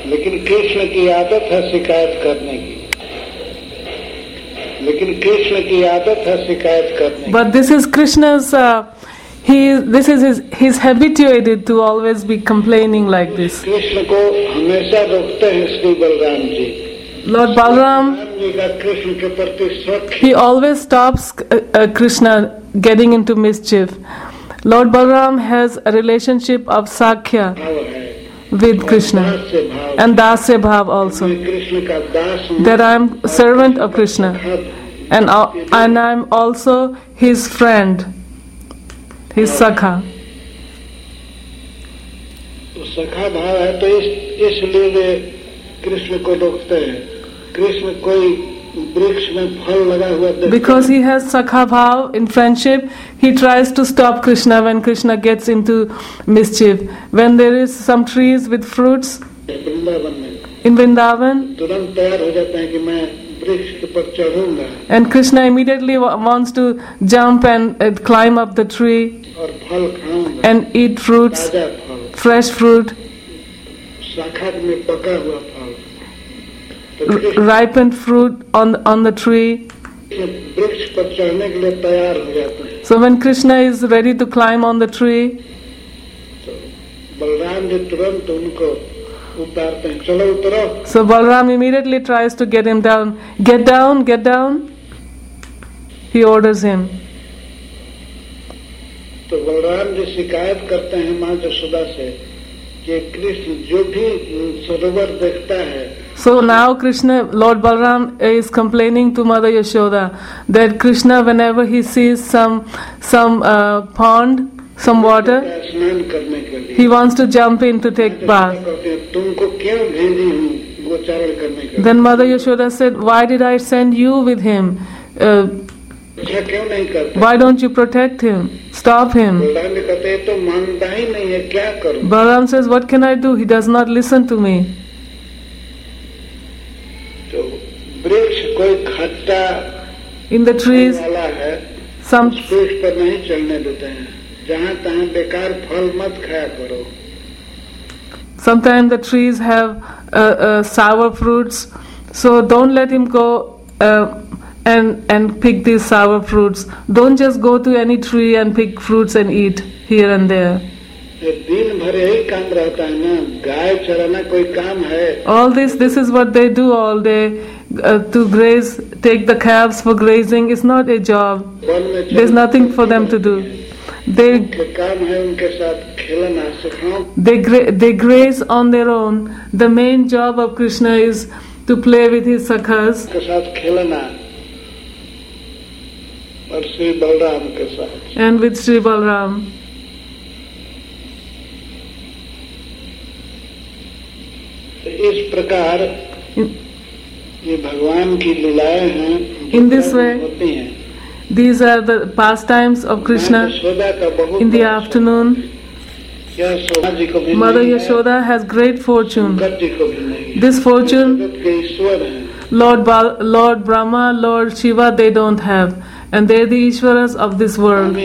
लेकिन कृष्ण की आदत है शिकायत करने की। But this is Krishna's. This is he's habituated to always be complaining like this. Krishna को हमेशा रोकते हैं श्री बलराम जी। Lord Balram, कृष्ण के प्रति he always stops Krishna getting into mischief. Lord Balram has a relationship of Sakhya with Krishna and Dasya Bhav also. That I am servant of Krishna and I am also his friend, his Sakha. सखा भाव है तो इसलिए वे कृष्ण को रोकते हैं। कृष्ण कोई वृक्ष में फल लगा हुआ because he has Sakha Bhav in friendship, he tries to stop Krishna when Krishna gets into mischief. When there is some trees with fruits in Vrindavan, तुरंत तैयार हो जाते हैं कि मैं वृक्ष पर चढ़ूंगा, and Krishna immediately wants to jump and climb up the tree और फल खाऊंगा, and eat fruits, ताजा फल, fresh fruit, शाखा में पका हुआ फल, ripened fruit on the tree. वृक्ष पर चढ़ने के लिए तैयार हो जाते हैं। So when Krishna is ready to climb on the tree, Balram ji तुरंत उनको उतारते हैं, चलो उतरो। so Balram immediately tries to get him down. Get down, get down. He orders him. तो बलराम जी शिकायत करते हैं माँ यशोदा से कि कृष्ण जो भी सरोवर देखता है। So now Krishna, Lord Balram is complaining to Mother Yashoda that Krishna, whenever he sees some pond, some water, he wants to jump in to take bath. Then Mother Yashoda said, why did I send you with him? Why don't you protect him? Stop him. Balaram says, what can I do? He does not listen to me. In the trees, some sometimes the trees have sour fruits, so don't let him go and pick these sour fruits. Don't just go to any tree and pick fruits and eat here and there. All this is what they do all day, to graze, take the calves for grazing is not a job. There's nothing for them to do. They graze on their own. The main job of Krishna is to play with his sakhas and with Sri Balram. इस प्रकार ये भगवान की लीलाएं हैं। In this way, these are the pastimes of Krishna in the afternoon. Mother Yashoda has great fortune. This fortune, Lord Brahma, Lord Shiva, they don't have, and they're the Ishwaras of this world.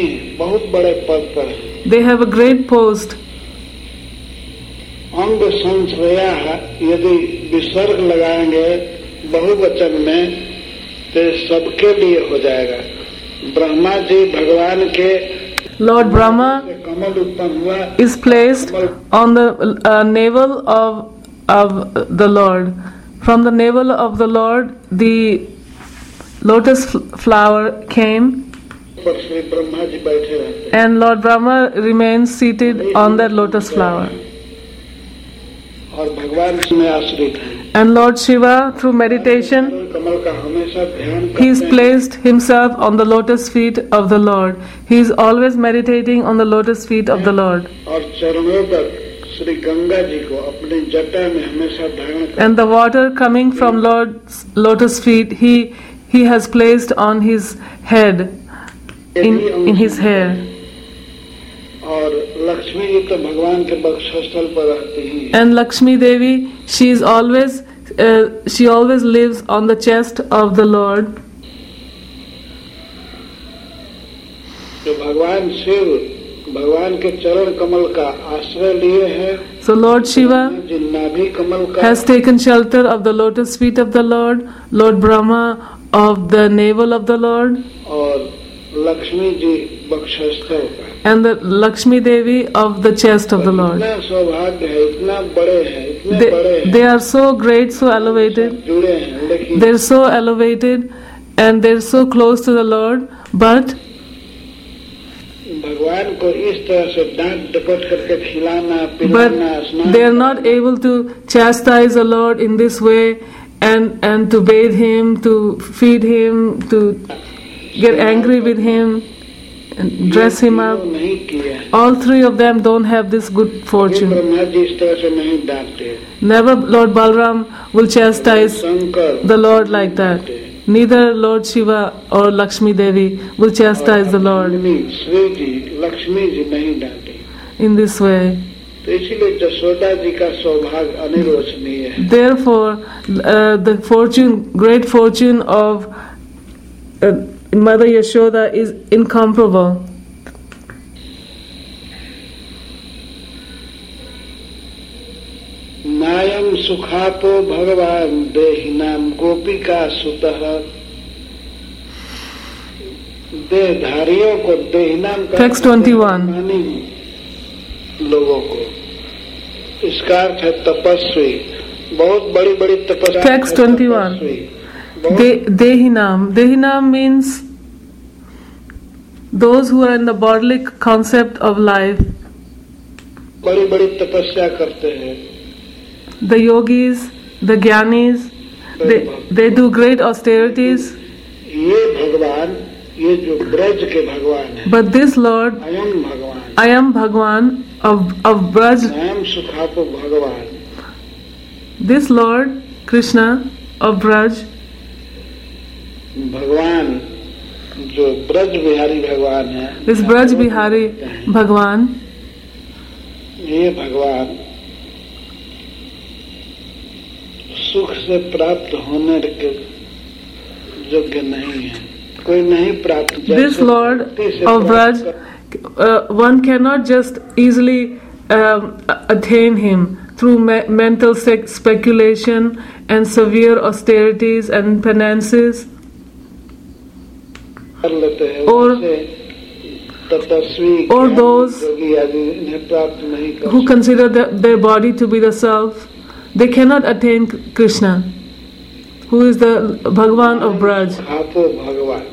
They have a great post. अंग संश्रया यदि विसर्ग लगाएंगे बहुवचन में तो सबके लिए हो जाएगा। ब्रह्मा जी भगवान के Lord Brahma कमल उत्पन्न हुआ is placed on the navel of the Lord. From the navel of the Lord, the lotus flower came, Shri Brahma ji बैठे रहते and Lord Brahma remains seated on that lotus flower. और भगवान में आश्रित है। And Lord Shiva, through meditation, कमल का हमेशा ध्यान he has placed himself on the lotus feet of the Lord. He is always meditating on the lotus feet of the Lord. और चरणों पर श्री गंगा जी को अपनी जटा में हमेशा धारण कर। And the water coming from Lord's lotus feet, he has placed on his head, in his hair. और लक्ष्मी जी तो भगवान के वक्षस्थल पर रहती हैं। And Lakshmi Devi, she always lives on the chest of the Lord. तो भगवान शिव भगवान के चरण कमल का आश्रय लिए हैं। So Lord Shiva, जिन नाभि नाभि कमल का, has taken shelter of the lotus feet of the Lord, Lord Brahma of the navel of the Lord, और लक्ष्मी जी वक्षस्थल का, and the Lakshmi Devi of the chest of the Lord. इतना सौभाग्य है, इतना बड़े हैं, इतने बड़े हैं, They are so great, so elevated. जुड़े हैं, लेकिन They're so elevated and they're so close to the Lord, but भगवान को इस तरह से डांट डपट करके खिलाना पिलाना स्नान they are not able to chastise the Lord in this way and to bathe him, to feed him, to get angry with him, and dress him up. नहीं किया। All three of them don't have this good fortune. Brahma ji इस तरह से नहीं डांटते, Never Lord Balram will chastise Shankar the Lord like that. Neither Lord Shiva or Lakshmi Devi will chastise the Lord Shri जी लक्ष्मी जी नहीं डांटे। in this way. तो इसीलिए जसोदा जी का सौभाग्य अनिर्वचनीय है। Therefore, the great fortune of Mother Yashoda is incomparable. नायम सुखापो भगवान देहिनाम गोपिका सुतः, देहधारियों को देहिनाम का Text 21. लोगों को, इसका अर्थ है तपस्वी, बहुत बड़ी बड़ी तपस्या। Text 21. Dehinam. Dehinam means those who are in the bodily concept of life. बड़ी बड़ी तपस्या करते हैं। The yogis, the jnanis, they do great austerities. ये भगवान, ये जो ब्रज के भगवान है, But this Lord, अयम भगवान, I am Bhagwan of Braj, नाम सुखापो भगवान, this Lord Krishna of Braj, भगवान जो ब्रज बिहारी भगवान है, this Braj Bihari Bhagwan, ये भगवान सुख से प्राप्त होने के योग्य नहीं है, कोई नहीं प्राप्त। this Lord of Braj, one cannot just easily attain him through mental speculation and severe austerities and penances, कर लेते हैं, और तपस्वी or those योगी आदि इन्हें प्राप्त नहीं कर who consider their body to be the self. They cannot attain Krishna, who is the Bhagwan of Braj. आपो भगवान,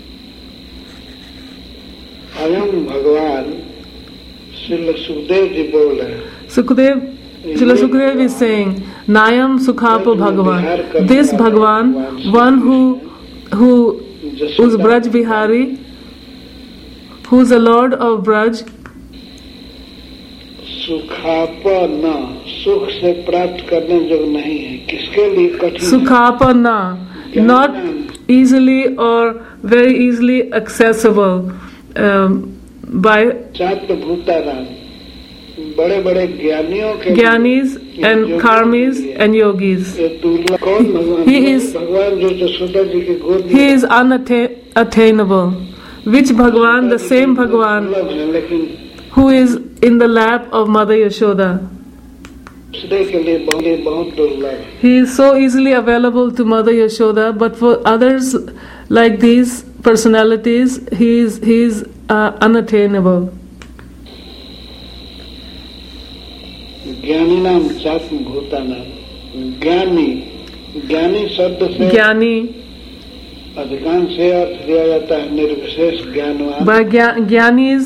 अयम भगवान, श्री सुखदेव जी बोल रहे हैं। Srila Sukadev is saying, Nayam Sukhapo Bhagavan. This Bhagavan, one who's Braj Bihari, who's the Lord of Braj, सुखापन, सुख से प्राप्त करने योग्य नहीं है, किसके लिए कठिन है? Sukhapana, not easily or very easily accessible by सात भूताराम, बड़े बड़े ज्ञानियों के Jnanis and Karmis and Yogis. ये दुर्लभ। कौन भगवान? He is- भगवान जो जसोदा जी के गोद में He is unattainable. Which Bhagwan? The same Bhagwan दुर्लभ है, लेकिन who is in the lap of Mother Yashoda. दूसरे के लिए बहुत दुर्लभ है। He is so easily available to Mother Yashoda, but for others like these personalities, he is unattainable. ज्ञानी नाम चात्म भूता नाम, ज्ञानी शब्द से Jnani. अधिकांश से अर्थ लिया जाता है निर्विशेष ज्ञानवान। By Jnanis,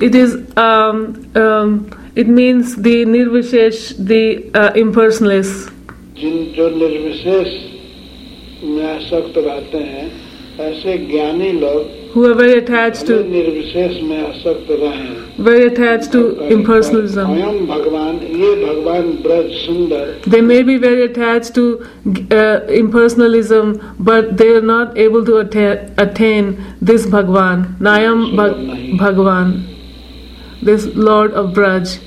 it means the Nirvishesh, the impersonaless. जो निर्विशेष में आसक्त रहते हैं, ऐसे ज्ञानी लोग Who are very attached to निर्विशेष में आसक्त रहे, very attached to impersonalism. स्वयं भगवान, ये भगवान ब्रज सुंदर, They may be very attached to impersonalism, but they are not able to attain this Bhagwan, Nayam Bhagwan, this Lord of Braj.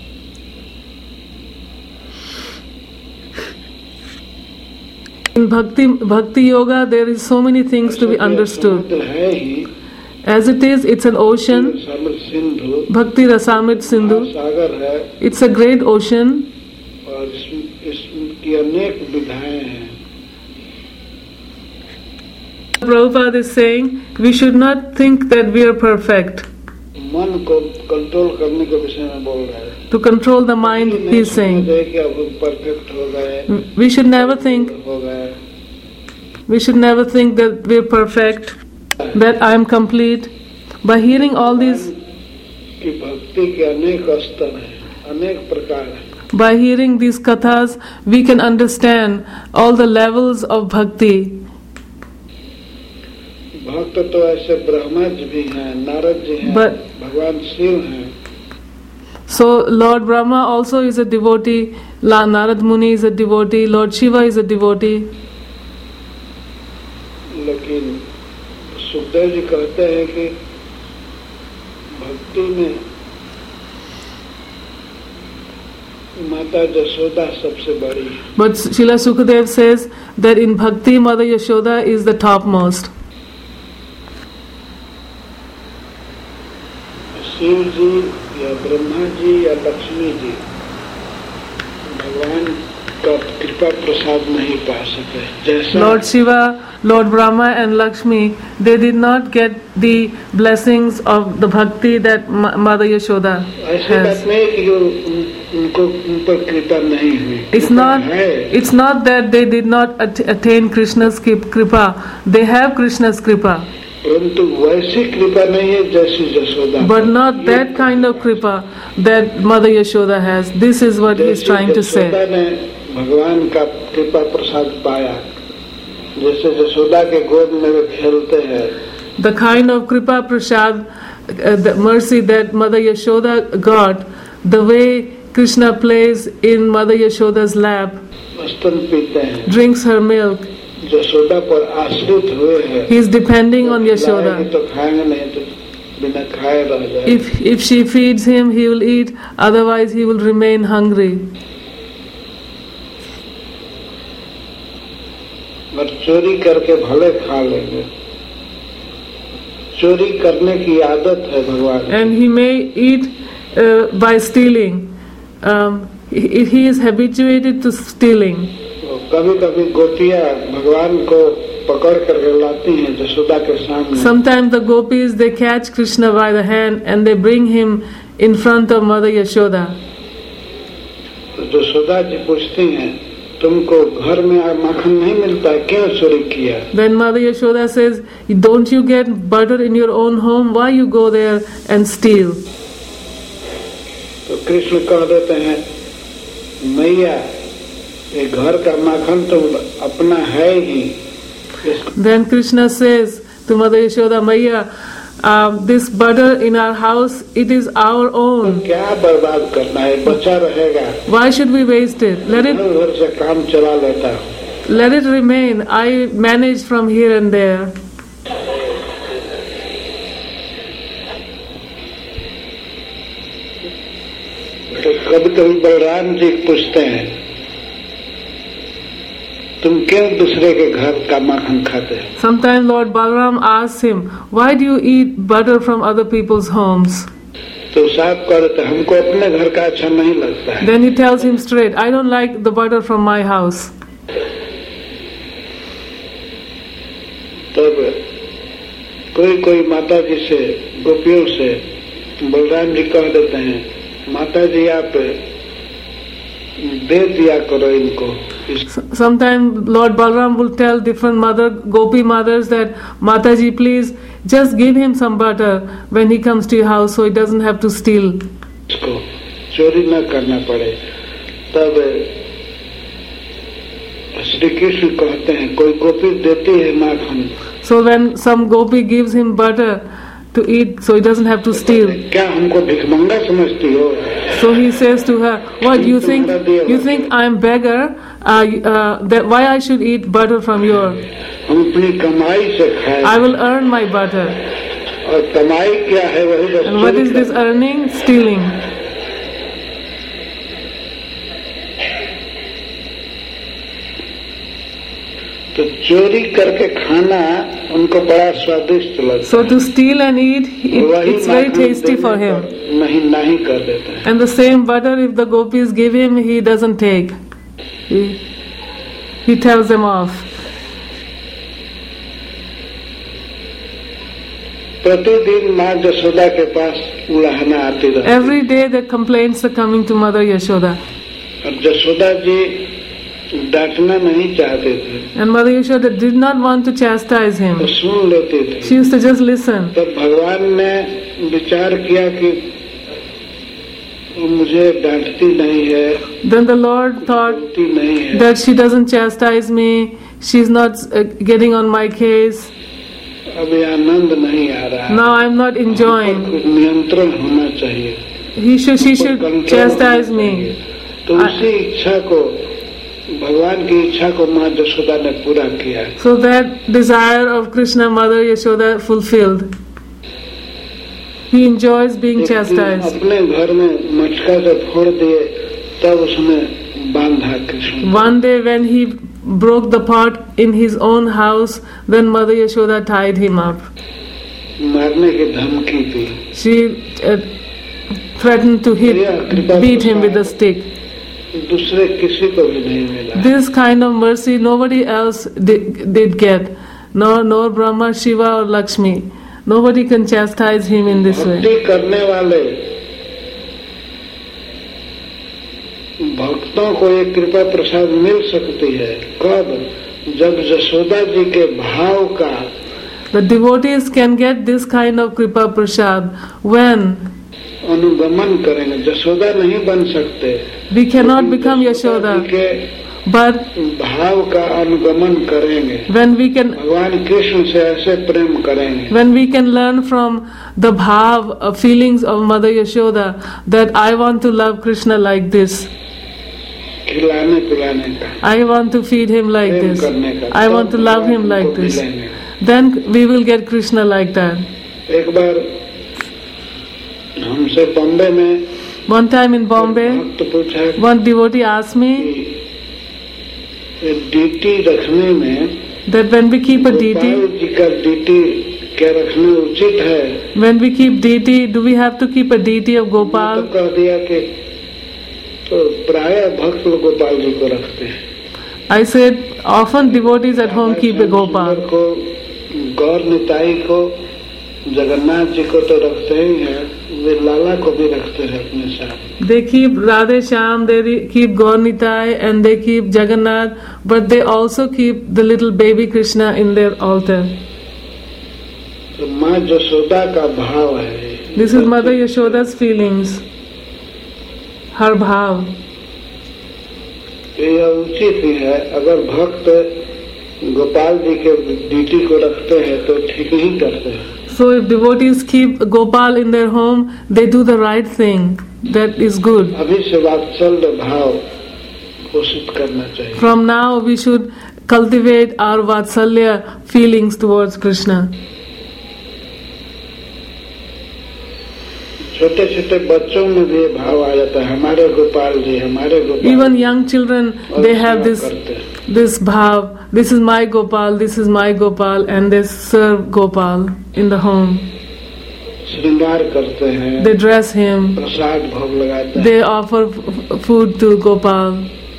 In Bhakti Yoga, there is so many things to be understood. समुद्र है ही, As it is, it's an ocean. समुद्र Sindhu Bhakti Rasamrit Sindhu. सागर है, It's a great ocean, और इसकी अनेक विधाएं हैं। Prabhupada is saying we should not think that we are perfect. मन को कंट्रोल करने के विषय में बोल रहा है। To control the mind, he is saying. कि अब परफेक्ट हो गए। We should never think. हो गए। We should never think that we are perfect, that I am complete. By hearing all these, कि भक्ति के अनेक स्तर हैं, अनेक प्रकार हैं। by hearing these kathas, we can understand all the levels of bhakti. भक्त तो ऐसे ब्रह्मा जी भी हैं, नारद जी हैं, भगवान शिव हैं। So Lord Brahma also is a devotee, Narad Muni is a devotee, Lord Shiva is a devotee. लेकिन सुखदेव जी कहते हैं कि भक्ति में माता यशोदा सबसे बड़ी है। But Srila Sukadev says that in bhakti Mother Yashoda is the topmost. Shiv जी या ब्रह्मा जी या लक्ष्मी जी भगवान का कृपा प्रसाद नहीं पा सके। जैसा Lord Shiva, Lord Brahma and Lakshmi, they did not get the blessings of the bhakti that Mother Yashoda ऐसी बात has. नहीं कि उनको उन पर कृपा नहीं हुई। It's not that they did not attain Krishna's kripa. They have Krishna's kripa. परंतु वैसी कृपा नहीं है जैसी Yashoda. But not that kind of kripa that Mother Yashoda has. This is what he is trying to say. Yashoda ने भगवान का कृपा प्रसाद पाया, जैसे यशोदा के गोद में वे खेलते हैं। The kind of kripa prasad, the mercy that Mother Yashoda got, the way Krishna plays in Mother Yashoda's lap, स्तन पीते हैं, drinks her milk. यशोदा पर आश्रित हुए हैं। He is depending on Yashoda. तो खाएंगे नहीं तो बिना खाए रह जाए। If she feeds him, he will eat. Otherwise, he will remain hungry. और चोरी करके भले खा लेंगे। चोरी करने की आदत है भगवान। And he may eat by stealing. He is habituated to stealing. कभी कभी गोपियाँ भगवान को पकड़ कर लाती हैं यशोदा के सामने। Sometimes the gopis, they catch Krishna by the hand and they bring him in front of Mother Yashoda. Yashoda ji पूछती हैं, तुमको घर में माखन नहीं मिलता, क्यों चोरी किया? Then Mother Yashoda says, don't you get butter in your own home? Why you go there and steal? तो कृष्ण कह देते हैं, मैया ये घर का माखन तो अपना है ही। Then Krishna says to Mother Yashoda, Maya, this butter in our house, it is our own. क्या बर्बाद करना है, बचा रहेगा। Why should we waste it? घर से काम चला लेता हूँ। Let it remain. I manage from here and there. तो कभी कभी बलराम जी पूछते हैं, तुम क्यों दूसरे के घर का माखन खाते हो? Sometimes Lord Balaram asks him, why do you eat butter from other people's homes? तो साफ कहते हैं, हमको अपने घर का अच्छा नहीं लगता है। Then he tells him straight, I don't like the butter from my house. तब कोई माता जी से, गोपियों से बलराम जी कह देते हैं, माता जी आप दे दिया करो इनको। Sometimes Lord Balaram will tell different gopi mothers that Mataji, please just give him some butter when he comes to your house so he doesn't have to steal. इसको चोरी न करना पड़े। तब श्री कृष्ण कहते हैं, कोई गोपी देती है माखन। So when some gopi gives him butter to eat so he doesn't have to steal. क्या हमको भिखमंगा समझती हो? So he says to her, what you think I'm beggar? That why I should eat butter from your? हम अपनी कमाई से खाएं। I will earn my butter. और कमाई क्या है वही? And what is this earning? Stealing. तो चोरी करके खाना उनको बड़ा स्वादिष्ट लगता है। So to steal and eat, it's very tasty for him. नहीं कर देता है। And the same butter, if the gopis give him, he doesn't take. He tells them off. प्रतिदिन माँ जसोदा के पास उड़ाहना आती रहती। Every day the complaints are coming to Mother Yashoda. और जसोदा जी डांटना नहीं चाहते थे। And Mother Yashoda did not want to chastise him. तो सुन लेती थी। She used to just listen. तब भगवान ने विचार किया कि मुझे डांटती नहीं है। Then the Lord thought नहीं है। that she doesn't chastise me, she's not getting on my case. अभी आनंद नहीं आ रहा। Now I'm not enjoying. नियंत्रण होना चाहिए। She should chastise me. तो उसी इच्छा को, भगवान की इच्छा को माँ जसोदा ने पूरा किया। So that desire of Krishna, Mother Yashoda fulfilled. He enjoys being chastised. अपने घर में मटका से फोड़ दिए, तब उसने बांधा Krishna. One day when he broke the pot in his own house, then Mother Yashoda tied him up. मारने की धमकी दी। She threatened to beat him with a stick. दूसरे किसी को भी नहीं मिला। This kind of mercy nobody else did get, nor Brahma, Shiva or Lakshmi. Nobody can chastise him in this way. भक्ति करने वाले भक्तों को ये कृपा प्रसाद मिल सकती है कब? जब जसोदा जी के भाव का The devotees can get this kind of kripa prasad when अनुगमन करेंगे। जसोदा नहीं बन सकते। we cannot become Yashoda, but भाव का अनुगमन करेंगे। when we can भगवान कृष्ण से ऐसे प्रेम करेंगे। when we can learn from the bhav feelings of Mother Yashoda that I want to love Krishna like this, खिलाने पिलाने का, I want to feed him like Prem this, करने का, I want to love him like this, then we will get Krishna like that. एक बार हमसे बॉम्बे में One time in Bombay, भक्त पूछा one devotee asked me डीटी रखने में that when we keep a Gopal deity, जी का डीटी क्या रखना उचित है? when we keep deity, do we have to keep a deity of तो Gopal? कह दिया कि तो प्राय भक्त लोग गोपाल जी को रखते हैं। I said, often devotees at home keep a Gopal. को, गौर निताई को, जगन्नाथ जी को तो रखते ही हैं, वे लाला को भी रखते हैं अपने साथ। They keep Radhe Shyam, they keep Gaur Nitai, and they keep Jagannath, but they also keep the little baby Krishna in their altar. तो माँ जसोदा का भाव है। This is Mother Yashoda's feelings, her bhav. यह उचित ही है। अगर भक्त गोपाल जी के डीटी को रखते हैं तो ठीक ही करते हैं। So if devotees keep Gopal in their home, they do the right thing. That is good. अभी से वात्सल्य भाव पोषित करना चाहिए। From now we should cultivate our Vatsalya feelings towards Krishna. छोटे छोटे बच्चों में भी ये भाव आ जाता है, हमारे गोपाल जी, हमारे Gopal. Even young children, they have this bhav. This is my Gopal, this is my Gopal, and they serve Gopal in the home. श्रृंगार करते हैं, They dress him, प्रसाद भोग लगाते हैं। they offer food to Gopal.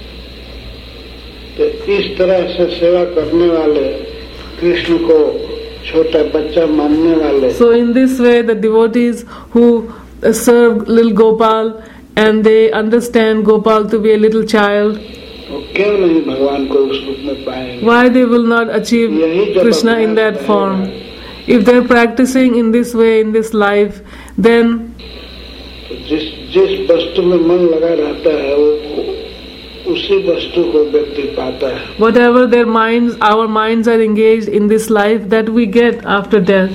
तो इस तरह से सेवा करने वाले, कृष्ण को छोटा बच्चा मानने वाले, So in this way, the devotees who serve little Gopal and they understand Gopal to be a little child, वो क्यों नहीं भगवान को उस रूप में पाएंगे? why they will not achieve Krishna in that form? If they're practicing in this way, in this life, then तो जिस वस्तु में मन लगा रहता है वो उसी वस्तु को व्यक्ति पाता है। whatever our minds are engaged in this life, that we get after death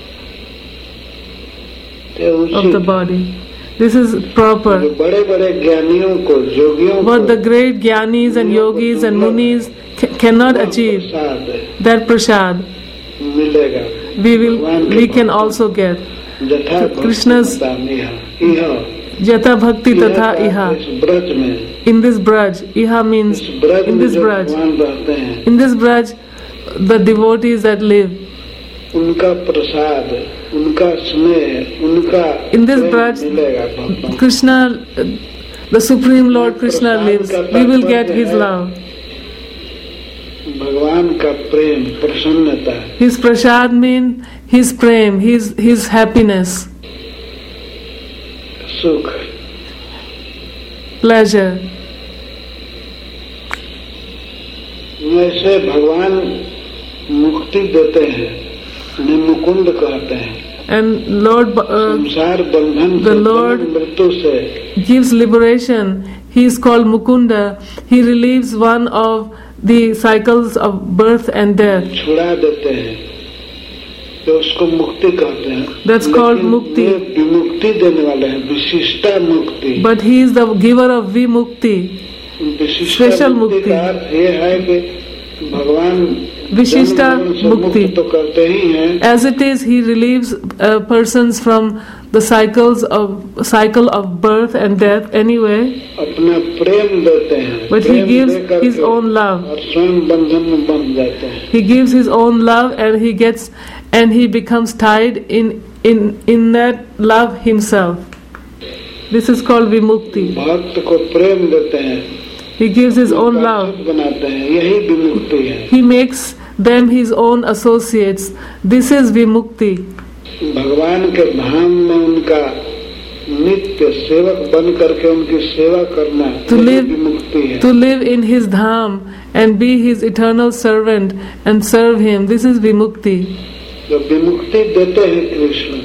of the body. This is proper. बड़े बड़े ज्ञानियों को, योगियों को What the great Gyanis and Yogis and Munis cannot achieve, that prasad मिलेगा। we can also get. जथा Krishna's Jata Bhakti Tatha Iha. इस ब्रज में, In this braj, Iha means इस ब्रज in में this जो braj. भगवान रहते हैं, In this braj, the devotees that live. उनका प्रसाद, उनका स्नेह, उनका In this प्रेम braj, मिलेगा भक्तों को। Krishna the Supreme Lord Krishna lives, we will get His love. भगवान का प्रेम, प्रसन्नता. His prasad means His prem, His happiness, सुख. pleasure. वैसे भगवान मुक्ति देते हैं, उन्हें मुकुंद कहते हैं. And Lord, संसार बंधन the से, Lord मृत्यु से gives liberation. He is called Mukunda. He relieves one of the cycles of birth and death. छुड़ा देते हैं, तो उसको मुक्ति कहते हैं. That's called mukti. वे विमुक्ति देने वाले हैं, विशिष्टा मुक्ति. But He is the giver of Vimukti. विशिष्टा special मुक्ति मुक्ति. का अर्थ ये है कि भगवान विशिष्टा जन्म मरण से मुक्ति. मुक्त तो करते ही हैं. As it is, He relieves persons from the cycle of birth and death anyway. अपना प्रेम देते हैं. But He प्रेम gives दे करके His own love. और स्वयं बंधन में बंध जाते हैं. He gives His own love, and He becomes tied in that love Himself. This is called Vimukti. भक्त को प्रेम देते हैं, He gives His own love. बनाते हैं, यही विमुक्ति है. He makes them His own associates. This is Vimukti. भगवान के धाम में उनका नित्य सेवक बन करके उनकी सेवा करना To यही live- विमुक्ति है. To live in His dham and be His eternal servant and serve Him. This is Vimukti. जो विमुक्ति देते हैं कृष्ण,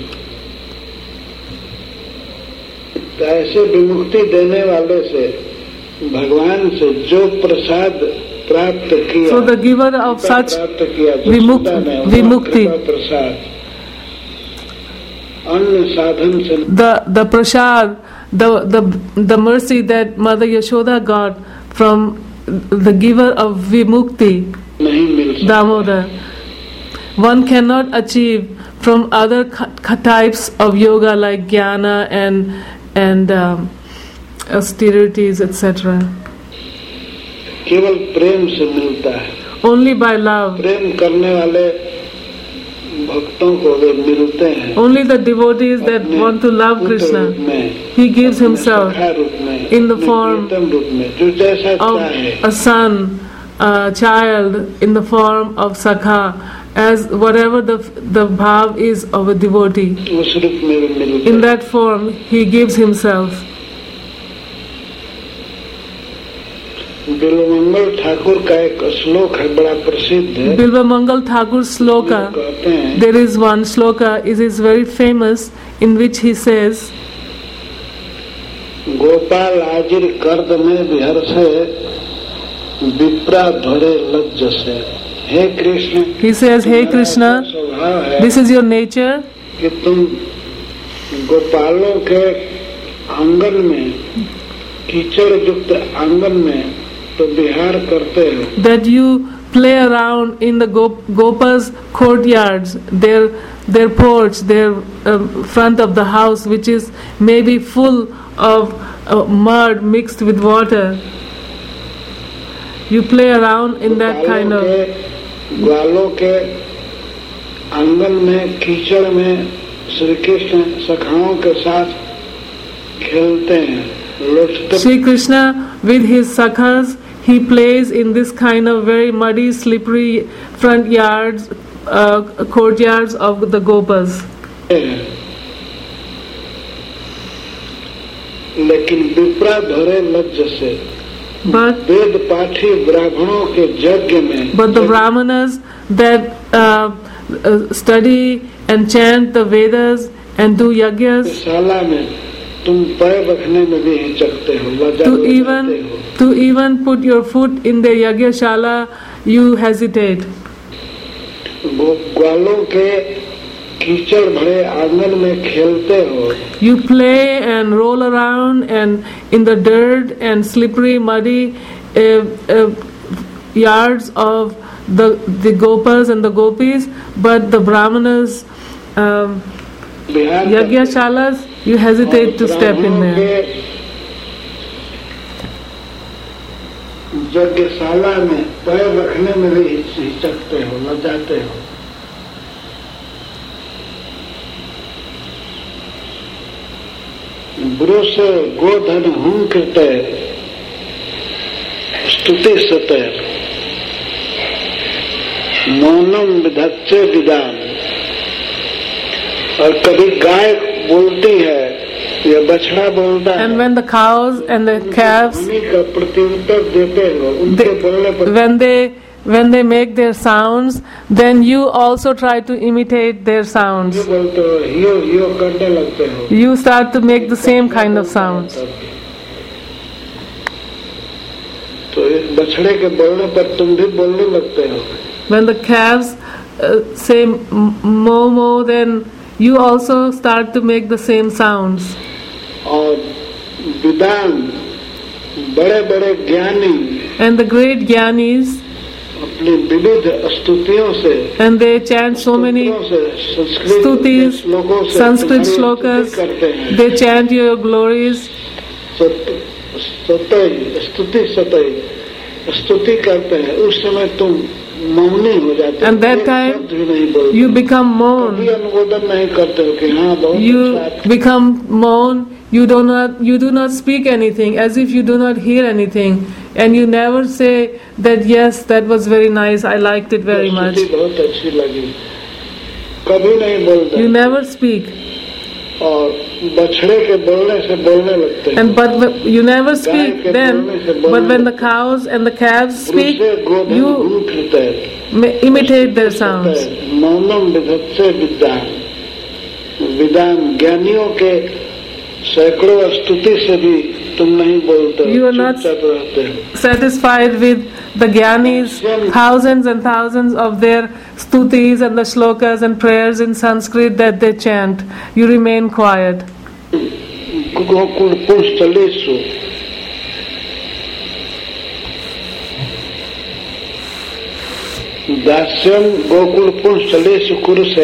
तो ऐसे विमुक्ति देने वाले से, भगवान से जो प्रसाद प्राप्त किया, So the giver of such प्राप्त किया विमुक्ति. प्रसाद अन्य साधन से the prasad, the mercy that Mother Yashoda got from the giver of Vimukti, नहीं मिल सकता. Damodar, one cannot achieve from other types of yoga like jnana and austerities, etc. केवल प्रेम से मिलता है. Only by love. प्रेम करने वाले भक्तों को वे मिलते हैं. Only the devotees that want to love Krishna, रूप में, He gives Himself सखा रूप में, in the form प्रीतम रूप में, जो जैसा चाहे. of a son, a child in the form of Sakha, as whatever the bhav is of a devotee. उस रूप में वे मिलते In हैं. that form, He gives Himself. Bilvamangal Thakur का एक श्लोक है, बड़ा प्रसिद्ध है. Bilva Mangal Thakur sloka. कहते हैं, There is one sloka, it is very famous, in which he says, Gopal आजिर कर्द में विहर से विप्रा धरे लज्ज से. हे Krishna, he says, Hey Krishna, स्वभाव है this is your nature, कि तुम गोपालों के आंगन में, कीचड़ युक्त आंगन में तो विहार करते हो. that you play around in the Gopas courtyards, their porch, their front of the house, which is maybe full of mud mixed with water. You play around in that kind of. ग्वालों के आंगन में, कीचड़ में श्री कृष्ण सखाओं के साथ खेलते हैं, लुटते. Sri Krishna with his sakhas, he plays in this kind of very muddy, slippery front yards, courtyards of the Gopas. लेकिन विप्रा धरे लज्ज से, But वेद पाठी ब्राह्मणों के यज्ञ में, the Brahmanas that study and chant the Vedas and do yagyas, शाला में तुम पैर रखने में भी हिचकते हो, लज्जा जाते हो. to even put your foot in the yagyashala, you hesitate. वो ग्वालों के कीचड़ भरे आंगन में खेलते हो. You play and roll around and in the dirt and slippery, muddy yards of the Gopas and the Gopis, but the Brahmanas yagyashalas, you hesitate to step in there. यज्ञशाला में पैर रखने में भी हिचकते हो, लजाते हो. ब्रुष गोधन हुं कृते स्तुति सतैर मौनम विधत्से विदान। और कभी गाय बोलती है या बछड़ा बोलता है, And when the cows and the calves, उन्हीं का प्रत्युत्तर देते हो, उनके बोलने पर when they make their sounds, then you also try to imitate their sounds. ये बोलते हो, यो करने लगते हो। You start to make the same kind of sounds. तो इस बछड़े के बोलने पर तुम भी बोलने लगते हो। When the calves say moo moo, then you also start to make the same sounds. और विद्वान बड़े बड़े ज्ञानी And the great Gyanis, अपनी विविध स्तुतियों से, and they chant so many stutis, Sanskrit shlokas, they chant your glories. स्तुति करते हैं, उस समय तुम मौनी हो जाते हो। And that time you become moan. कभी अनुमोदन नहीं करते हो कि हाँ बहुत You अच्छा। become moan. You do not speak anything, as if you do not hear anything, and you never say that yes, that was very nice, I liked it very much. स्तुति बहुत अच्छी लगी, कभी नहीं बोलते। You never speak. और बछड़े के बोलने से बोलने लगते हैं। And but you never speak then. But when the cows and the calves speak, you imitate their sounds. Mounam विधत्से विद्वान, विद्वान ज्ञानियों के सैकड़ों स्तुति से भी तुम नहीं बोलते, You are not चुपचाप रहते हो। satisfied with the Gyanis, thousands and thousands of their stutis and the shlokas and prayers in Sanskrit that they chant. You remain quiet. Gokul पुंस्थलेषु दास्यम Gokul पुंस्थलेषु कुरुषे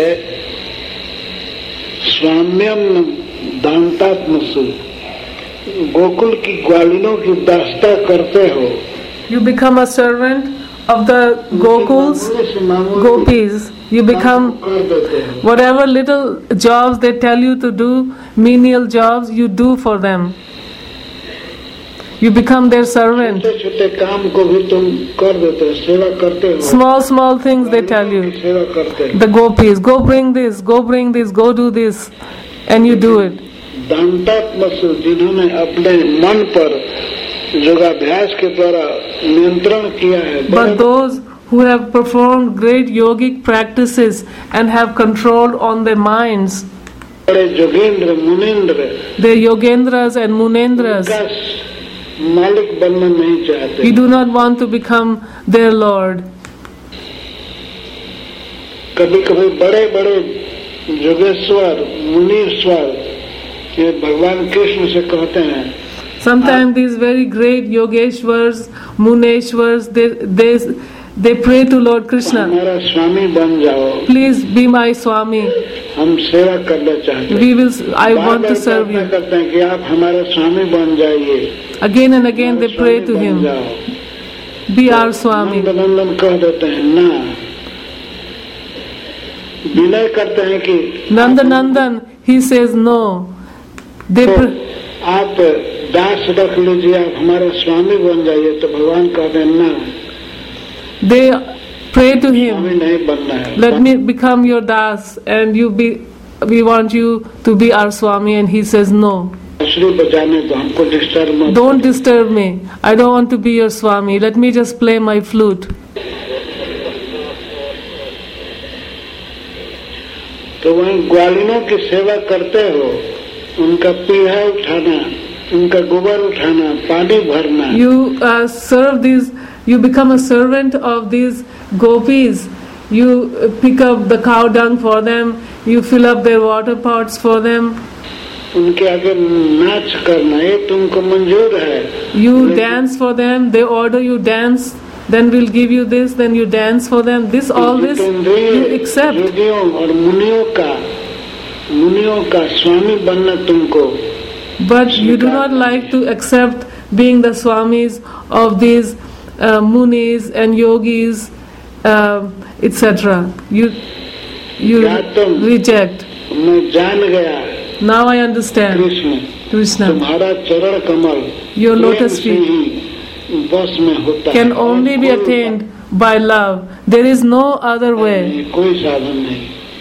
स्वाम्यम दांतात्मसु। Gokul की ग्वालिनों की दास्ता करते हो। You become a servant of the Gokuls, Gopis. You become whatever little jobs they tell you to do, menial jobs, you do for them. You become their servant. छोटे काम को भी तुम कर देते हो, सेवा करते हो। Small things they tell you. सेवा करते हो। The Gopis, go bring this, go bring this, go do this, and you do it. दांतात्मसु, जिन्होंने अपने मन पर योगाभ्यास के द्वारा नियंत्रण किया है। But those who have performed great yogic practices and have control on their minds, बड़े Jogendra Munindra, the Yogendras and Munendras, का मालिक बनना नहीं चाहते। we do not want to become their Lord. कभी कभी बड़े बड़े योगेश्वर मुनीश्वर ये भगवान कृष्ण से कहते हैं, Sometimes these very great Yogeshwars, Muneshwars, they pray to Lord Krishna, हमारा स्वामी बन जाओ, please be my Swami. हम सेवा करना चाहते हैं। I want to serve you. करते हैं कि आप हमारा स्वामी बन जाइए। Again and again they pray to him, be our Swami. नंदन कह देते हैं ना, विनय करते हैं कि Nandan, he says no. आप दास रख लीजिए, आप हमारा स्वामी बन जाइए। तो भगवान कहते हैं ना, They pray to Swami him, नहीं बनना है। let me become your das, and we want you to be our Swami. And he says no, बांसुरी बजाने दो, हमको डिस्टर्ब मत। don't disturb me, I don't want to be your Swami, let me just play my flute. तो वहीं ग्वालिनों की सेवा करते हो, उनका पीढ़ा उठाना, उनका गोबर उठाना, पानी भरना। You serve these, you become a servant of these gopis. You pick up the cow dung for them, you fill up their water pots for them. उनके आगे नाच करना ये तुमको मंजूर है। You dance for them, they order you dance, then we'll give you this, then you dance for them. All this you accept. योगियों और मुनियों का स्वामी बनना तुमको। But you do not like to accept being the swamis of these munis and yogis, etc. You reject. मैं जान गया Now I understand. Krishna, तुम्हारा चरण कमल your प्रेम lotus से feet ही बस में होता can है, only be कोई attained by love. There is no other way. कोई साधन नहीं।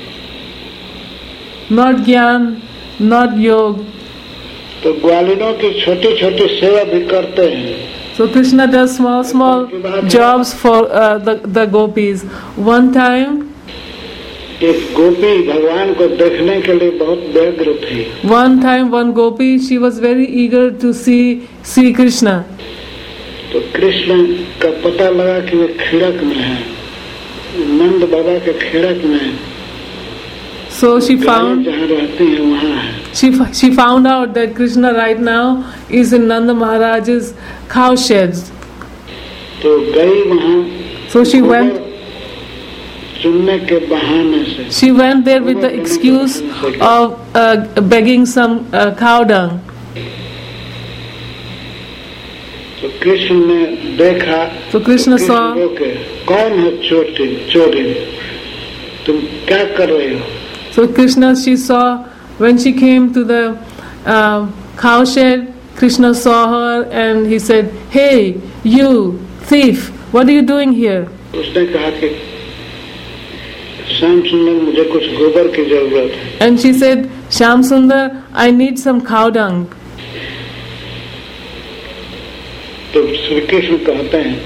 Not Gyan, not Yoga. तो ग्वालिनों की छोटी छोटी सेवा भी करते हैं। So Krishna does small jobs for the gopis. One time, एक गोपी भगवान को देखने के लिए बहुत व्यग्र थी। one gopi, she was very eager to see Krishna. तो कृष्ण का पता लगा कि वे खिड़क में है, नंद बाबा के खिड़क में। So she found जहाँ रहती है वहाँ है। she found out that Krishna right now is in Nanda Maharaj's cow sheds. तो गई वहाँ। So she went. चुनने के बहाने से She went there with the excuse of begging some cow dung. तो कृष्ण ने देखा। So Krishna saw. रोके, कौन है चोरी, तुम क्या कर रहे हो? So Krishna, she saw when she came to the cow shed. Krishna saw her and he said, "Hey, you thief! What are you doing here?" उसने कहा कि श्याम सुंदर, मुझे कुछ गोबर की जरूरत है। And she said, "Shyam Sundar, I need some cow dung." तो श्री कृष्ण कहते हैं,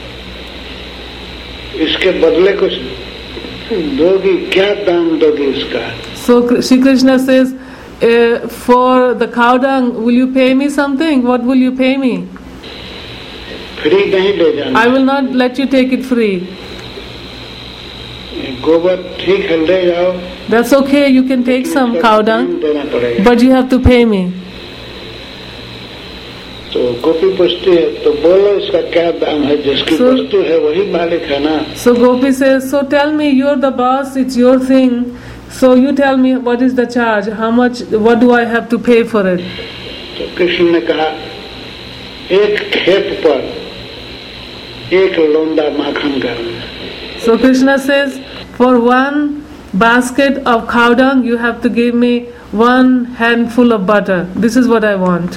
इसके बदले कुछ दोगी, क्या दाम दोगी इसका? So Shri Krishna says, for the cow dung, will you pay me something? What will you pay me? Free नहीं ले जाना। I will not let you take it free. गोबर ठीक है, ले जाओ। That's okay, you can take some cow dung, देना पड़ेगा। but you have to pay me. तो गोपी पूछती है, तो बोलो इसका क्या दाम है? जिसकी वस्तु है वही मालिक है ना। So Gopi says, so tell me, you're the boss, it's your thing. So you tell me what is the charge? How much? What do I have to pay for it? तो कृष्ण ने कहा, एक खेप पर एक लोंदा माखन का। So Krishna says, for one basket of cow dung, you have to give me one handful of butter. This is what I want.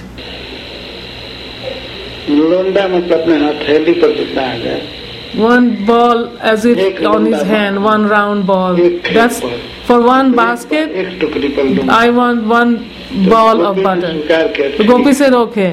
लोंदा मतलब अपने हथेली पर जितना आ जाए। One ball as if on his hand, one round ball. That's for one basket. एक टुकड़ी पर लूंगा। I want one ball of butter. The Gopi said, okay.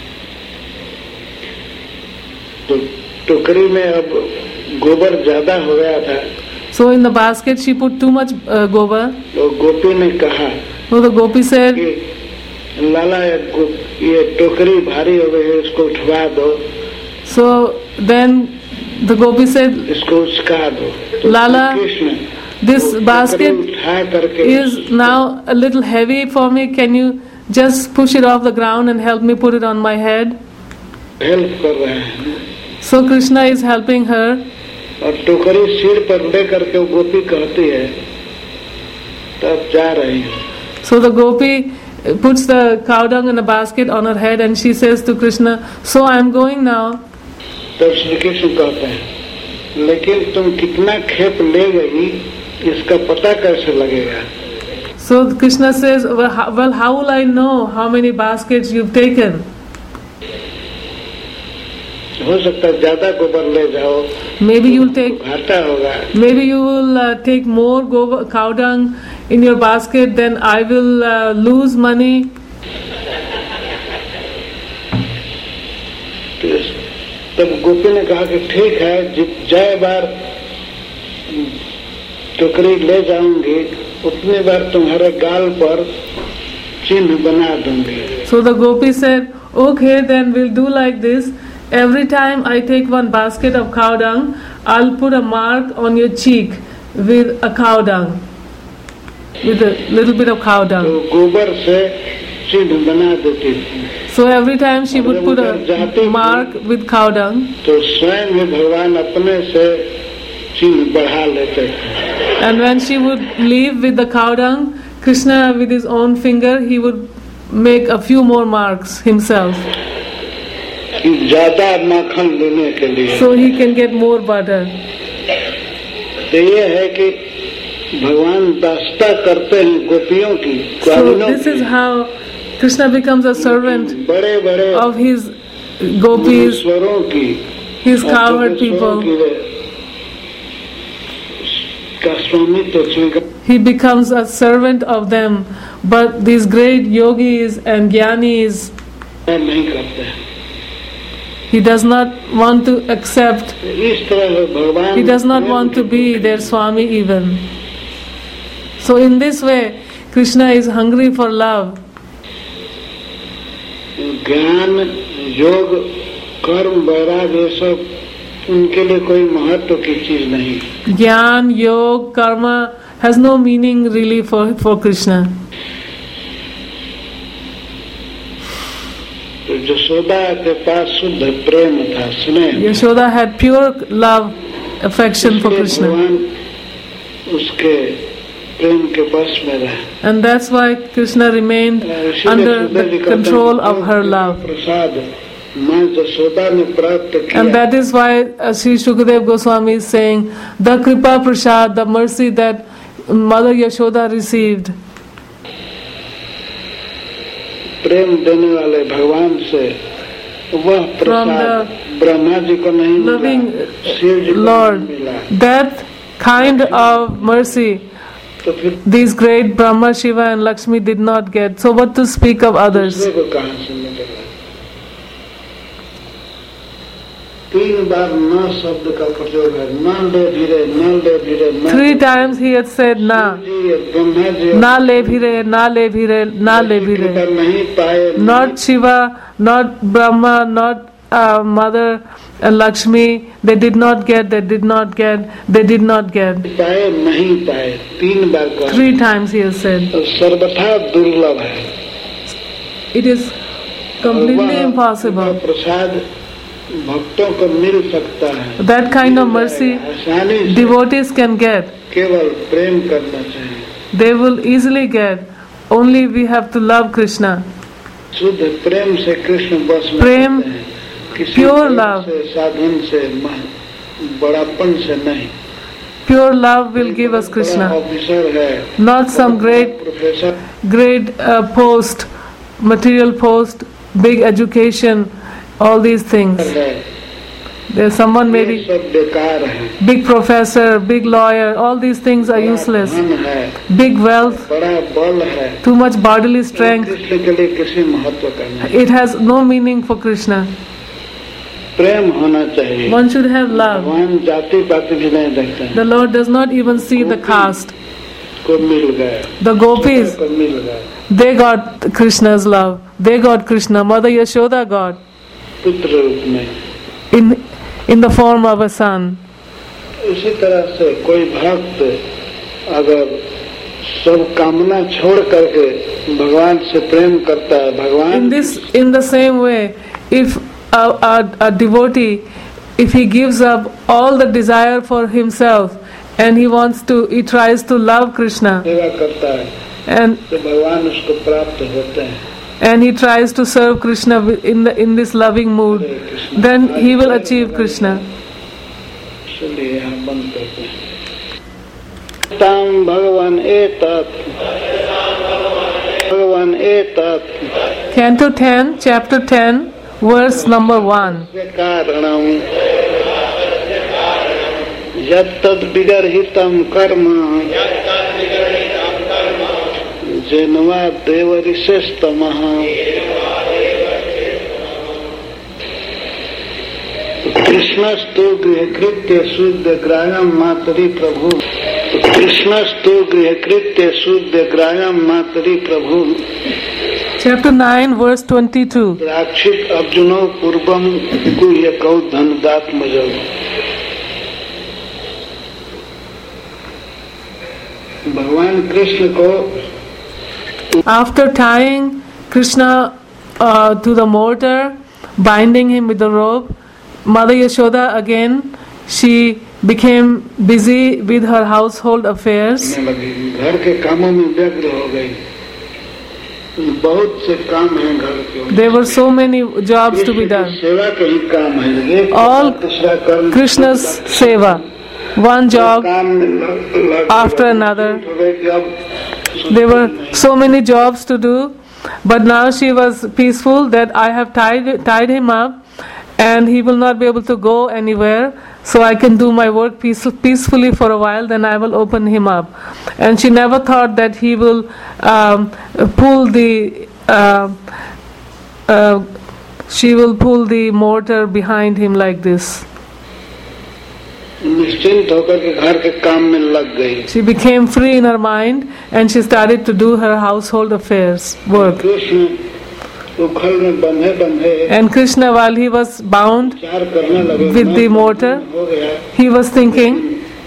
तो टुकड़ी में अब गोबर ज्यादा हो गया था। So in the basket she put too much gobar. तो गोपी ने कहा, So the Gopi said, लाला ये टोकरी भारी हो गई है, इसको उठवा दो। So then the Gopi said, इसको उचका दो। तो Lala, कृष्ण, this basket उठा करके is now a little heavy for me. Can you just push it off the ground and help me put it on my head? Help कर रहे हैं। So Krishna is helping her. और टोकरी सिर पर ले करके वो गोपी कहती है, तब जा रही हूँ। So the Gopi puts the cow dung in a basket on her head and she says to Krishna, so I am going now. तब श्री कृष्ण कहते हैं, लेकिन तुम कितना खेप ले गई, इसका पता कैसे लगेगा? So Krishna says, well, how will I know how many baskets you've taken? हो सकता है ज्यादा गोबर ले जाओ, Maybe you'll take. घाटा होगा। Maybe you will take more cow dung in your basket, then I will lose money. तब गोपी ने कहा कि ठीक है, जय बार टोकरी ले जाऊंगी, उतनी बार तुम्हारे गाल पर चिन्ह बना दूंगी। So the Gopi said, okay, then we'll do like this. Every time I take one basket of cow dung, I'll put a mark on your cheek with a cow dung, with a little bit of cow dung. तो गोबर से चिन्ह बना देती थी। So every time she would put a mark with cow dung. तो स्वयं ही भगवान अपने से चिन्ह बढ़ा लेते थे। And when she would leave with the cow dung, Krishna with his own finger, he would make a few more marks himself. ज्यादा माखन लेने के लिए। So he can get more butter. तो ये है कि भगवान दासता करते हैं गोपियों की। So this is how Krishna becomes a servant बड़े बड़े of his gopis, स्वरों की, his cowherd people. का स्वामित्व स्वीकार He becomes a servant of them. But these great yogis and jnanis, नहीं करते। he does not want to accept. इस तरह भगवान He does not want to be their Swami even. So in this way, Krishna is hungry for love. ज्ञान योग कर्म वैराग्य ये सब उनके लिए कोई महत्व की चीज नहीं। Jnana, yoga, karma has no meaning really for Krishna. तो यशोदा के पास शुद्ध प्रेम था, स्नेह। Yashoda had pure love, affection for Krishna. भगवान उसके प्रेम के बस में रहे। And that's why Krishna remained under the control of her love. प्रसाद माँ यशोदा ने प्राप्त किया। And that is why Sri Shukadev Goswami is saying, the Kripa Prasad, the mercy that Mother Yashoda received. प्रेम देने वाले भगवान से वह प्रसाद ब्रह्मा जी को नहीं मिला, Loving शिव जी को Lord, नहीं मिला। that kind of mercy तो फिर these great Brahma, Shiva and Lakshmi did not get. So what to speak of others? दूसरे को कहाँ से मिलेगा? 3 बार न शब्द का प्रयोग है, न ले धीरे, न ले धीरे, न 3 times he had said na. Brahma ji Na le bhire, na le bhire, na le कृपा bhire. नहीं पाए, Not Shiva, not Brahma, not Mother Lakshmi. They did not get, they did not get, they did not get. पाए नहीं पाए, 3 बार कहा। 3 times he has said. तो सर्वथा दुर्लभ है। It is completely वह impossible. प्रसाद भक्तों को मिल सकता है। That kind of mercy आसानी से devotees can get. केवल प्रेम करना चाहिए। They will easily get. Only we have to love Krishna. शुद्ध प्रेम से कृष्ण बस में प्रेम, रहते हैं। किसी pure योग love. से, साधन से, बड़ापन से नहीं। Pure love will give us Krishna. बड़ा ऑफिसर है, Not some professor great post, material post, big education, all these things. है, There's someone ये maybe सब बेकार है। big professor, big lawyer, all these things are useless. धन है, Big wealth, बड़ा बल है, too much bodily strength, Krishna के लिए किसी महत्व का नहीं। it has no meaning for Krishna. प्रेम होना चाहिए। One should have love. भगवान जाति पाति भी नहीं देखते हैं। The Lord does not even see the caste. को मिल गया, The gopis, को मिल गया, they got Krishna's love. They got Krishna. Mother Yashoda got पुत्र रूप में। in the form of a son. इसी तरह से कोई भक्त अगर सब कामना छोड़ करके भगवान से प्रेम करता है, भगवान In the same way, if a devotee, if he gives up all the desire for himself and he tries to love Krishna सेवा करता है, and तो भगवान उसको प्राप्त होते हैं। and he tries to serve Krishna in this loving mood, then he will achieve Krishna. इसलिए हम बंद करते हैं। ताम भगवान एतत् Canto 10, chapter 10, verse number 1. कारणं यत्तद् विगर्हितं कर्म जेनवा देवऋषिस्तमः कृष्णस्तु गृहकृत्य शुद्ध ग्राह्यं मातरि प्रभु। कृष्णस्तु गृहकृत्य शुद्ध ग्राह्यं मातरि प्रभु। Chapter 9, verse 22. राक्षित अर्जुनो पूर्वं गुह्यकौ धनदात्मजौ। भगवान कृष्ण को After tying Krishna to the mortar, binding him with the rope, Mother Yashoda again, she became busy with her household affairs. घर के कामों में व्यग्र हो गई। बहुत से काम हैं घर के। There were so many jobs to be done. सेवा के ही काम है। All दूसरा कर्म Krishna's seva. one job काम में लग after another. हो गए कि अब There were so many jobs to do, but now she was peaceful that I have tied him up and he will not be able to go anywhere, so I can do my work peacefully for a while, then I will open him up. And she never thought that he will pull the mortar behind him like this. निश्चिंत होकर के घर के काम में लग गई. She became free in her mind and she started to do her household affairs work. Krishna उखल में बंधे And Krishna, while he was bound विचार करने लगे with the mortar, हो गया, he was thinking,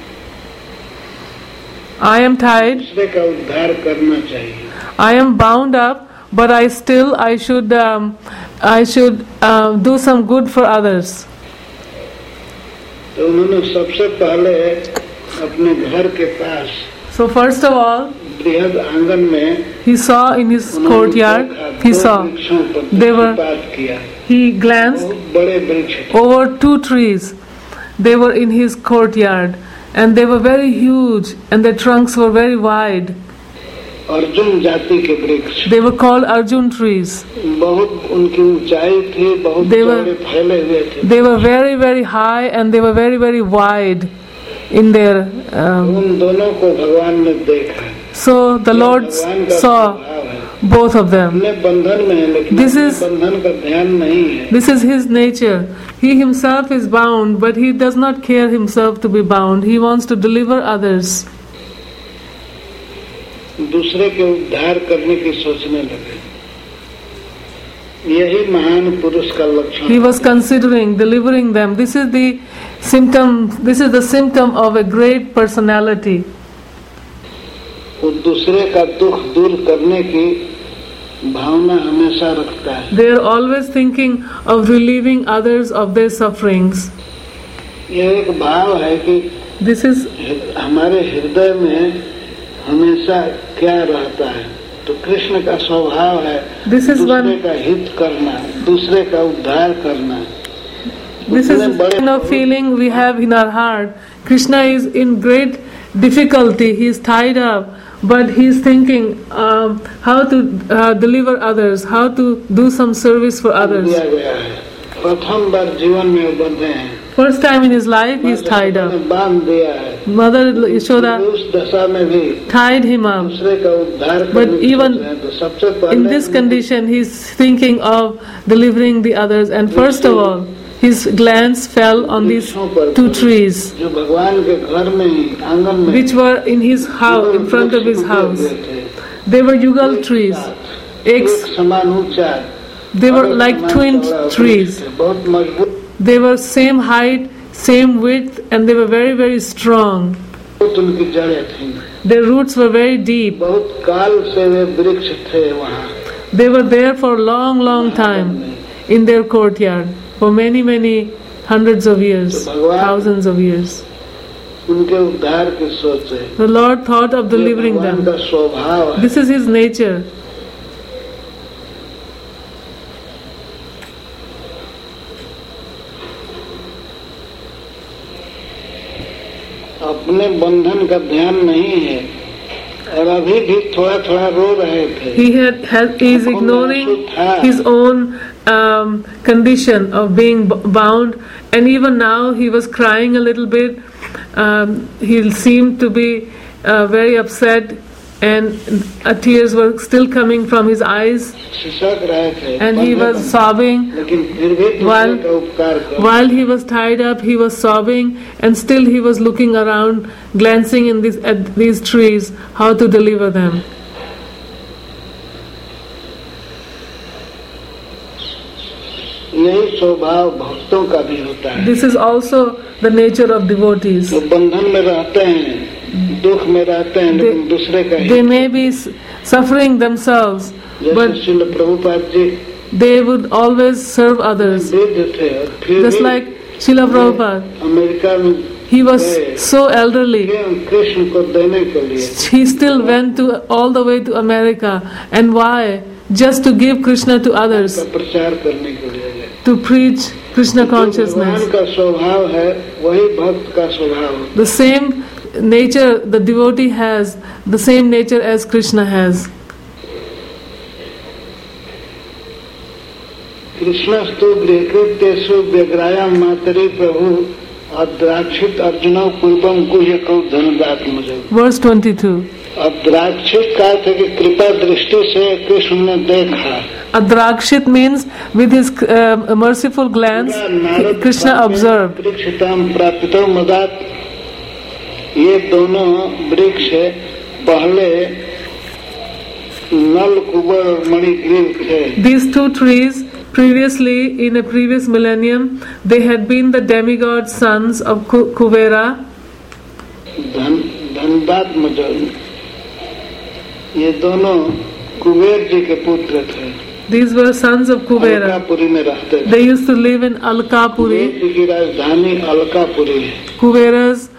I am tied, दूसरे का उद्धार करना चाहिए. I am bound up, but I should do some good for others. तो उन्होंने सबसे पहले अपने घर के पास So first of all, बृहद आंगन में he saw in his courtyard, he glanced बहुत बड़े वृक्ष over 2 trees. They were in his courtyard and they were very huge and their trunks were very wide. Arjun जाति के वृक्ष They were called Arjun trees. बहुत उनकी ऊंचाई थी, बहुत They were- चौड़े फैले हुए थे. They were very, very high and they were very, very wide in their. उन दोनों को भगवान ने देखा. So the Lord भगवान का saw स्वभाव है. both of them. अपने बंधन में है, लेकिन This अपने is- बंधन का ध्यान नहीं है. This is his nature. He himself is bound, but he does not care himself to be bound. He wants to deliver others. दूसरे के उद्धार करने की सोचने लगे. यही महान पुरुष का लक्षण. He was considering delivering them. This is the symptom of a great personality. वो दूसरे का दुख दूर करने की भावना हमेशा रखता है. They are always thinking of relieving others of their sufferings. ये एक भाव है कि This is हमारे हृदय में हमेशा क्या रहता है. तो कृष्ण का स्वभाव है This is दूसरे one- का हित करना, दूसरे का उद्धार करना. This is the kind of feeling we have in our heart. Krishna is in great difficulty. He is tied up, but he is thinking how to deliver others, how to do some service for others. दिया गया है. प्रथम बार जीवन में वो बंधे हैं. First time in his life, he is tied up. बांध दिया है. Mother Yashoda उस दशा में भी tied him up. दूसरे का उद्धार But करने की even सोच रहे हैं. तो सबसे पहले In this condition, he is thinking of delivering the others. And first of all, his glance fell on these 2 trees, जो भगवान के घर में ही आंगन में which were in his house, in front of his house. They were yugal trees. एक समान ऊंचा. They were like twin trees. बहुत मजबूत They were same height, same width, and they were very, very strong. उनकी जड़ें थी. Their roots were very deep. बहुत काल से वे वृक्ष थे वहाँ. They were there for a long, long time in their courtyard, for many, many hundreds of years, thousands of years. उनके उद्धार की सोच है. The Lord thought of delivering भगवान them. का स्वभाव है. This is His nature. अपने बंधन का ध्यान नहीं है और अभी भी थोड़ा थोड़ा रो रहे थे. He is ignoring his own condition of being bound, and even now he was crying a little bit. He seemed to be very upset, and tears were still coming from his eyes, सिसक रहे थे. and he was sobbing. लेकिन फिर भी दूसरे का उपकार कर. While he was tied up, he was sobbing, and still he was looking around, glancing at these trees, how to deliver them. यही स्वभाव भक्तों का भी होता है. This is also the nature of devotees. वो बंधन में रहते हैं, दुख में रहते हैं, लेकिन दूसरे का They हित. may be suffering themselves, जैसे but Srila Prabhupada ji they would always serve others. वृद्ध थे और फिर Just भी like Srila Prabhupada, अमेरिका में he was so elderly. Krishna को देने के लिए. He still went all the way to America. And why? Just to give Krishna to others, का प्रचार करने के लिए. to preach Krishna भगवान consciousness. का स्वभाव है वही भक्त का स्वभाव है। The same nature the devotee has, the same nature as Krishna has. कृष्णस्तु गृहकृत्यसु व्यग्रायाम मातरि प्रभु अद्राक्षित अर्जुन पूर्वम कुह्यकौ धनुदात्मज। Verse 22. अद्राक्षित का अर्थ है कि कृपा दृष्टि से कृष्ण ने देखा। Adrakshit means with his merciful glance, Krishna observed. वृक्षताम प्राप्तो मदात, ये दोनों वृक्ष पहले नल कुबर और मणिग्रीव थे। These two trees, previously in a previous millennium, they had been the demigod sons of Kuvera. धनदात्मज, ये दोनों कुबेर जी के पुत्र थे। These were sons of Kuvera. Alkapuri में रहते थे। They used to live in Alkapuri. Kuber ji की राजधानी अलकापुरी है। Kuvera's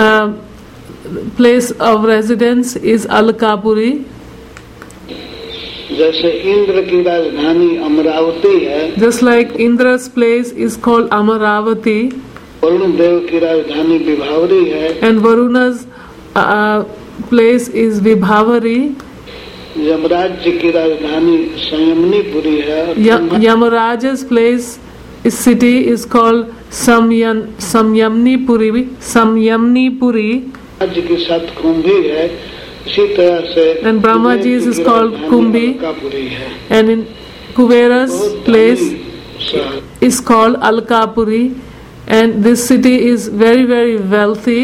place of residence is Alkapuri. जैसे इंद्र की राजधानी अमरावती है, Just like Indra's place is called Amaravati, Varun देव की राजधानी विभावरी है, and Varuna's place is Vibhavari. Yamraj ji की राजधानी संयमनीपुरी है, और Yamaraja's place is city is called Samyamnipuri. Brahma ji की शतकुंभी है, इसी तरह से And Brahmaji's is called Kumbhi. Alkapuri है। And in Kuvera's बहुत place धनी शहर। is called Alkapuri, and this city is very, very wealthy.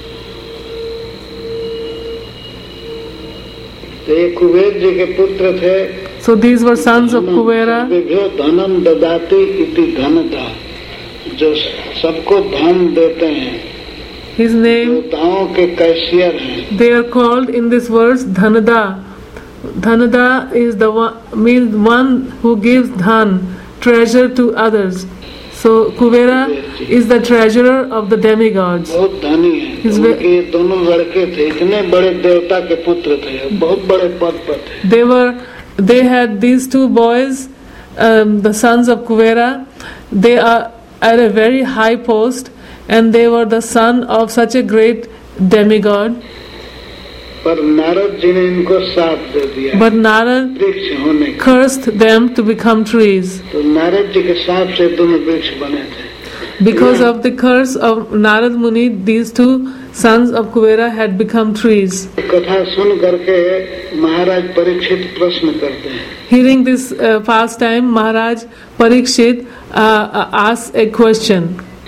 तो ये कुबेर जी के पुत्र थे। So these were sons of Kuvera. सर्वेभ्यो धनम ददाति इति धनदा, जो सबको धन देते हैं, His name, देवताओं के कैशियर हैं। they are called in this verse Dhanada. Dhanada is the one, means one who gives dhan, treasure to others. So Kuvera is the treasurer of the demigods. बहुत धनी है। He's उनके ये दोनों लड़के थे, इतने बड़े देवता के पुत्र थे, बहुत बड़े पद पर थे। They had these two boys, the sons of Kuvera. They are at a very high post, and they were the son of such a great demigod. पर नारद जी ने इनको साथ दे दिया, But Narad वृक्ष होने का। cursed them to become trees. तो नारद जी के साथ से दोनों वृक्ष बने थे। Because of the curse of Narad Muni, these two sons of Kuvera had become trees. कथा सुन करके महाराज परीक्षित प्रश्न करते हैं। Hearing this pastime, Maharaj Parikshit asked a question.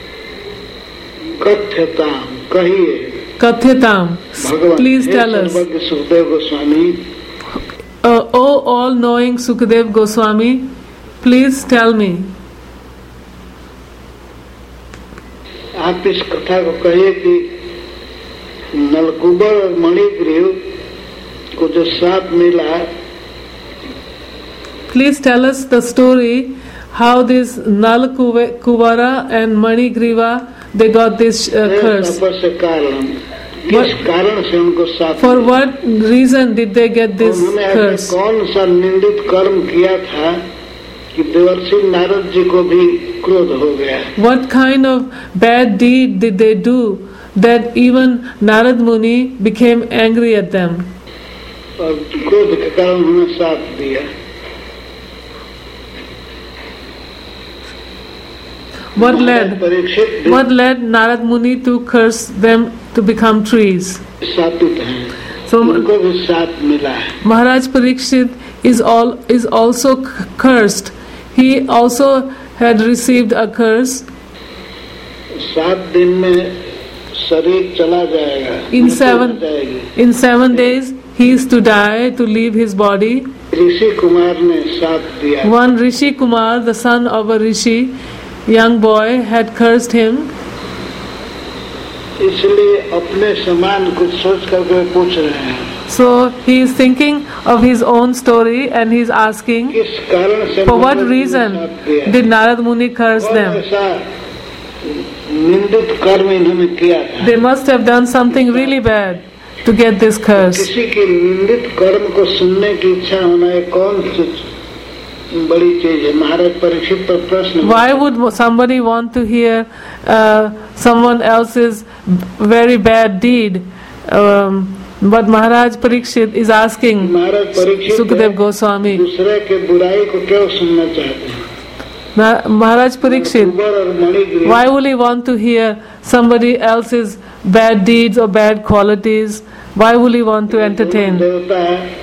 कथ्यताम, कहिए। Kathyatam, भगवान, please हे tell us. सर्वज्ञ Sukhdev Goswami, O all-knowing Sukadev Goswami, please tell me. आप इस कथा को कहिए कि नलकुबर और मणिग्रीव को जो साथ मिला, Please tell us the story how this Nal Kuvara and Manigriva they got this curse. तपस्या कारण, किस कारण से उनको साथ For मिला? what reason did they get this उन्होंने ऐसा curse? कौन सा निंदित कर्म किया था कि देवर्षि नारद जी को भी क्रोध हो गया? What kind of bad deed did they do that even Narad Muni became angry at them? और क्रोध के कारण उन्होंने साथ दिया। What Parikshit led Narad Muni to curse them to become trees? Shaapit हैं, So उनको भी साथ मिला है। Maharaj Parikshit is also cursed. He also had received a curse. 7 दिन में शरीर चला जाएगा, In मृत्यु seven- हो जाएगी। In 7 days, he is to die, to leave his body. Rishi Kumar ने साथ दिया। One Rishi Kumar, the son of a rishi, young boy, had cursed him. इसलिए अपने समान कुछ सोच करके पूछ रहे हैं, So he is thinking of his own story and he is asking, किस कारण से for what नारद जी ने reason साथ दिया? did Narad Muni curse कौन them? ऐसा निंदित कर्म इन्होंने किया था? They must have done something really bad to get this curse. किसी की निंदित कर्म को सुनने की इच्छा होना ये कौन सी बड़ी चीज है। महाराज परीक्षित पर प्रश्न, Why would somebody want to hear someone else's very bad deed? But Maharaj Parikshit is asking Maharaj Parikshit Sukadev Goswami. दूसरे के बुराई को क्यों सुनना चाहते हैं? Maharaj Parikshit, कुंवर और Manigriva why will he want to hear somebody else's bad deeds or bad qualities? Why will he want to entertain? देवता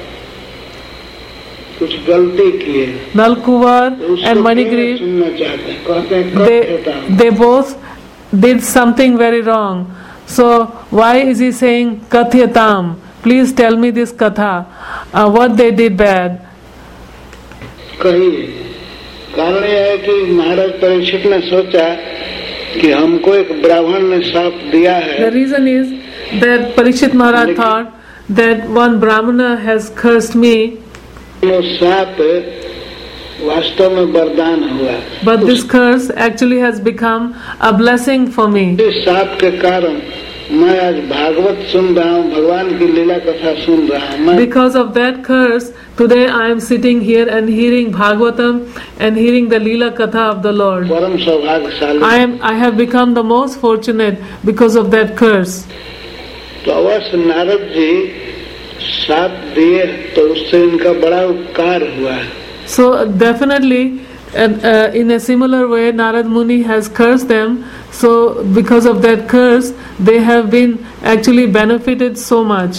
कुछ गलती किए, Nalkuvar तो उसको and क्यों Manigriv, सुनना चाहते हैं? कहते हैं कथ्यता। they both did something very wrong. So why is he saying Kathyatam? Please tell me this katha. What they did bad. कहिए। कारण यह है कि महाराज परीक्षित ने सोचा कि हमको एक ब्राह्मण ने शाप दिया है। The reason is that Parikshit Maharaj thought that one Brahmana has cursed me, वो शाप वास्तव में वरदान हुआ। but this curse actually has become a blessing for me. इस शाप के कारण मैं आज भागवत सुन रहा हूँ, भगवान की लीला कथा सुन रहा हूँ। मैं Because of that curse, today I am sitting here and hearing Bhagavatam and hearing the Leela Katha of the Lord. परम सौभाग्यशाली। I have become the most fortunate because of that curse. तो अवश्य नारद जी शाप दिए तो उससे इनका बड़ा उपकार हुआ है। So definitely, in a similar way, Narad Muni has cursed them. So because of that curse, they have been actually benefited so much.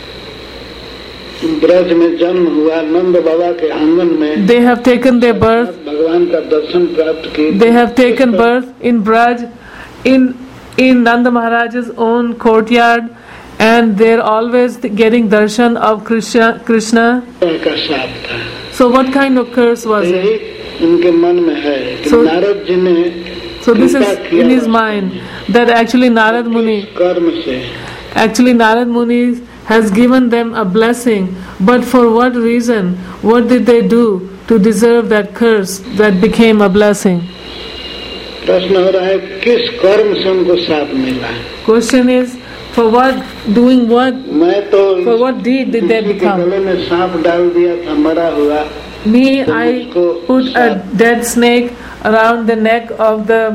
Braj में जन्म हुआ, नंद बाबा के आंगन में They have taken their birth. भगवान का दर्शन प्राप्त किया। They have taken birth in Braj, in Nanda Maharaj's own courtyard, and they're always getting darshan of Krishna. का शाप था। So what kind of curse was it? यही उनके मन में है कि So- नारद जी ने So this कृपा is किया in his mind that actually Narad Muni, कर्म से। Narad Muni has given them a blessing. But for what reason? What did they do to deserve that curse that became a blessing? प्रश्न हो रहा है किस कर्म से उनको शाप मिला? Question is, for what, doing what, मैं तो for what deed did they किसी के become? गले में सांप डाल दिया था, मरा हुआ। Me, I put a dead snake around the neck of the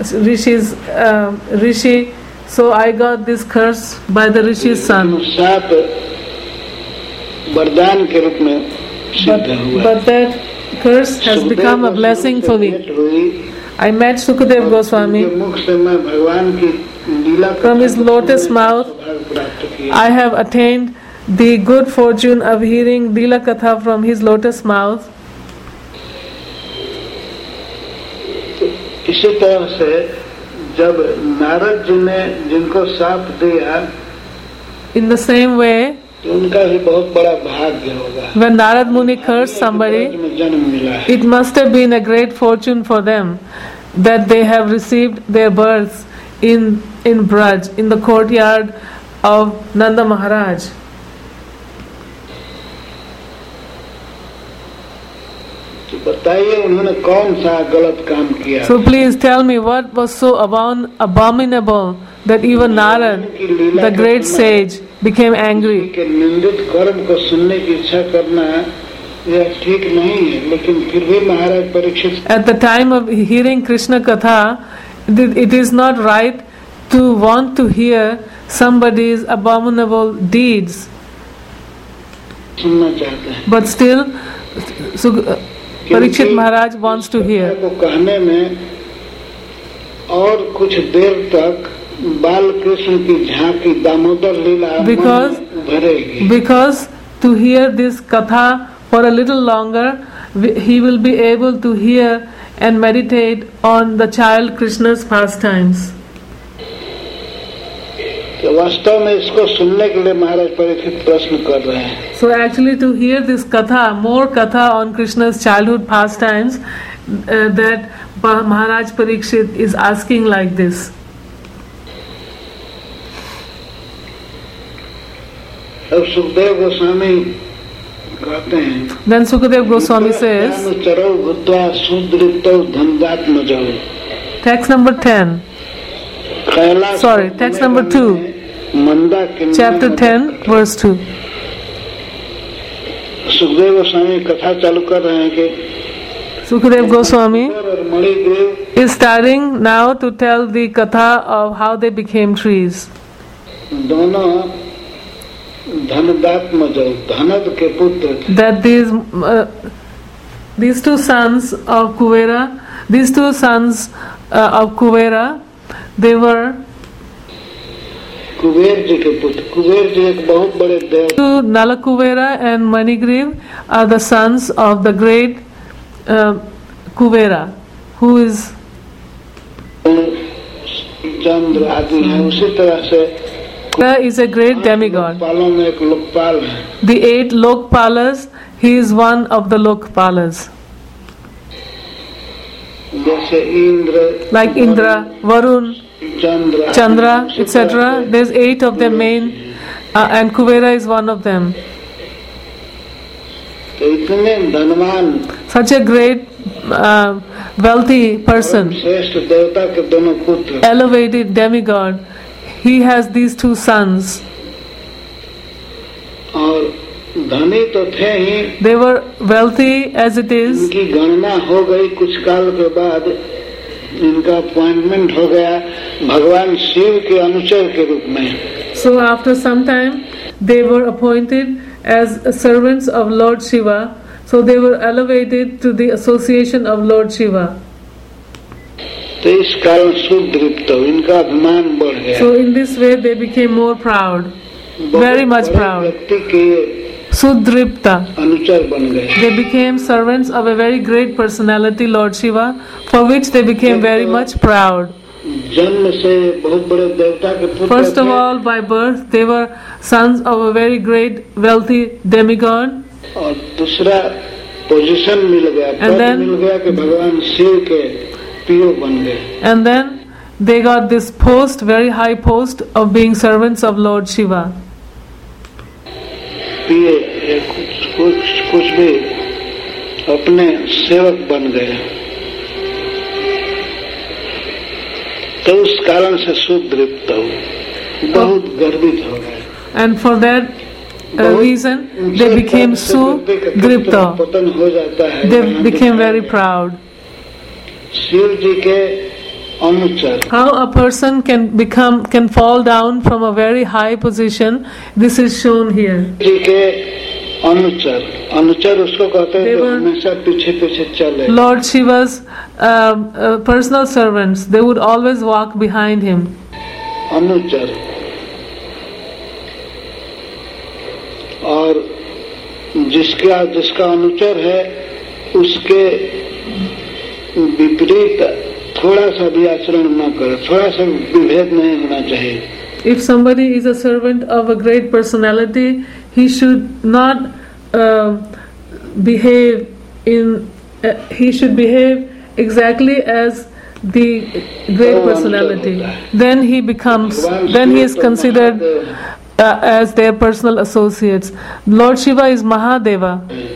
rishi, so I got this curse by the rishi's son. शाप वरदान के रूप में सिद्ध हुआ। But that curse has become a blessing for me. I met Sukadev Goswami. उनके मुख से मैं भगवान की लीला From his lotus mouth, सौभाग्य प्राप्त किया। I have attained the good fortune of hearing Leela Katha from his lotus mouth. इसी तरह से जब नारद जी ने जिनको शाप दिया, In the same way, तो उनका भी बहुत बड़ा भाग्य होगा। when Narad Muni cursed somebody, Braj में जन्म मिला है। it must have been a great fortune for them that they have received their births in Braj, in the courtyard of Nanda Maharaj. तो बताइए उन्होंने कौन सा गलत काम किया? So please tell me what was so abominable that even Narad, the great sage, became angry. कि निंदित कर्म को सुनने की इच्छा करना यह ठीक नहीं है, लेकिन फिर भी महाराज Parikshit At the time of hearing Krishna Katha, it is not right to want to hear somebody's abominable deeds. सुनना चाहते हैं। But still, Parikshit Maharaj wants to hear. को कहने में और कुछ देर तक बाल कृष्ण की झांकी दामोदर लीला Because- मन में भरेगी। Because to hear this Katha for a little longer, he will be able to hear and meditate on the child Krishna's pastimes. तो वास्तव में इसको सुनने के लिए महाराज परीक्षित प्रश्न कर रहे हैं। So actually to hear this Katha, more Katha on Krishna's childhood pastimes, that Maharaj Parikshit is asking like this. अब सुखदेव गोस्वामी कहते हैं, Then Sukadev Goswami says, चरौ भूत्वा सुदृप्तौ धन्दात्मजौ। text number 10, Kailash Sorry, text number 2. मंदा chapter 10, verse 2. सुखदेव गोस्वामी कथा चालू कर रहे हैं कि Sukadev Goswami और Manigriva is starting now to tell the katha of how they became trees. दोनों धनदात्मज धनद के पुत्र थे। That these two sons of Kuvera, they were Kuber ji के पुत्र। कुबेर जी एक बहुत बड़े देव। Nalakuvera and Manigriv are the sons of the great Kuvera, who is चंद्र आदि है। उसी तरह से Kuvera is a great demigod. पालों में एक लोकपाल है। The 8 Lokpalas, he is one of the Lokpalas. जैसे Indra, Like Indra, Varun, Chandra, etc. There's 8 of them main, and Kuvera is one of them. तो इतने धनवान Such a great wealthy person, श्रेष्ठ देवता के दोनों पुत्र, elevated demigod, he has these 2 sons. और धनी तो थे ही। They were wealthy as it is. इनकी गणना हो गई। कुछ काल के बाद इनका अपॉइंटमेंट हो गया भगवान शिव के अनुचर के रूप में। So after some time, they were appointed as servants of Lord Shiva. So they were elevated to the association of Lord Shiva. तो इस कारण शुद्ध इनका अभिमान बढ़ गया। So in this way, they became more proud, very much proud. व्यक्ति के Sudripta. अनुचर बन गए। They became servants of a very great personality, Lord Shiva, for which they became very much proud. जन्म से बहुत बड़े देवता के पुत्र First of थे। all, by birth, they were sons of a very great, wealthy demigod. और दूसरा पोजीशन मिल गया, पद मिल गया कि भगवान शिव के पीओ बन गए। And then they got this post, very high post of being servants of Lord Shiva. पिए कुछ भी अपने सेवक बन गए। तो उस कारण से सुदृप्त बहुत गर्वित हो गए। And for that reason, they became Sudripta. पतन हो जाता है। They became very proud. Shiv जी के अनुचर। How a person can fall down from a very high position, this is shown here. जी के अनुचर उसको कहते हैं जो हमेशा पीछे पीछे चले। Lord Shiva's personal servants, they would always walk behind him. अनुचर। और जिसका अनुचर है उसके विपरीत थोड़ा सा भी आचरण न करे, थोड़ा सा विभेद नहीं होना चाहिए। If somebody is a servant of a great personality, he should not behave he should behave exactly as the great personality. Then he is considered as their personal associates. Lord Shiva is Mahadeva.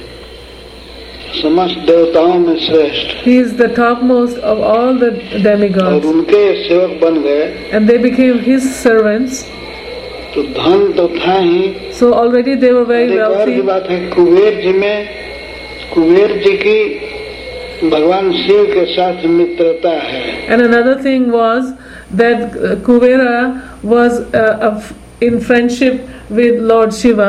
समस्त देवताओं में श्रेष्ठ। He is the topmost of all the demigods. और उनके सेवक बन गए। And they became his servants. तो धन तो था ही। So already they were very wealthy. एक बात है कुबेर जी की भगवान शिव के साथ मित्रता है। And another thing was that Kuvera was in friendship with Lord Shiva.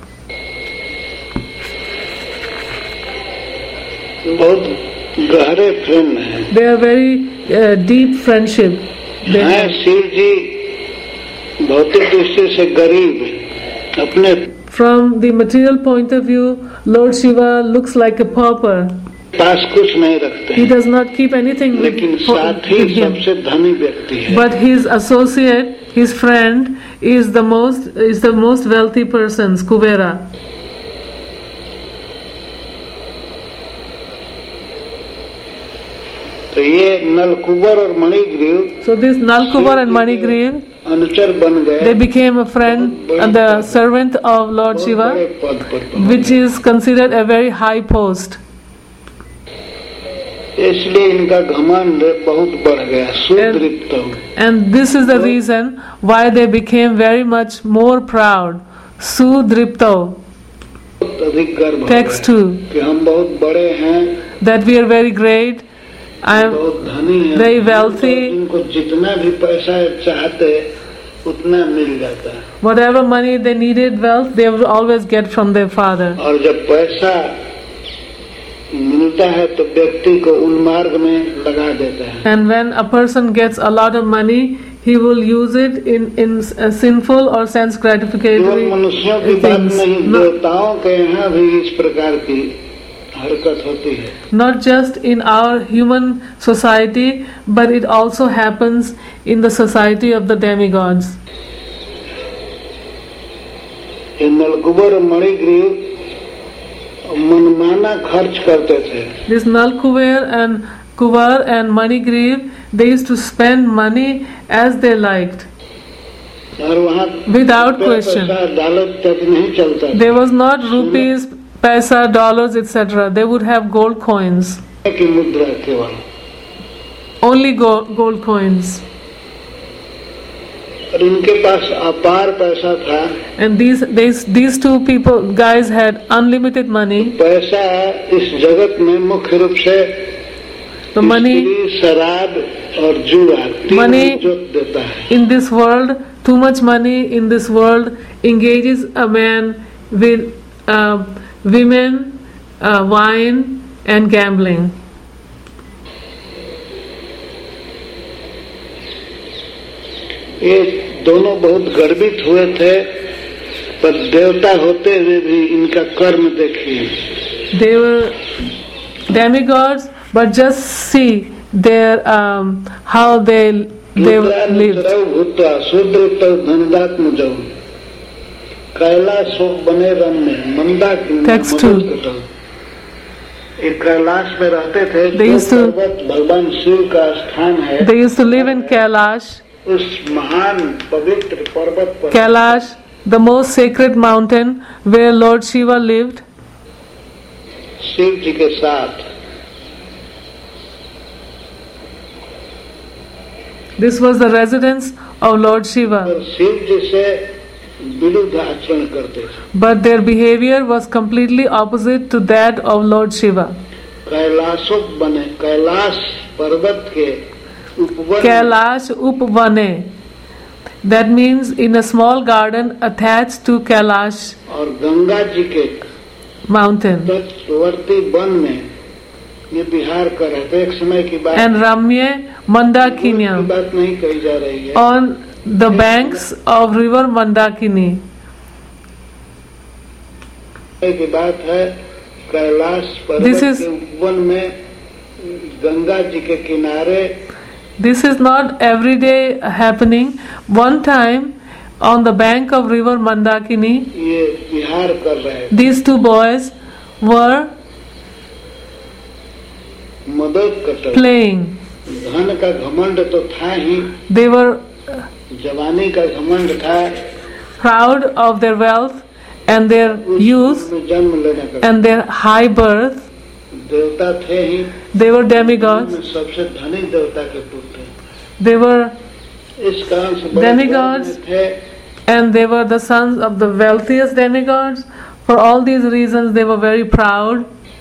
बहुत गहरे प्रेम है। They are very deep friendship. Shiv जी भौतिक दृष्टि से गरीब अपने। From the material point of view, Lord Shiva looks like a pauper. पास कुछ नहीं रखते। He does not keep anything with लेकिन साथ ही सबसे धनी व्यक्ति है। But his associate, his friend, is the most wealthy person, Kuvera. तो ये नलकुबर और Manigriva. So this Nalkubar and Manigriv, अनुचर बन गए। they became a friend and the servant of Lord Shiva, which is considered a very high post. इसलिए इनका घमंड बहुत बढ़ गया, सुदृप्त। And this is the reason why they became very much more proud. Sudripto. अधिक गर्व Text 2. कि हम बहुत बड़े हैं that we are very great, I am बहुत धनी है, very wealthy. इनको जितना भी पैसा चाहते उतना मिल जाता है। Whatever money they needed, wealth, they would always get from their father. और जब पैसा मिलता है तो व्यक्ति को उन्मार्ग में लगा देता है। And when a person gets a lot of money, he will use it in sinful or sense gratificatory केवल मनुष्यों की बात things. नहीं, देवताओं के यहाँ भी इस प्रकार की हरकत होती है। Not just in our human society, but it also happens in the society of the demigods. ये नलकुबर मणिग्रीव मनमाना खर्च करते थे। This Nalkuver and Kuvar and Manigriv, they used to spend money as they liked, और वहाँ without question. पैसा dollar तक नहीं चलता था। There was not rupees, paisa, dollars, etc. They would have gold coins, की मुद्रा केवल, only gold coins. और इनके पास अपार पैसा था। And these two guys had unlimited money. पैसा इस जगत में मुख्य रूप से The money, स्त्री, शराब और जुआ तीन Money- जोत देता है। in this world, too much money in this world engages a man with women, wine and gambling. ये दोनों बहुत गर्वित हुए थे, पर देवता होते हुए भी इनका कर्म देखिए। They were demigods, but just see their how they lived. भूतवा शूद्र तो धनदात मुझो कैलाश बने रन में मंदा Text two. एक कैलाश में रहते थे। They जो used to- पर्वत भगवान शिव का स्थान है, They used to live in Kailash. उस महान पवित्र पर्वत पर Kailash, the most sacred mountain where Lord Shiva lived. Shiv जी के साथ This was the residence of Lord Shiva. और शिव जी से विरुद्ध आचरण करते थे। But their behavior was completely opposite to that of Lord Shiva. कैलाशों बने, कैलाश पर्वत के उपवन Kailash Upvane. That means in a small garden attached to Kailash और गंगा जी के mountain. तटवर्ती वन में ये विहार कर रहे थे। एक समय की बात, And Ramya की Mandakini बात नहीं कही जा रही है। on the banks of river Mandakini. की बात है, कैलाश पर्वत This is- के उपवन में गंगा जी के किनारे This is not every day happening. One time on the bank of river Mandakini, ये विहार कर रहे थे। these two boys were मदद कटर playing. धन का घमंड तो था ही, They were जवानी का घमंड था, proud of their wealth and their उस youth में जन्म लेने का। and their high birth. देवता थे ही, They were demigods. उनमें सबसे धनी देवता के पुत्र। They were इस कारण से बड़े Demigods. गर्व में थे। and they were the sons of the wealthiest demigods. For all these reasons, they were very proud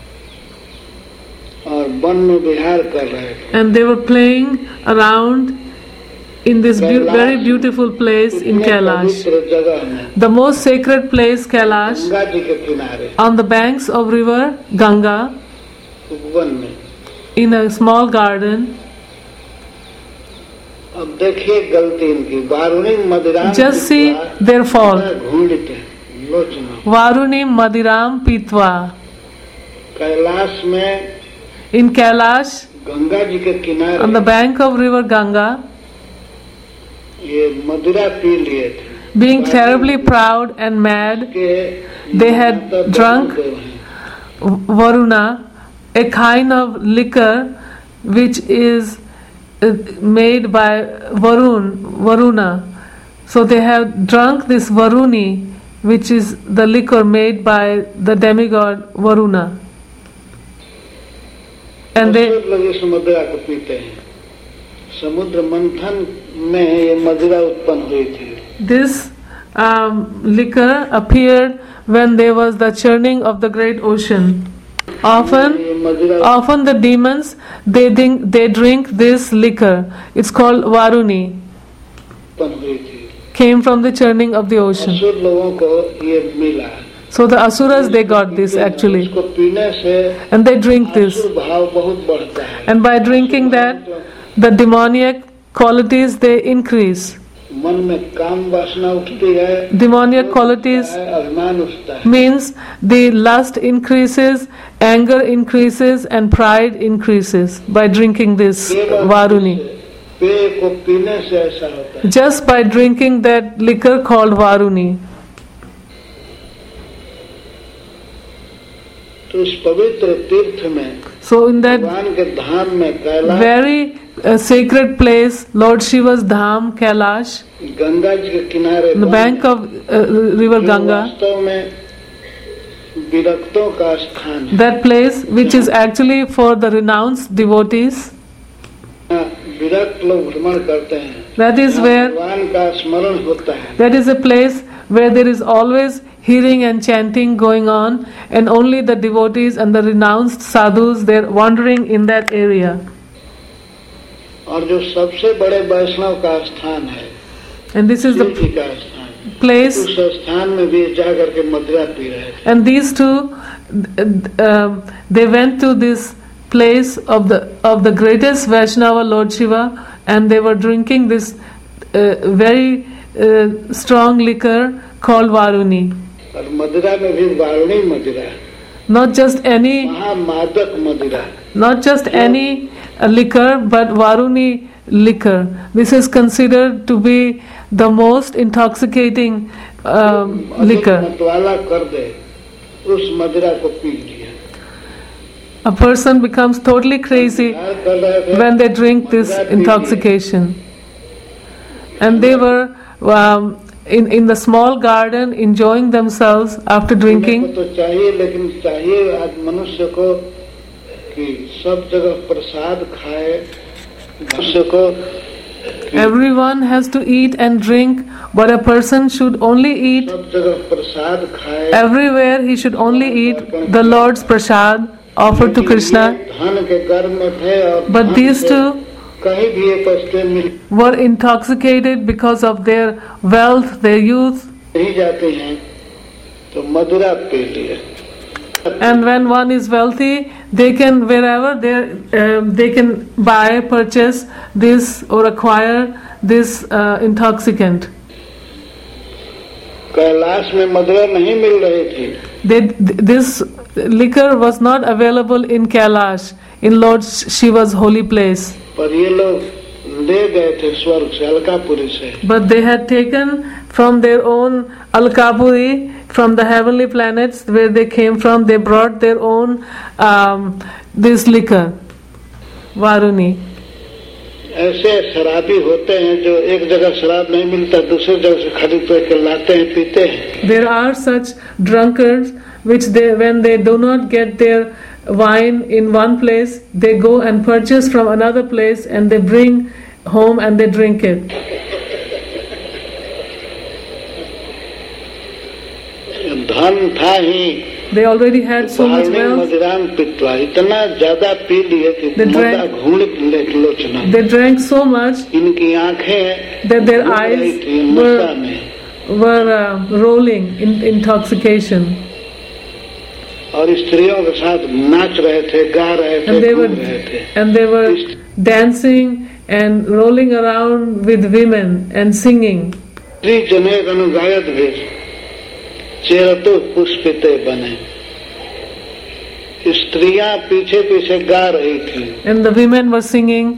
और वन में विहार कर रहे थे। and they were playing around in this very beautiful place in इतने Kailash. पवित्र जगह में The most sacred place, Kailash, Ganga ji के किनारे on the banks of river Ganga, उपवन में। in a small garden. अब देखिए गलती इनकी, वारुणी Madiram Just see their fault. घूंढते Lochana. Varuni Madiram Pitwa. Kailash में In Kailash, गंगा जी के किनारे on the bank of river Ganga, ये मदिरा पी लिए थे। being terribly proud and mad, के They had माता drunk वरुण देव हैं। Varuna, a kind of liquor which is made by Varuna. So they have drunk this Varuni, which is the liquor made by the demigod Varuna. And they सब लोग इस मदिरा को पीते हैं। समुद्र मंथन में ये मदिरा उत्पन्न हुई थी। this liquor appeared when there was the churning of the great ocean. Often ये मदिरा Often the demons they drink this liquor. It's called Varuni. उत्पन्न हुई थी, Came from the churning of the ocean. असुर लोगों को ये मिला, So the asuras they got this actually, इसको पीने से and they drink this. असुर भाव बहुत बढ़ता है, And by drinking that, the demoniac qualities they increase. मन में काम वासना उठती है, Demoniac qualities अभिमान उठता है, means the lust increases, anger increases, and pride increases by drinking this Varuni. पेय को पीने से ऐसा होता है। Just by drinking that liquor called Varuni. तो उस पवित्र तीर्थ में, So in that भगवान के धाम में, Kailash, very sacred place, Lord Shiva's Dham, Kailash, Ganga ji के किनारे, on the bank of river जो Ganga, वास्तव में विरक्तों का स्थान है, that place which is actually for the renounced devotees, विरक्त लोग भ्रमण करते हैं, that is where भगवान का स्मरण होता है, that is a place where there is always hearing and chanting going on, and only the devotees and the renounced sadhus they're wandering in that area. और जो सबसे बड़े वैष्णव का स्थान है, And this is Shiv the जी का स्थान, place, उस स्थान में भी जा करके मदिरा पी रहे थे। and these two they went to this place of the greatest Vaishnava Lord Shiva, and they were drinking this very strong liquor called Varuni. और मदिरा में भी वारुणी मदिरा, Not just any, महामादक मदिरा, not just any liquor, but Varuni liquor. This is considered to be the most intoxicating liquor. मतवाला कर दे, उस मदिरा को पी लिया। A person becomes totally crazy कर रहे थे, when they drink this intoxication. And they were in the small garden enjoying themselves after drinking. को तो चाहिए, लेकिन चाहिए आज मनुष्य को कि सब जगह प्रसाद खाए, मनुष्य को Everyone has to eat and drink, but a person should only eat. सब जगह प्रसाद खाए, Everywhere he should only eat the Lord's prasad offered to Krishna. धन के गर्भ में थे और But these two कहीं भी ये वस्तुएं मिल were intoxicated because of their wealth, their youth. नहीं जाते हैं, तो मदिरा पी लिए। And when one is wealthy, they can wherever they can buy, purchase this or acquire this intoxicant. Kailash में मदिरा नहीं मिल रही थी, This liquor was not available in Kailash, in Lord Shiva's holy place. पर ये लोग ले गए थे स्वर्ग से, अलकापुरी से। But they had taken from their own Alkapuri, from the heavenly planets where they came from, they brought their own this liquor, Varuni. ऐसे शराबी होते हैं जो एक जगह शराब नहीं मिलता, दूसरी जगह से खरीद करके लाते हैं, पीते हैं। There are such drunkards which when they do not get their wine in one place, they go and purchase from another place and they bring home and they drink it. धन था ही, They already had so much wealth. Madiram पित्वा, इतना ज्यादा P लिए कि They मुद्दा drank- घूम Lochana, They drank so much इनकी आंखें that their घूम रही eyes थी नशा में, were rolling in intoxication. और स्त्रियों के साथ नाच रहे थे, गा रहे थे, And they were dancing and rolling around with women and singing. स्त्री जने अनुगायत भी चेरतो पुष्पिते बने, स्त्रियां पीछे पीछे गा रही थी, And the women were singing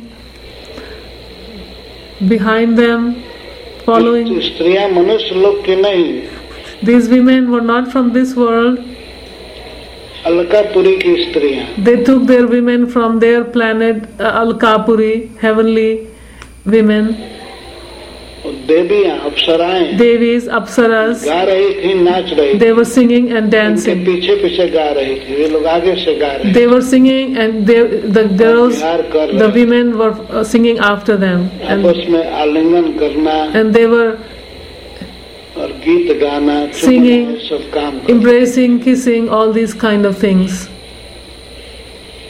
behind them, following. स्त्रियां मनुष्य लोग की नहीं, These women were not from this world. Alkapuri की स्त्रियां, They took their women from their planet Alkapuri, heavenly women, देवियां, अप्सराएं Devis, Apsaras. गा रही थी, नाच रही थी, They were singing and उनके dancing. पीछे पीछे गा रही थी, वे लोग आगे से गा रहे They were singing and the girls, Bihar कर the रहे, women were singing after them. आपस में आलिंगन करना And they were और गीत गाना, Singing, सब काम करना। embracing, kissing, all these kind of things.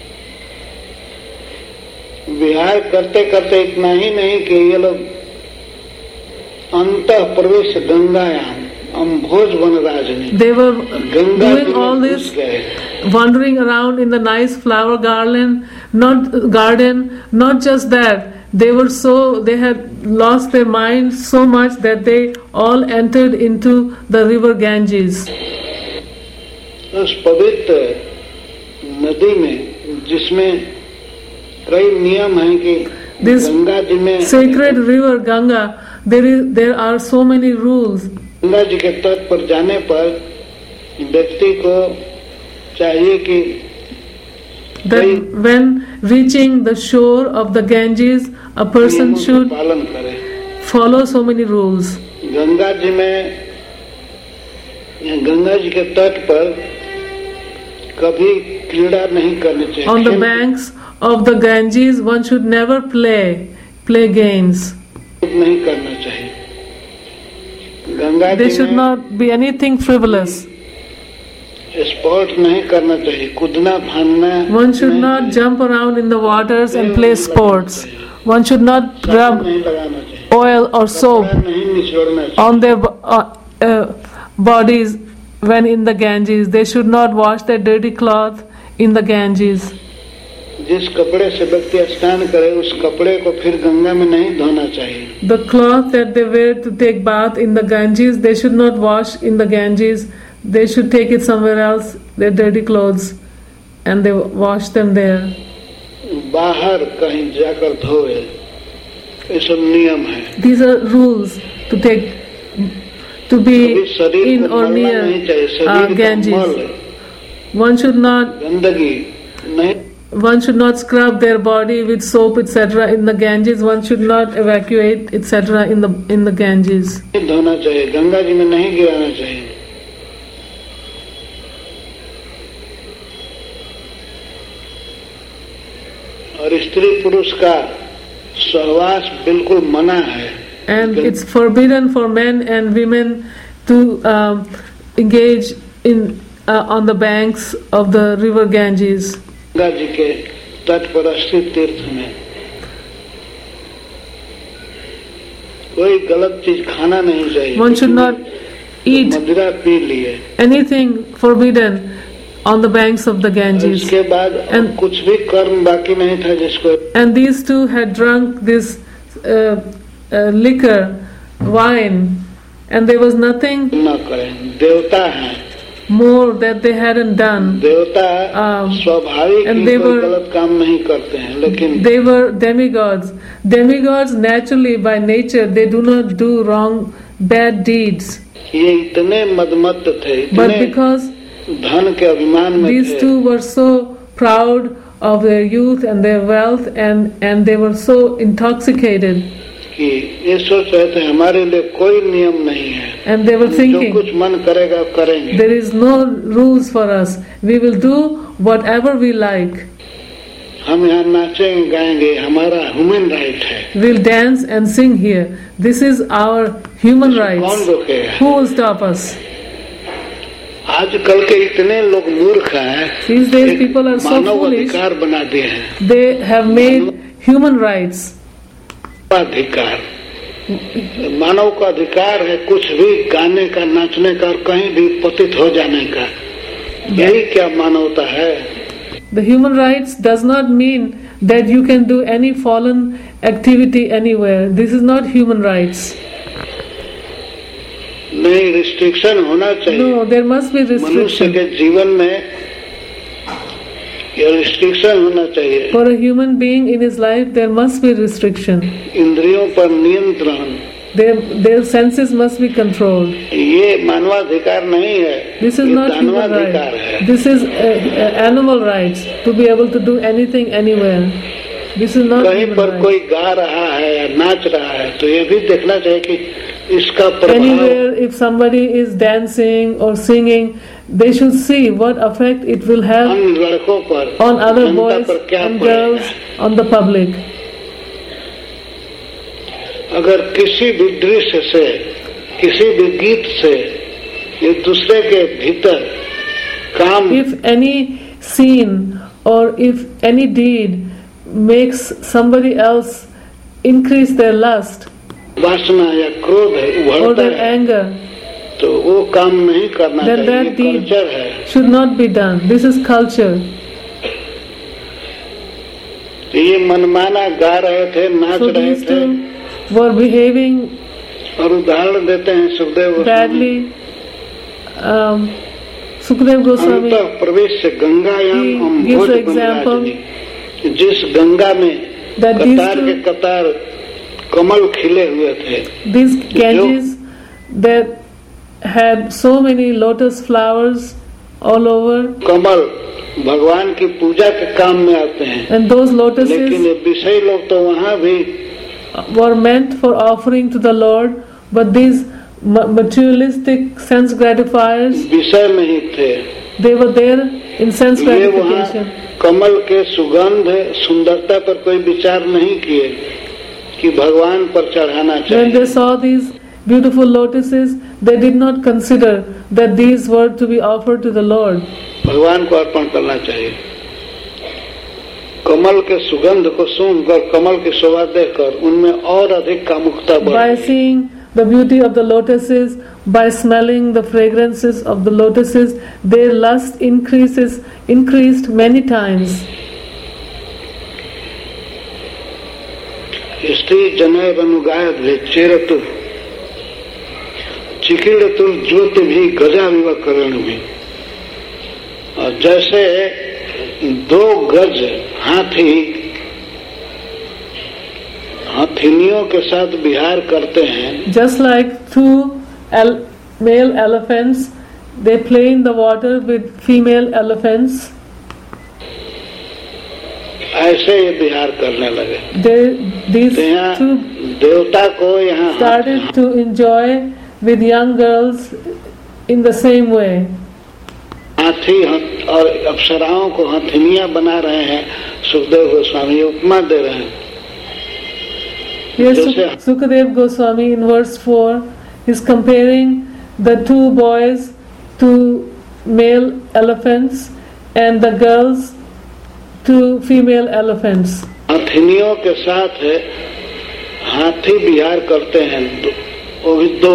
विहार करते करते इतना ही नहीं कि ये लोग अंतः प्रवेश गंगायाम अम्भोज वनराजनी They were Ganga doing all this, wandering around in the nice flower garden. Not just that, they had lost their mind so much that they all entered into the river Ganges. उस पवित्र नदी में जिसमें कई नियम हैं कि This गंगा जी में sacred river Ganga, there are so many rules. Ganga ji के तट पर जाने पर व्यक्ति को चाहिए कि That when reaching the shore of the Ganges, a person नियमों का should पालन करे। follow so many rules. Ganga ji में गंगा जी के तट पर कभी क्रीड़ा नहीं करनी चाहिए। On the banks of the Ganges, one should never play games. नहीं करना चाहिए। गंगा There जी should में not be anything frivolous. Sport नहीं करना चाहिए, कूदना फांदना One should नहीं not चाहिए। jump around in the waters and play sports. One should not साबुन rub नहीं लगाना चाहिए, oil or soap कपड़ा नहीं निचोड़ना चाहिए। on their bodies when in the Ganges. They should not wash their dirty cloth in the Ganges. जिस कपड़े से व्यक्ति स्नान करे उस कपड़े को फिर गंगा में नहीं धोना चाहिए। The cloth that they wear to take bath in the Ganges, they should not wash in the Ganges. They should take it somewhere else, their dirty clothes, and they wash them there. बाहर कहीं जाकर धोए, ये सब नियम है। These are rules to be कभी शरीर in को or मलना near नहीं चाहिए, शरीर का Ganges. मल One should not गंदगी नहीं One should not scrub their body with soap, etc. in the Ganges. One should not evacuate, etc. in the Ganges. धोना चाहिए, गंगा जी में नहीं गिराना चाहिए। और स्त्री पुरुष का सहवास बिल्कुल मना है। And it's forbidden for men and women to engage in on the banks of the river Ganges. Ganga ji के तट पर स्थित तीर्थ में कोई गलत चीज खाना नहीं चाहिए। One should not eat मदिरा पी लिए, anything forbidden on the banks of the Ganges. इसके बाद And- कुछ भी कर्म बाकी नहीं था जिसको And these two had drunk this liquor, wine, and there was nothing न करें। देवता हैं, more that they hadn't done. देवता स्वाभाविक and ही they कोई were- गलत काम नहीं करते हैं, लेकिन They were demigods. Demigods naturally by nature they do not do wrong, bad deeds. ये इतने मदमत्त थे, But इतने because धन के अभिमान में these थे two were so proud of their youth and their wealth, and they were so intoxicated, कि ये सोच रहे थे हमारे लिए कोई नियम नहीं है, and they were जो thinking, कुछ मन करेगा करेंगे। there is no rules for us. We will do whatever we like. हम यहाँ नाचेंगे गाएंगे, हमारा ह्यूमन राइट है। We'll dance and sing here. This is our human कौन rights. रोकेगा? Who will stop us? आजकल के इतने लोग मूर्ख हैं, These days एक people are so Manav foolish. अधिकार बना दिए हैं। They have made human rights. अधिकार, मानव का अधिकार है कुछ भी गाने का, नाचने का और कहीं भी पतित हो जाने का। यही क्या मानवता है? The human rights does not mean that you can do any fallen activity anywhere. This is not human rights. नहीं, रिस्ट्रिक्शन होना चाहिए। No, there must be मनुष्य restriction. के जीवन में ये रिस्ट्रिक्शन होना चाहिए। For a human being in his life, there must be restriction. इंद्रियों पर नियंत्रण, Their senses must be controlled. ये मानवाधिकार नहीं है, This is ये not human दानवाधिकार right. है। This is animal rights to be able to do anything anywhere. This is not कहीं human पर rights. कोई गा रहा है या नाच रहा है तो ये भी देखना चाहिए कि इसका प्रभाव Anywhere, if somebody is dancing or singing, they should see what effect it will have अन्य लड़कों पर, on other जनता boys पर क्या and पड़ेगा। girls, on the public. अगर किसी भी दृश्य से, किसी भी गीत से एक दूसरे के भीतर काम If any scene or if any deed makes somebody else increase their lust वासना या क्रोध है or उभरता their है, anger, तो वो काम नहीं करना then चाहिए, that deed कल्चर है। should not be done. This is culture. तो ये मनमाना गा रहे थे, नाच So रहे these थे, two were behaving और उदाहरण देते हैं Sukhdev Goswami. badly. Sukadeva Goswami, अंतः प्रवेश से गंगायाम he हम gives भोज the example बलिराजनी। जिस गंगा में that these कतार के two, कतार कमल खिले हुए थे, these Ganges that had so many lotus flowers all over, कमल भगवान की पूजा के काम में आते हैं, and those लेकिन lotuses ये विषय लोग तो वहाँ भी were meant for offering to the Lord, but these materialistic sense gratifiers, विषय में ही थे। they were there in sense ये वहाँ gratification. कमल के सुगंध सुंदरता पर कोई विचार नहीं किए कि भगवान पर चढ़ाना When चाहिए। they saw these beautiful lotuses, they did not consider that these were to be offered to the Lord. भगवान को अर्पण करना चाहिए। कमल के सुगंध को सूंघकर, कमल की शोभा देखकर उनमें और अधिक कामुकता बढ़ By गई। seeing the beauty of the lotuses, by smelling the fragrances of the lotuses, their lust increased many times. स्त्री जने अनुगाय चेरतु चिकीड़तु ज्योति भी गजा विवकरण भी। और जैसे 2 गज हाथी हथिनियों के साथ विहार करते हैं, Just like 2 male elephants, they play in the water with female elephants. ऐसे ये विहार करने लगे। These तो यहाँ two देवता को यहाँ started to enjoy with young girls in the same way. हाथी और अप्सराओं को हथिनियां बना रहे हैं। सुखदेव गोस्वामी उपमा दे रहे हैं। Here जैसे Sukadeva Goswami in verse 4 is comparing the 2 boys to male elephants and the girls to female elephants. हथिनियों के साथ हाथी विहार करते हैं, वो भी 2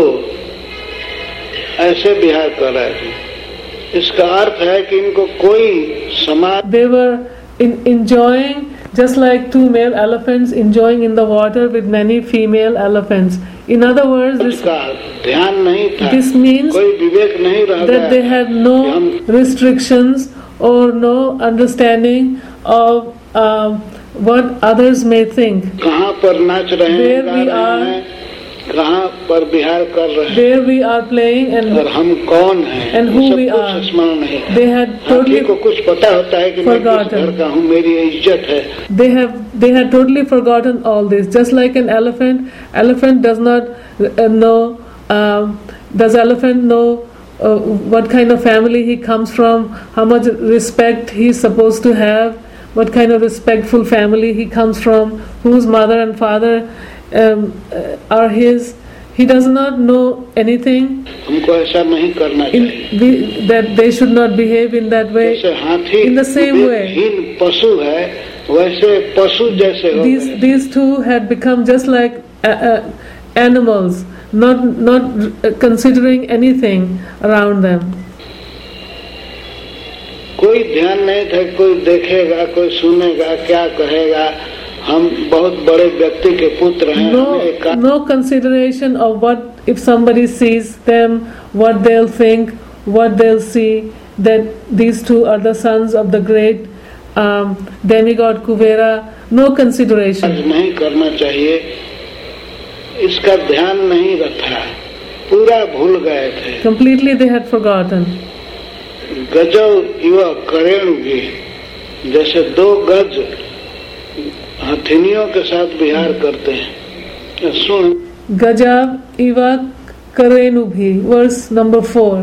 ऐसे विहार कर रहे थे। इसका अर्थ है कि इनको कोई समाज They were enjoying just like 2 male elephants enjoying in the water with many female elephants. In other words, का ध्यान नहीं था, this means कोई विवेक नहीं रह that they गया had no restrictions or no understanding of what others may think. कहाँ पर नाच रहे हैं, Where गा we रहे are, हैं, कहाँ पर विहार कर रहे हैं, where we are playing और and हम कौन हैं, and who सब we कुछ are. स्मरण नहीं है। They had हाथी totally को कुछ पता होता है कि मैं किस forgotten. घर का हूँ, मेरी इज्जत है। they had totally forgotten all this. Just like an elephant does not know. Does elephant know what kind of family he comes from? How much respect he is supposed to have? What kind of respectful family he comes from? Whose mother and father are his? He does not know anything. हमको ऐसा नहीं करना चाहिए। That they should not behave in that way. जैसे हाथी In the same way. विवेकहीन पशु है, वैसे पशु जैसे हो गए। These 2 had become just like animals, not considering anything around them. कोई ध्यान नहीं था, कोई देखेगा, कोई सुनेगा, क्या कहेगा। हम बहुत बड़े व्यक्ति के पुत्र हैं। No consideration of what if somebody sees them, what they'll think, what they'll see, that these 2 are the sons of the great demigod Kuvera. No consideration. नहीं करना चाहिए, इसका ध्यान नहीं रखा, पूरा भूल गए थे। Completely they had forgotten. गजव युवा करेणु भी, जैसे 2 गज हथिनियों के साथ विहार करते हैं। सुन Gajav Iva Karenubhi, verse number 4.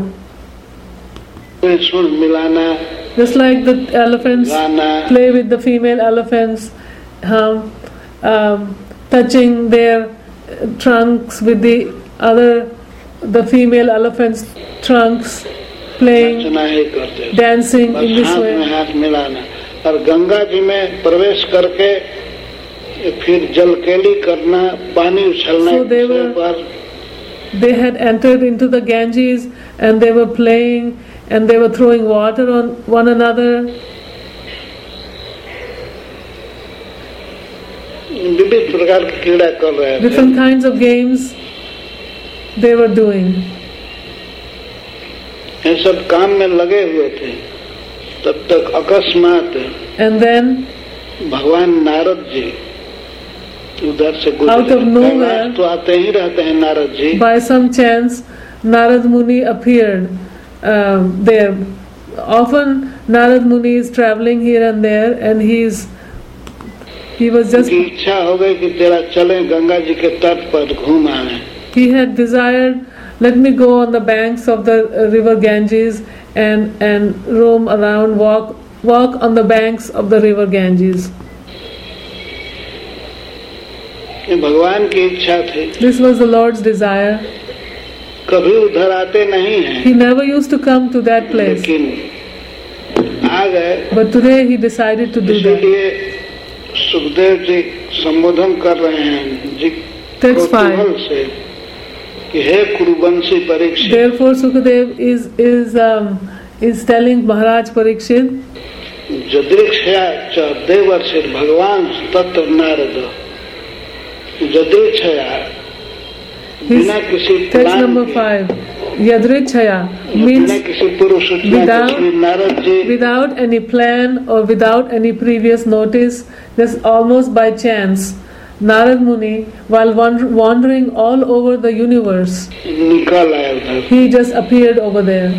सुन मिलाना, Just like the elephants गाना, play with the female elephants, touching their trunks with the female elephants' trunks, playing, नाचना ही करते थे। dancing बस in this हाथ में way. हाथ मिलाना, और गंगा जी में प्रवेश करके फिर जलकेली करना, पानी उछलना So they were- पर They had entered into the Ganges and they were playing and they were throwing water on one another. विविध प्रकार की क्रीड़ा कर रहे थे। Different kinds of games they were doing. ये सब काम में लगे हुए थे। तब तक अकस्मात And then भगवान नारद जी उधर से Out of गुजरे। nowhere- कैलाश तो आते ही रहते हैं Narad ji. by some chance Narad Muni appeared there. Often Narad Muni is traveling here and there and he was just, उनकी इच्छा हो गई कि तेरा चले गंगा जी के तट पर घूम आए। he had desired, let me go on the banks of the river Ganges and roam around, walk on the banks of the river Ganges. ये भगवान की इच्छा थी। This was the Lord's desire. कभी उधर आते नहीं हैं, He never used to come to that place, लेकिन आ गए। but today he decided to do that. इसीलिए सुखदेव जी संबोधन कर रहे हैं जी That's fine. कौतूहल से कि हे कुरुवंशी Parikshit, Therefore Sukadev is telling Maharaj Parikshit, जदृक्षया च देवर्षि भगवान तत्र नारद। जदृक्षया बिना किसी text प्लान number के, 5, Yadrichaya बिना means किसी पूर्व सूचना without- के Narad ji without any plan or without any previous notice, just almost by chance, Narad Muni, while wandering all over the universe, निकल आए उधर। he just appeared over there.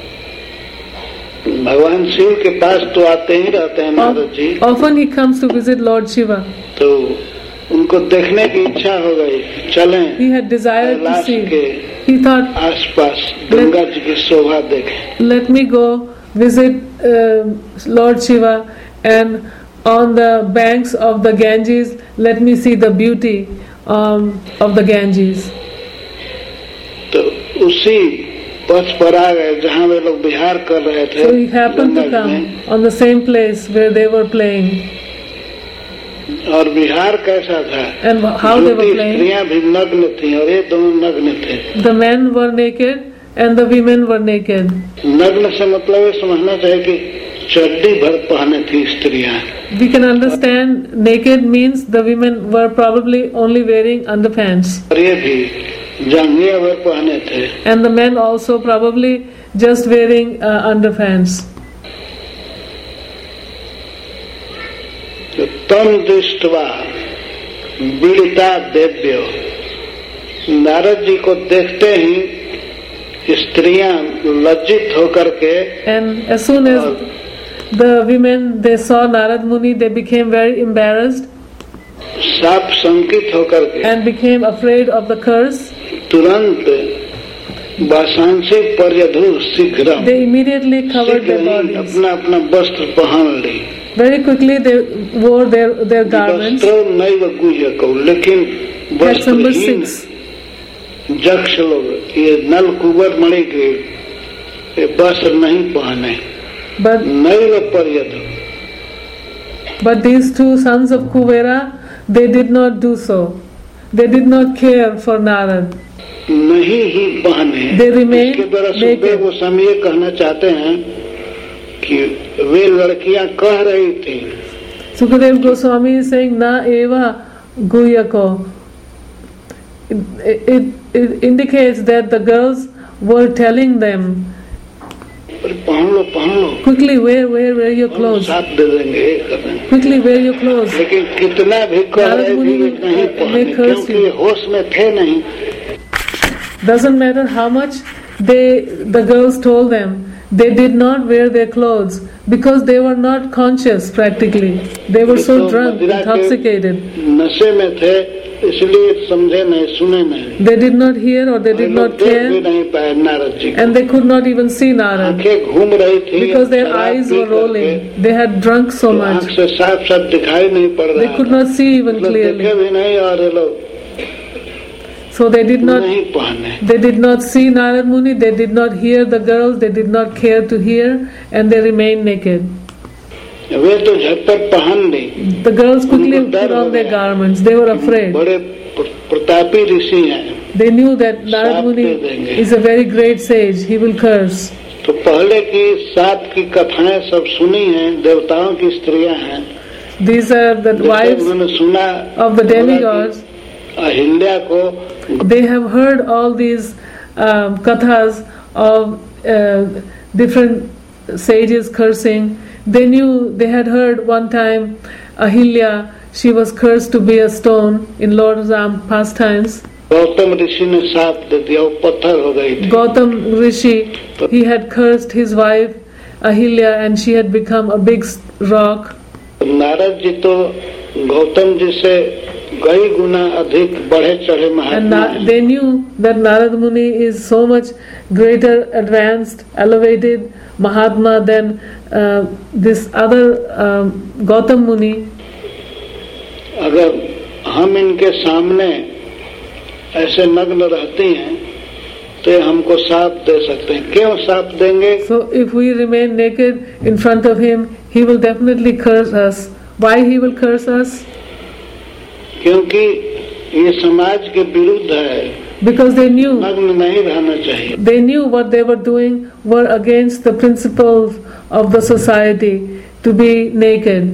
भगवान शिव के पास तो आते ही रहते हैं Narad ji. Often he comes to visit Lord Shiva. तो उनको देखने की इच्छा हो गई, चलें He had desired to Kailash see. के He thought, आसपास गंगा जी की शोभा देखें। let me go visit Lord Shiva, and on the banks of the Ganges, let me see the beauty of the Ganges. तो उसी पथ पर आ गए जहाँ वे लोग विहार कर रहे थे। So he happened to Ganga ji come में। on the same place where they were playing. और विहार कैसा था? And how they were Jyoti playing? स्त्रियां भी नग्न थी और ये दोनों नग्न थे। The men were naked and the women were naked. नग्न से मतलब ये समझना चाहिए कि चड्डी भर पहने थी स्त्रियां, We can understand naked means the women were probably only wearing underpants, और ये भी जांघिया भर पहने थे। and the men also probably just wearing underpants. तो तम दृष्टवा बीड़िता देव्यो, नारद जी को देखते ही स्त्रियां लज्जित होकर के And as soon as the women they saw Narad Muni, they became very embarrassed साप संकित होकर के and became afraid of the curse. तुरंत वासांसी पर्यधु शीघ्र They immediately covered their bodies. अपना अपना वस्त्र पहन ली। Very quickly they wore their garments. वस्त्र नैव गुह्यकौ, लेकिन Text number वस्त्रहीन 6. जक्ष लोग, ये नल कुंवर मणि के ये वस्त्र नहीं पहने। But naive पर्यधु, these two sons of Kuvera, they did not do so. They did not care for Narad. नहीं ही पहने। They remained इसके द्वारा naked. सुखदेव गोस्वामी ये कहना चाहते हैं कि वे लड़कियां कह रही थी, Sukadev Goswami is saying Na eva guyako. It indicates that the girls were telling them, "अरे पहन लो quickly wear your clothes. साथ दे देंगे, ये कर देंगे।" Quickly wear your clothes. लेकिन कितना भी कह रहे थे ये नहीं पहने, Make her क्योंकि ये होश में थे नहीं। Doesn't matter how much the girls told them, they did not wear their clothes because they were not conscious practically. They were so drunk, intoxicated. नशे में थे, इसलिए समझे नहीं, सुने नहीं। They did not hear or they did not देख भी care, नहीं पाए नारद जी को। and they could not even see Narad आंखें घूम रही थी because their शराब eyes पी were करके, rolling. They had drunk so तो आंख much. से साफ साफ दिखाई नहीं पड़ रहा They could था। not see even मतलब देखे clearly. भी नहीं और ये लोग So they did not नहीं पहने। They did not see Narad Muni, they did not hear the girls, they did not care to hear, and they remained naked. वे तो झटपट पहन ली। The girls quickly put on their garments. They were afraid. बड़े प्रतापी ऋषि हैं। They knew that Narad Muni is a very great sage. He will curse. तो पहले की shop की कथाएं सब सुनी हैं, देवताओं की स्त्रियां हैं। These are the wives सुना of the demigods. अहिल्या को They have heard all these kathas of different sages cursing. They knew, they had heard one time Ahilya, she was cursed to be a stone in Lord Ram pastimes. Gautam ऋषि ने shop दे दिया, वो पत्थर हो गई थी। Gautam Rishi, he had cursed his wife Ahilya and she had become a big rock. Narad ji तो गौतम जी से कई गुना अधिक बढ़े चढ़े महात्मा हैं। They knew that Narad Muni is so much greater, advanced, elevated Mahatma than this other Gautam Muni. अगर हम इनके सामने ऐसे नग्न रहते हैं तो ये हमको शाप दे सकते हैं। क्यों शाप देंगे? So if we remain naked in front of him, he will definitely curse us. Why he will curse us? क्योंकि ये समाज के विरुद्ध है। Because they knew, नग्न नहीं रहना चाहिए। they knew what they were doing were against the principles of the society to be naked.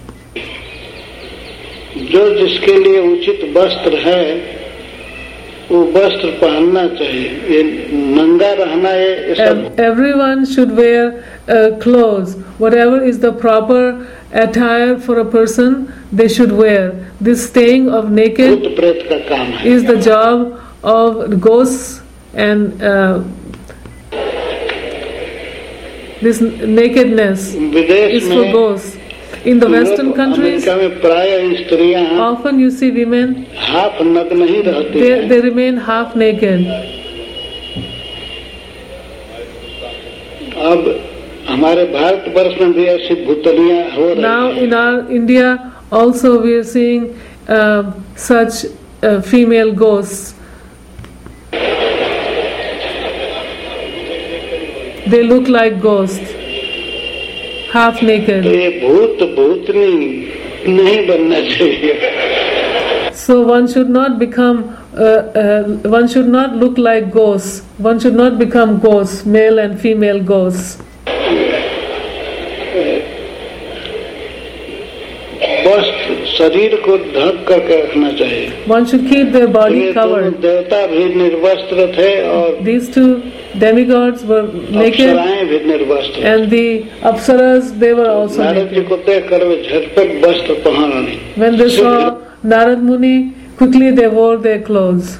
जो जिसके लिए उचित वस्त्र है वो वस्त्र पहनना चाहिए। ये नंगा रहना ये सब Everyone should wear clothes. Whatever is the proper attire for a person, they should wear. This staying of naked भूत प्रेत का काम है। is the job of ghosts and this nakedness विदेश is for में ghosts. In the Western countries, America में प्राय स्त्रियां often you see women, half नग्न ही रहती हैं। they remain half naked. अब हमारे भारतवर्ष में भी ऐसी भूतलियां हो रही Now हैं। in our India also we are seeing such female ghosts. They look like ghosts, half तो naked. ये भूत भूतनी नहीं बनना चाहिए। So one should not become, one should not look like ghosts. One should not become ghosts, male and female ghosts. वस्त्र शरीर को ढक करके रखना चाहिए। One should keep their body ये दोनों covered. देवता भी निर्वस्त्र थे और These two demigods were naked, अप्सराएं भी निर्वस्त्र। and the apsaras, they were also Narad ji naked. को देख कर वे झटपट वस्त्र पहने। When they saw Narad Muni, quickly they wore their clothes.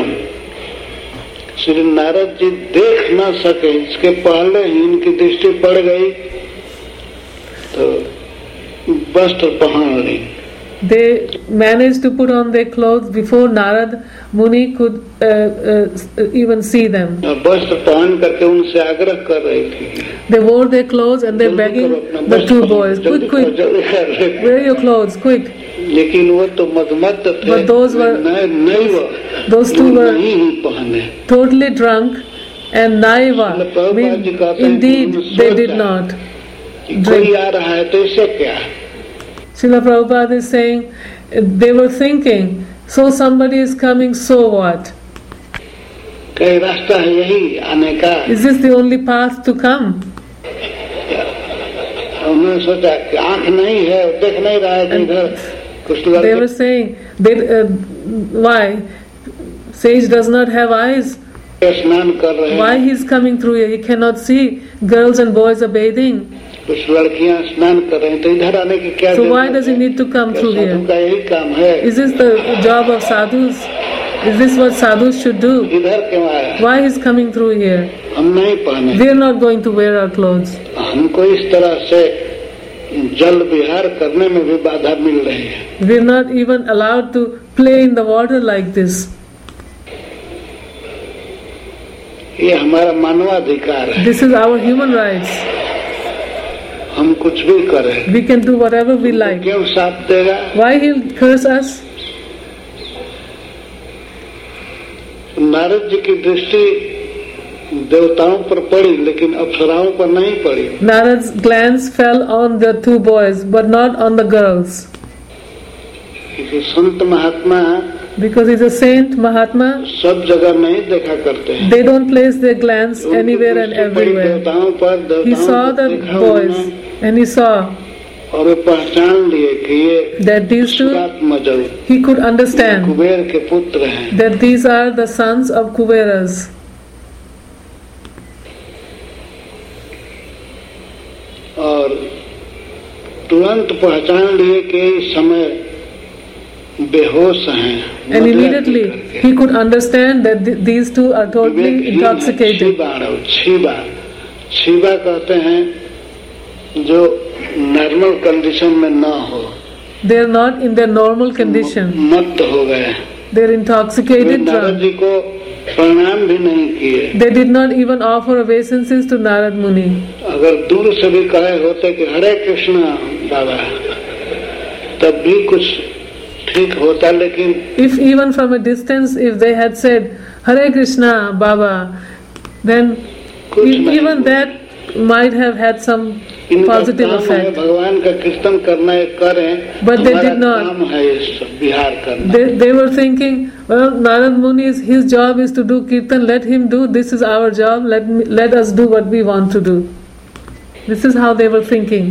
Shri Narad ji देख न सके, इसके पहले ही इनकी दृष्टि पड़ गई तो वस्त्र पहन ली। They managed to put on their clothes before Narad Muni could even see them. वस्त्र पहन करके उनसे आग्रह कर रही थी। They wore their clothes and they're begging the two boys, quick, quick, wear your clothes, quick. लेकिन वो तो मदमत थे। But those were- नहीं those two were नहीं ही पहने। totally drunk and naiva. Indeed, they did not. कोई आ रहा है तो इससे क्या? Srila Prabhupada is saying, they were thinking, so somebody is coming, so what? कई रास्ता है यही आने का। Is this the only path to come? उन्होंने सोचा कि आंख नहीं है, देख नहीं रहा है कि इधर कुछ They were लड़के saying, why? Sage does not have eyes. स्नान कर रहे Why हैं, he is coming through here? He cannot see. Girls and boys are bathing. कुछ लड़कियां स्नान कर रही हैं, तो इधर आने की क्या So जरूरत why does he है? need to come through Sadhu here? का यही काम है। Is this the job of sadhus? Is this what sadhus should do? इधर क्यों आया? Why he is coming through here? हम नहीं पहने। We are not going to wear our clothes. हमको इस तरह से जल विहार करने में भी बाधा मिल रही है। We are not even allowed to play in the water like this. ये हमारा मानवाधिकार है। This is our human rights. हम कुछ भी करें। We can do whatever we like. क्यों साथ देगा? Why he'll curse us? Narad ji की दृष्टि देवताओं पर पड़ी लेकिन अप्सराओं पर नहीं पड़ी। Narad's glance fell on the two boys, but not on the girls. क्योंकि संत महात्मा Because he's a saint, Mahatma, सब जगह नहीं देखा करते हैं। they don't place their glance anywhere and everywhere. देवताओं पर He saw the boys and he saw और वे पहचान लिए कि ये that these two, मजल he could understand कुबेर के पुत्र हैं। that these are the sons of Kuberas. और तुरंत पहचान लिए कि इस समय बेहोश हैं। And immediately he could understand that these two are totally intoxicated. छिबा कहते हैं जो नॉर्मल कंडीशन में ना हो। They are not in their normal condition. मत हो गए। They are intoxicated, Narad ji drunk. को प्रणाम भी नहीं किए। They did not even offer obeisances to Narad Muni. अगर दूर से भी कहे होते कि हरे कृष्णा बाबा, तब भी कुछ ठीक होता, लेकिन If even from a distance, if they had said Hare Krishna Baba, then even that might have had some positive effect. भगवान का कीर्तन करना करें, But they did not. काम है बिहार करना। They were thinking, well, Narad Muni his job is to do kirtan. Let him do. This is our job. Let us do what we want to do. This is how they were thinking.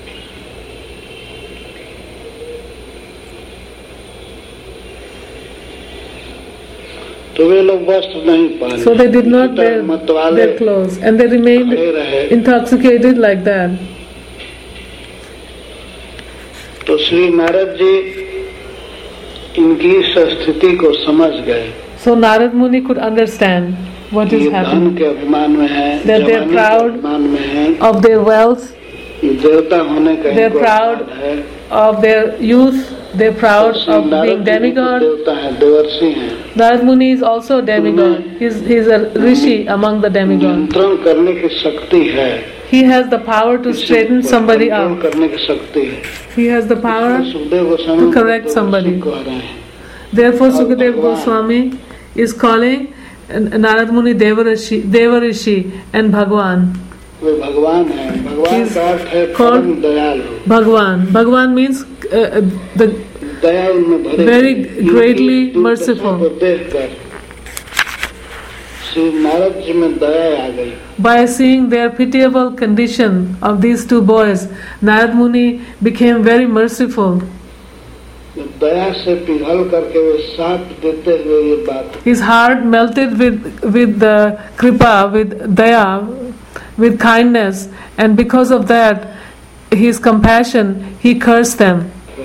तो वे लोग वस्त्र नहीं पहने। So they did not wear their clothes, and they remained intoxicated like that. तो श्री नारद जी इनकी इस स्थिति को समझ गए। So Narad Muni could understand what is धन happening. के अभिमान में है, That they are proud अभिमान में है, of their wealth, देवता होने का they are proud of their youth, they are proud of being demigod. देवता है, देवर्षि हैं। Narad Muni is also a demigod. He's a rishi among the demigods. नियंत्रण करने की शक्ति है। He has the power to straighten somebody control up. करने की शक्ति है। He has the power Sukhdev Goswami to correct somebody. कह रहे हैं। Therefore, Sukadev Goswami is calling Narad Muni Devarishi and Bhagwan. वे भगवान है। भगवान का अर्थ है परम दयालु। Bhagwan. Bhagwan means the दया उनमें भरे, very greatly इनकी merciful. दुर्दशा को देखकर श्री नारद जी में दया आ गई। By seeing their pitiable condition of these two boys, Narad Muni became very merciful. दया से पिघल करके वे साथ देते हुए ये बात। His heart melted with the kripa, with daya, with kindness, and because of that, his compassion, he cursed them.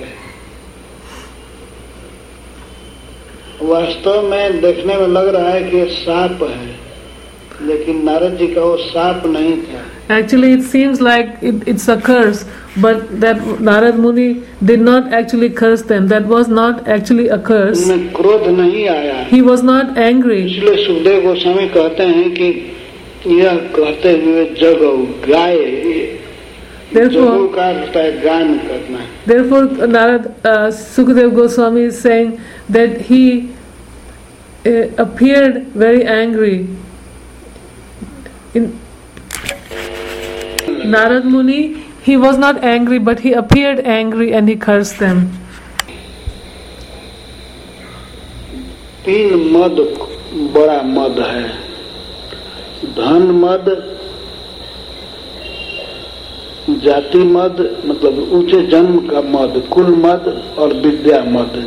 वास्तव में देखने में लग रहा है कि ये सांप है, लेकिन नारद जी का वो सांप नहीं था। Actually, it seems like it's a curse, but that Narad Muni did not actually curse them. That was not actually a curse. उनमें क्रोध नहीं आया। He was not angry. इसलिए सुखदेव गोस्वामी कहते हैं कि यह कहते हुए जगो गाये, जगो का अर्थ है गान करना। Therefore, Sukadev Goswami is saying that he appeared very angry. Narad Muni, he was not angry, but he appeared angry and he cursed them. तीन मद बड़ा मद है। धन मद, जाति मद मतलब ऊंचे जन्म का मद, कुल मद, और विद्या मद।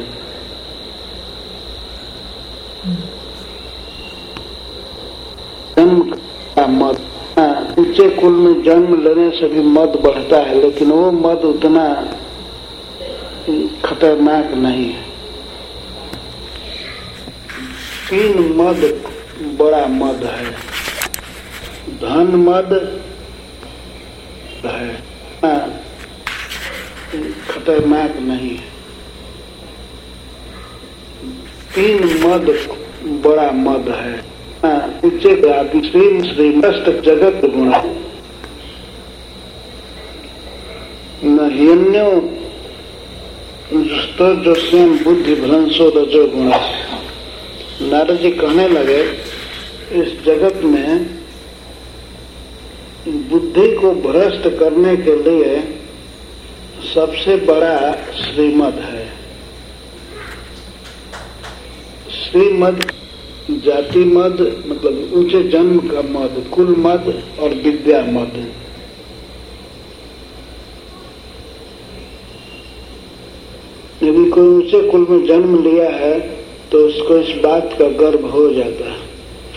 जन्म का मद, ऊंचे कुल में जन्म लेने से भी मद बढ़ता है, लेकिन वो मद उतना खतरनाक नहीं है। तीन मद बड़ा मद है। धन मद है, खतरनाक नहीं है। तीन मद बड़ा मद है। ऊंचे श्रीमस्त जगत गुण न हिन्यो जो स्वयं बुद्धि भ्रंशो रजो गुण। नारद जी कहने लगे इस जगत में बुद्धि को भ्रष्ट करने के लिए सबसे बड़ा श्रीमद है। श्रीमद जाति मद मतलब ऊंचे जन्म का मद, कुल मद और विद्या मद। यदि कोई ऊंचे कुल में जन्म लिया है तो उसको इस बात का गर्व हो जाता है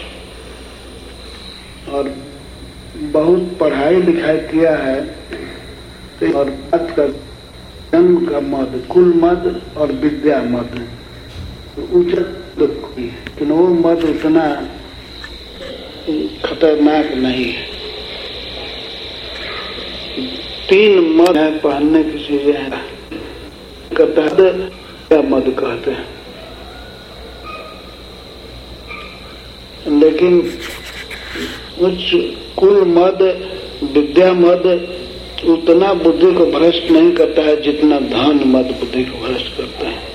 और बहुत पढ़ाई लिखाई किया है और बात का जन्म का मद, कुल मद और विद्या मद ऊंचा दुख, लेकिन वो मद उतना खतरनाक नहीं है। 3 मद है पहनने की चीजें हैं, क्या मद कहते हैं, लेकिन उच्च कुल मद विद्या मद उतना बुद्धि को भ्रष्ट नहीं करता है जितना धन मद बुद्धि को भ्रष्ट करता है।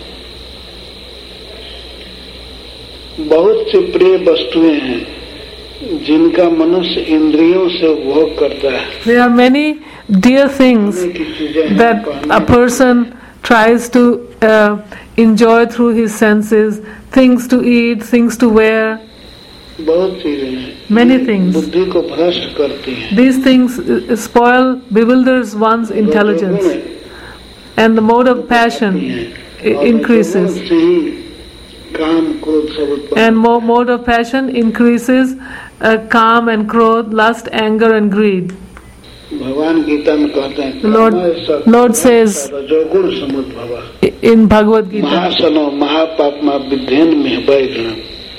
बहुत सी प्रिय वस्तुएं हैं जिनका मनुष्य इंद्रियों से उपभोग करता है। There are many dear things that a person tries to enjoy through his senses, things to eat, things to wear. बहुत चीजें हैं, many things. बुद्धि को भ्रष्ट करती हैं। These things spoil, bewilders one's intelligence, and the mode of passion increases. काम क्रोध सब उत्पन्न, and mode of passion increases calm and क्रोध, lust, anger and greed. भगवान गीता में कहते हैं Lord says रजोगुण समुद्भवा in Bhagavad Gita, महासनो महापापमा विध्यन में वैगुणम।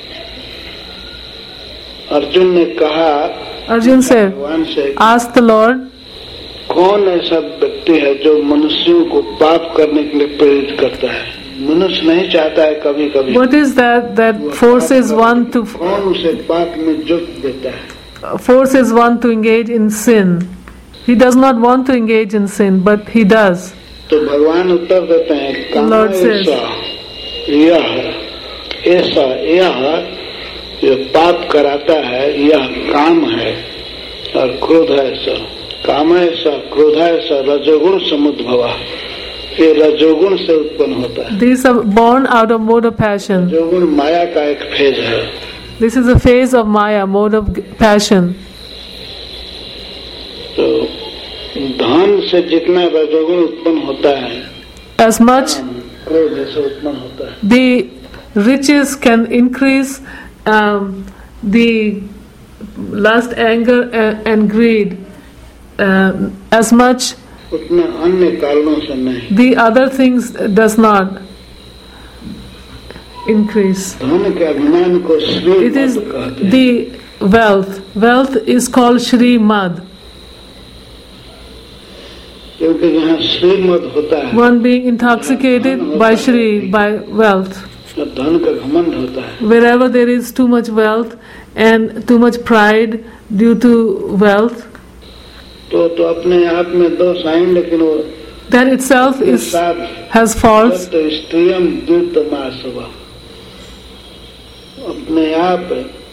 अर्जुन ने कहा, Arjun said, भगवान से, ask the Lord, कौन ऐसा व्यक्ति है जो मनुष्यों को पाप करने के लिए प्रेरित करता है? मनुष्य नहीं चाहता है कभी कभी। what is that forces one to कौन उसे पाप में जुट देता है? forces one to engage in sin? He does not want to engage in sin, but he does. तो भगवान उत्तर देते हैं, काम ऐसा यह जो पाप कराता है यह काम है और क्रोध ऐसा, काम ऐसा, क्रोध ऐसा, रजोगुण समुद्भवा, ये रजोगुण से उत्पन्न होता है। These are born out of mode of passion. रजोगुण माया का एक फेज है। This is a phase of Maya, mode of passion. तो धन से जितना रजोगुण उत्पन्न होता है, as much क्रोध ऐसा उत्पन्न होता है। the riches can increase the lust, anger and greed, as much उतना अन्य कारणों से नहीं। the other things does not increase. धन के अभिमान को श्री It is मद कहते हैं। the wealth is called Shri Mad. क्योंकि जहाँ श्रीमद होता है, One being intoxicated by Shri, by wealth. धन का घमंड होता है। Wherever there is too much wealth and too much pride due to wealth, तो अपने आप में दोष आए, लेकिन वो that itself has faults. तो स्त्रियम द्वितमासवा, अपने आप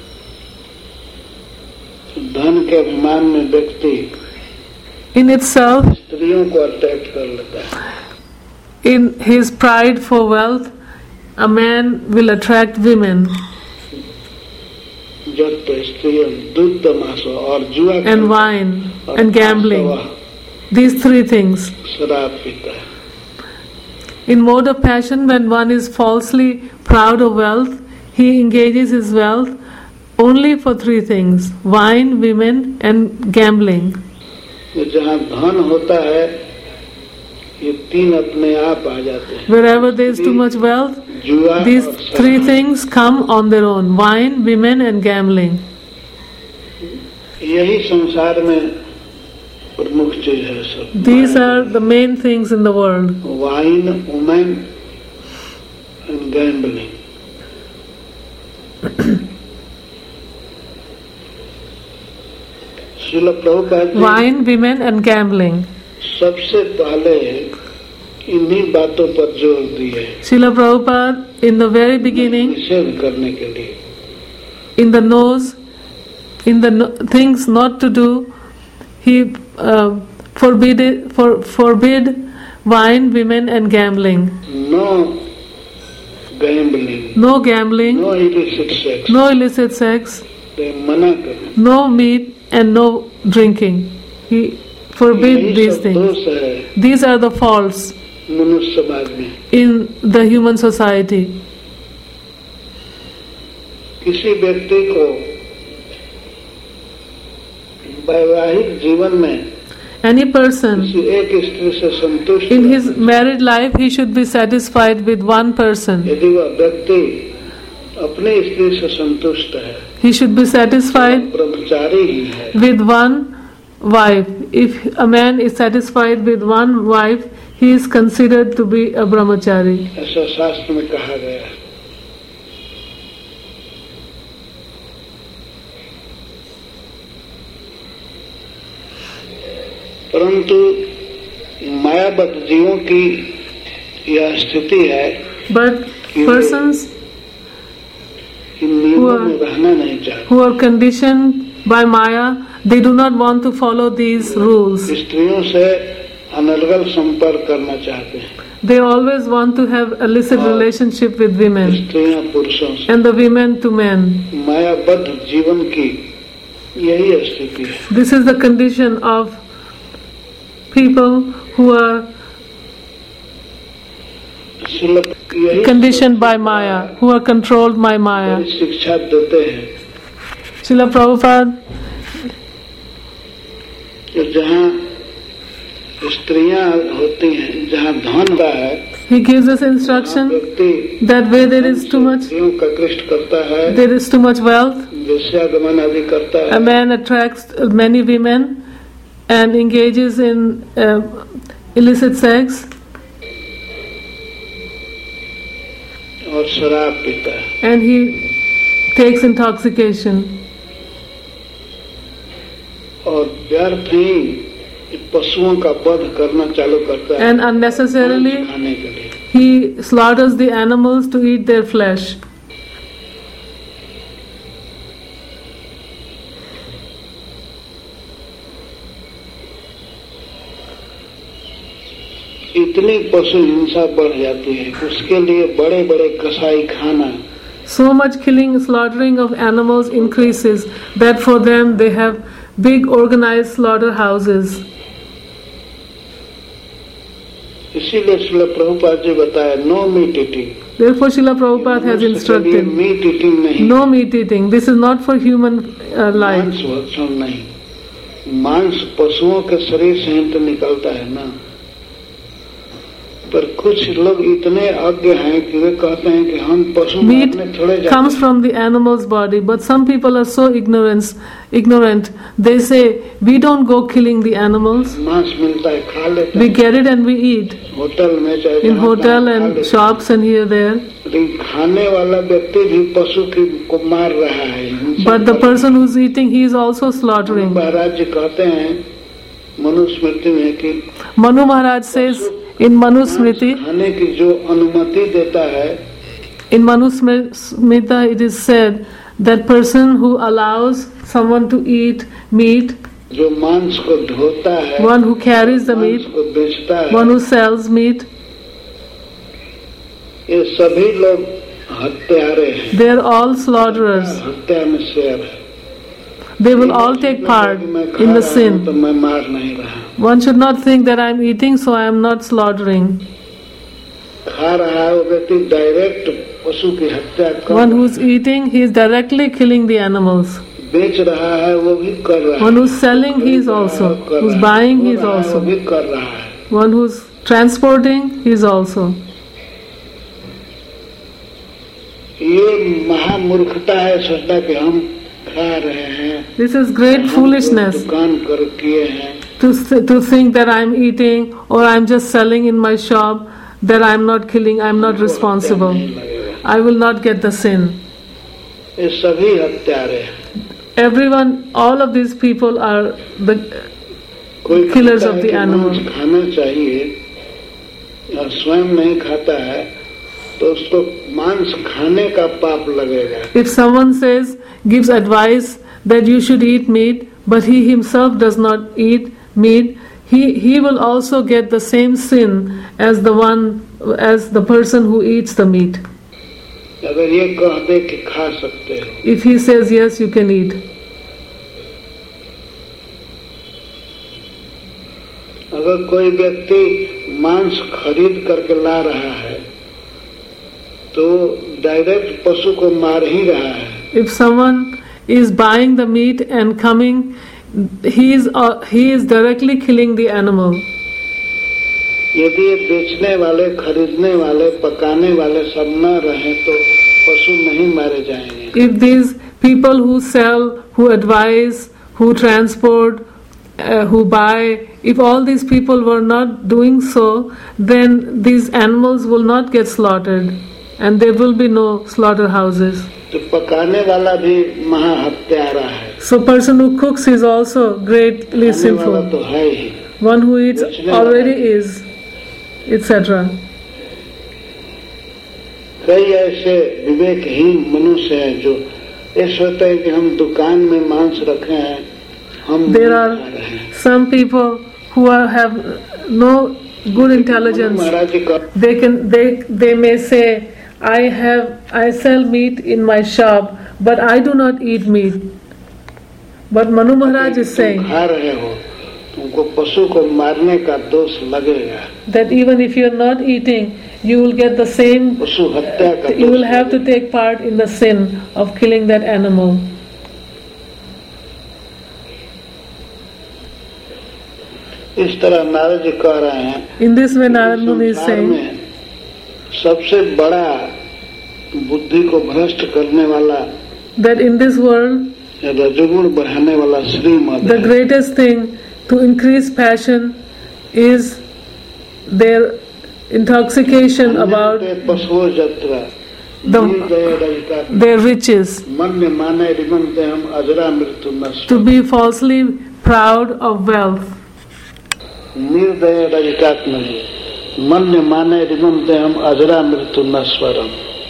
धन के अभिमान में व्यक्ति in itself, स्त्रियों को अट्रैक्ट कर लेता है। in his pride for wealth, a man will attract women and wine and gambling. These 3 things. शराब पीता है। In mode of passion, when one is falsely proud of wealth, he engages his wealth only for 3 things: wine, women and gambling. जहाँ धन होता है ये 3 अपने आप आ जाते हैं। Wherever there is too much wealth, these 3 things come on their own: wine, women and gambling. यही संसार में प्रमुख चीज है सब। These are the main things in the world: wine, women and gambling. Srila Prabhupada ji wine, women and gambling. सबसे पहले इन्हीं बातों पर जोर दिए Srila Prabhupada, in the very beginning, निषेध करने के लिए, in the things not to do, he forbid wine, women, and gambling. No No gambling, gambling, no illicit sex. no illicit sex, they मना कर no meat, and no drinking. He forbid यही these सब things. दोष है These are the faults मनुष्य समाज में. in the human society. किसी व्यक्ति को वैवाहिक जीवन में Any person किसी एक स्त्री से संतुष्ट in his married life, he should be satisfied with one person. यदि वह व्यक्ति अपनी स्त्री से संतुष्ट है, He should be satisfied ब्रह्मचारी ही है. with one wife. If a man is satisfied with one wife, he is considered to be a brahmachari. ऐसा शास्त्र में कहा गया है. परंतु मायाबद्ध जीवों की यह स्थिति है But persons कि नियमों में रहना नहीं चाहते. who are conditioned by Maya, they do not want to follow these rules. स्त्रियों से अनर्गल संपर्क करना चाहते हैं. They always want to have illicit relationship with women स्त्रियां पुरुषों से and the women to men. मायाबद्ध जीवन की यही स्थिति है. This is the condition of people who are यही conditioned by Maya, who are controlled by Maya. शिक्षा देते हैं Srila Prabhupada, कि जहाँ स्त्रियां होती हैं, जहाँ धन होता है, he gives us instruction व्यक्ति that where there is too much, स्त्रियों का कृष्ट करता है, there is too much wealth, वेश्यागमन आदि करता a है, man attracts many women and engages in illicit sex और शराब पीता है. and he takes intoxication. और व्यर्थ ही पशुओं का वध करना चालू करता है And unnecessarily खाने के लिए. he slaughters the animals to eat their flesh. इतनी पशु हिंसा बढ़ जाती है, उसके लिए बड़े बड़े कसाई खाना, So much killing, slaughtering of animals increases that for them they have big organized slaughterhouses. इसीलिए श्रील प्रभुपाद जी बताया no meat eating. Therefore Srila Prabhupada has instructed meat eating नहीं, no meat eating. This is not for human life. मांस भक्षण नहीं. मांस पशुओं के शरीर से ही तो निकलता है ना. पर कुछ लोग इतने अज्ञ हैं कि वे कहते हैं कि हम पशु Meat मारने थोड़े comes जाते from the animal's body, but some people are so ignorant. They say, we don't go killing the animals. हैं. मांस मिलता है, खा लेते We हैं. get it and we eat hotel में चाहे in जहाँ hotel तहाँ खा and लेते हैं. shops and here there. लेकिन खाने वाला व्यक्ति भी पशु को मार रहा है. हिंसा But the कर रहा है. person who's eating, he is also slaughtering. महाराज जी कहते हैं मनुस्मृति में कि Manu Maharaj says in Manu Smriti, खाने की जो अनुमति देता है, in Manu Smrita it is said that person who allows someone to eat meat, जो मांस को ढोता है, one who carries the मांस meat, को बेचता है, one who sells meat, ये सभी लोग हत्यारे हैं. they are all slaughterers. हत्या में शेर है. They will all take part मैं खा in the रहा हूं sin. तो मैं मार नहीं रहा. One should not think that I am eating, so I am not slaughtering. खा रहा है वो व्यक्ति डायरेक्ट पशु की हत्या कर One रहा who is eating, he is directly killing the animals. है. बेच रहा है वो भी कर रहा है. One who is selling, he is also. कर Who is रहा है. buying, he is खो रहा है, also. वो भी कर रहा है. One who is transporting, he is also. ये महामूर्खता है सोचता कि हम खा रहे हैं. This is great foolishness दुकान कर किए हैं. to think that I am eating or I am just selling in my shop, that I am not killing, I am not responsible. नहीं लगेगा. I will not get the sin. ये सभी हत्यारे हैं. Everyone, all of these people are the कोई killers कहता of है the कि animal. मांस खाना चाहिए और स्वयं नहीं खाता है तो उसको मांस खाने का पाप लगेगा. If someone gives advice that you should eat meat, but he himself does not eat meat, he will also get the same sin as the person who eats the meat. अगर ये कह दे कि खा सकते हो, If he says yes, you can eat. अगर कोई व्यक्ति मांस खरीद करके ला रहा है तो डायरेक्ट पशु को मार ही रहा है. If someone is buying the meat and coming, he is directly killing the animal. यदि ये बेचने वाले, खरीदने वाले, पकाने वाले सब न रहे तो पशु नहीं मारे जाएंगे. If these people who sell, who advise, who transport, who buy, if all these people were not doing so, then these animals will not get slaughtered and there will be no slaughterhouses. तो पकाने वाला भी महाहत्यारा है. So person who cooks is also greatly खाने वाला sinful. तो है ही. One who eats already is, etc. कई ऐसे विवेकहीन मनुष्य हैं जो ये सोचते हैं कि हम दुकान में मांस रखे हैं, हम There नहीं are खा रहे हैं. some people who have no good intelligence. महाराज जी का They may say, I sell meat in my shop, but I do not eat meat. But Manu Maharaj is saying खा रहे हो, तुमको पशु को मारने का दोष लगेगा. that even if you are not eating, you will get the same. पशु हत्या का You will दोष have to लगेगा. take part in the sin of killing that animal. इस तरह नारद जी कह रहे हैं. In this way, Narad Muni is संसार saying में सबसे बड़ा बुद्धि को भ्रष्ट करने वाला, that in this world, रजोगुण बढ़ाने वाला श्रीमद the है. greatest thing to increase passion is their intoxication about पशुओ जत्रा their riches, मन माने रिमनते हम अजरा मृत्यु नश्वर. to be falsely proud of wealth. निर्दय रजतात्म मन माने रिमनते हम अजरा मृत्यु नश्वरम.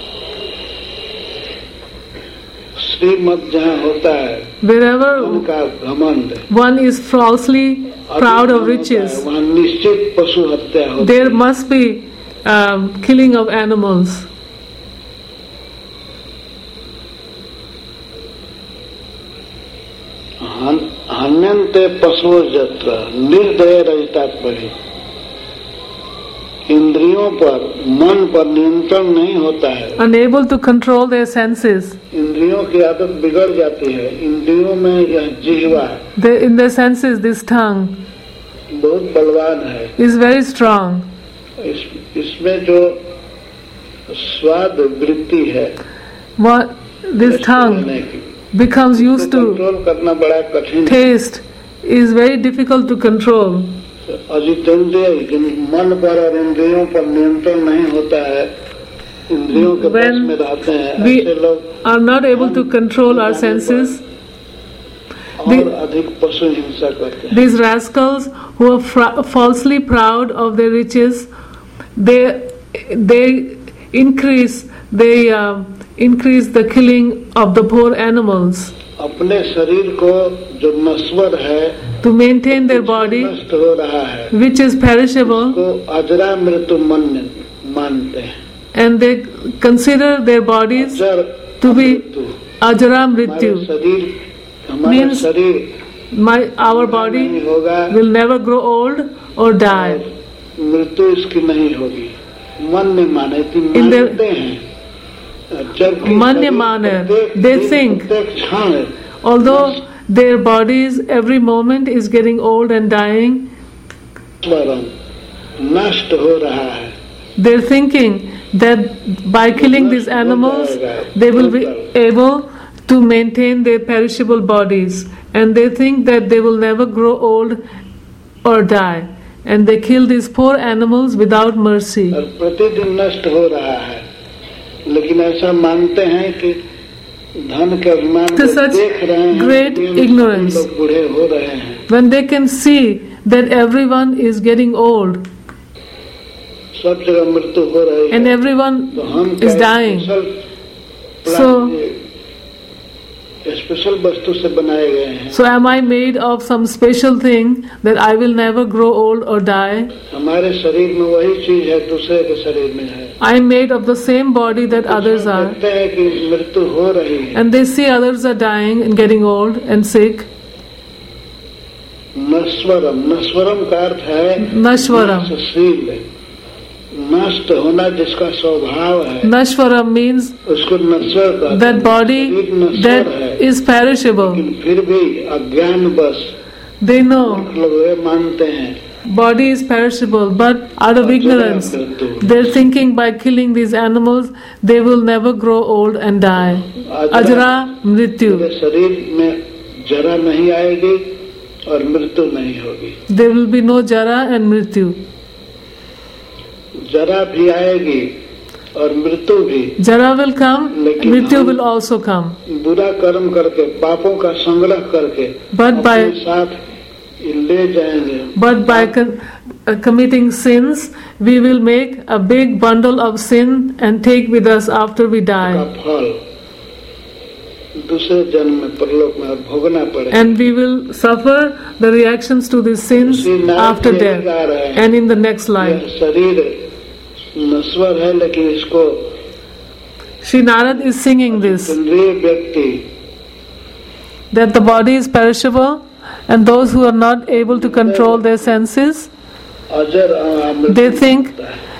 श्रीमद जहाँ होता है Wherever उनका घमंड, one is falsely proud of riches, वहाँ निश्चित पशु हत्या होती there है. must be killing of animals. हन्यन्ते पशुओ जत्र निर्दय रजतात्मनि. इंद्रियों पर, मन पर नियंत्रण नहीं होता है. Unable to control their senses. इंद्रियों की आदत बिगड़ जाती है. इंद्रियों में यह जिह्वा In their senses, this tongue बहुत बलवान है. is very strong. इसमें जो स्वाद वृत्ति है, This tongue रहने की, becomes used to कंट्रोल करना बड़ा कठिन है. taste, is very difficult to control. अजितेंद्रिय, जिन मन पर और इंद्रियों पर नियंत्रण नहीं होता है, इंद्रियों के बस में रहते हैं, we ऐसे लोग are not able to control our senses. और अधिक पशु हिंसा करते हैं. These rascals who are falsely proud of their riches, they increase the killing of the poor animals. अपने शरीर को जो नश्वर है, To maintain their body, नष्ट हो रहा है, which is perishable, को अजरा मृत्यु मानते हैं. and they consider their bodies अजर to be मृत्यु. ajara हमारे mrityu. शरीर, हमारा Means शरीर Our नहीं body होगा, will never grow old or die. मृत्यु इसकी नहीं होगी. मन में माने कि In their- मानते हैं, जबकि Manya शरीर mana, प्रत्येक they दिन, think, प्रत्येक क्षण although their bodies every moment is getting old and dying, स्वरम नष्ट हो रहा है. they're thinking that by killing these animals, they will be able to maintain their perishable bodies, and they think that they will never grow old or die, and they kill these poor animals without mercy. और प्रतिदिन नष्ट हो रहा है. लेकिन ऐसा मानते हैं कि धन के अभिमान To में such देख रहे हैं great कि हम ignorance. लोग बूढ़े हो रहे हैं. When they can see that everyone is getting old सब जगह मृत्यु हो रही and है, everyone तो हम is dying, special So, special वस्तु से बनाए गए हैं। So am I made of some special thing that I will never grow old or die? हमारे शरीर में वही चीज है, दूसरे के शरीर में है। I am made of the same body that others are. देखते हैं कि मृत्यु हो रही है, And they see others are dying and getting old and sick. नश्वरम, नश्वरम का अर्थ है Nashwaram. नाशशील, नष्ट होना जिसका स्वभाव है, Nashwaram means उसको नश्वर कहते हैं। that body शरीर नश्वर that है, is perishable. लेकिन फिर भी अज्ञानवश They know लोग ये मानते हैं body is perishable, but out of ignorance, they're thinking by killing these animals, they will never grow old and die. Ajra Mrityu. मेरे शरीर में जरा नहीं आएगी और मृत्यु नहीं होगी। There will be no Jara and Mrityu. जरा भी आएगी और मृत्यु भी, Jara will come, लेकिन Mrityu हम will also come. बुरा कर्म करके, पापों का संग्रह करके But by अपने साथ ले जाएंगे। But by committing sins, we will make a big bundle of sin and take with us after we का die. फल दूसरे जन्म में परलोक में और भोगना पड़ेगा। And we will suffer the reactions to these sins after death and in the next life. यह शरीर नश्वर है, लेकिन इसको Shri Narad is singing this, इंद्रिय व्यक्ति that the body is perishable and those who are not able to control their senses, अजर अमृत they think,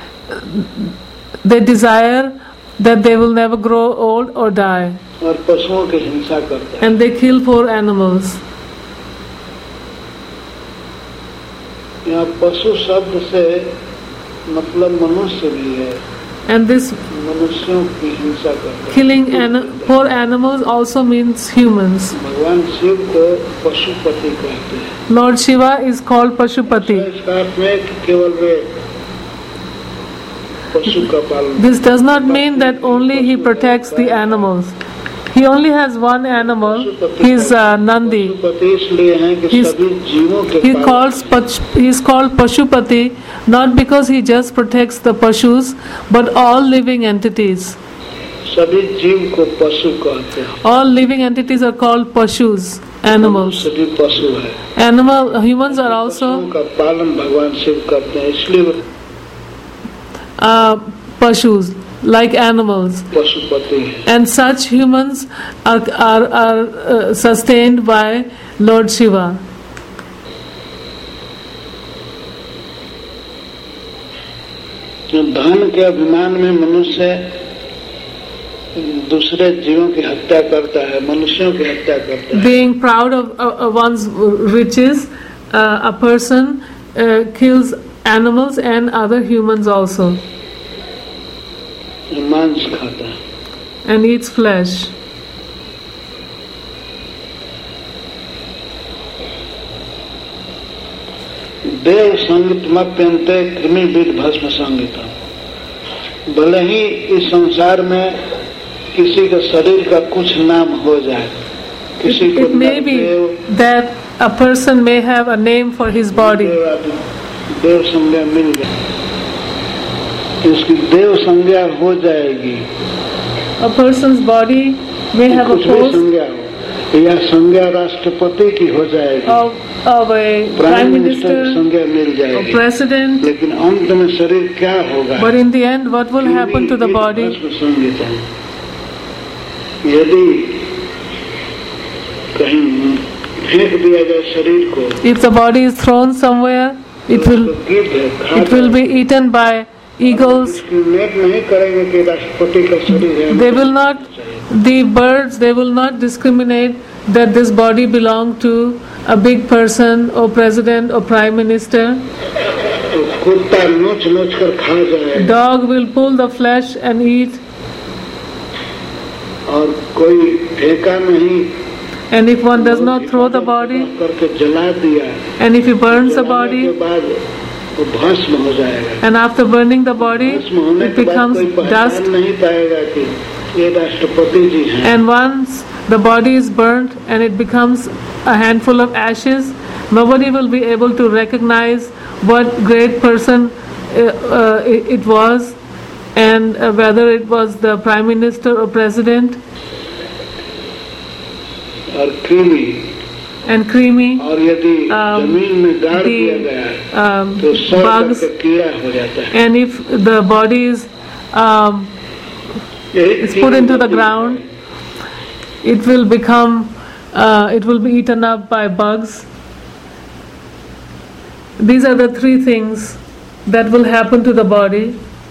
they desire that they will never grow old or die, और पशुओं की हिंसा करता है। and they kill poor animals. यहाँ पशु शब्द से मतलब मनुष्य भी है, And this मनुष्यों की हिंसा करता है। killing poor animals also means humans. भगवान शिव को पशुपति कहते हैं। Lord Shiva is called Pashupati. इसका अर्थ है कि केवल वे पशु का पालन। This does not mean that only he protects the animals. He only has one animal, he's Nandi. Pashupati इसलिए हैं कि He's- सभी जीवों के He पालन। is called Pashupati not because he just protects the Pashus, but all living entities. सभी जीव को पशु कहते हैं। All living entities are called Pashus, animals. सभी पशु है। Humans are also पशुओं का पालन भगवान शिव करते हैं, इसलिए Pashus, like animals. पशुपति है। And such humans are sustained by Lord Shiva. धन के अभिमान में मनुष्य दूसरे जीवों की हत्या करता है, मनुष्यों की हत्या करता है। Being proud of one's riches, a person kills animals and other humans also, मांस खाता है। and eats flesh. देव संगीतमप्यन्ते कृमिविद भस्म संगीतम। भले ही इस संसार में किसी के शरीर का कुछ नाम हो जाए, किसी को It may be that a person may have a name for his body. देव संज्ञा मिल जाए, इसकी देव संज्ञा हो जाएगी। A person's body may have a कुछ भी post संज्ञा हो, या संज्ञा राष्ट्रपति की हो जाएगी, of a prime minister की संज्ञा मिल or जाएगी, president, लेकिन अंत में शरीर क्या होगा? but in the end what will happen to the body? यदि कहीं फेंक दिया जाए शरीर को, If the body is thrown somewhere, it will be eaten by eagles. Discriminate नहीं करेंगे कि राष्ट्रपति का शरीर है। They will not, the birds, they will not discriminate that this body belonged to a big person or president or prime minister. तो कुत्ता नोच नोच कर खा जाए, Dog will pull the flesh and eat, और कोई फेंका नहीं, and if one does not throw the body, करके जला दिया, and if he burns the जलाने body, के बाद वो भस्म हो जाएगा। and after burning the body, भस्म होने it के बाद becomes कोई dust, पहचान नहीं पाएगा कि ये राष्ट्रपति जी हैं। and once the body is burnt and it becomes a handful of ashes, nobody will be able to recognize what great person it was, and whether it was the prime minister or president. और कृमि and creamy, और यदि जमीन में गाड़ दिया गया तो सड़ bugs, करके कीड़ा हो जाता है। and if the body is put into the ground, it will become, it will be eaten up by bugs. These are the three things that will happen to the body.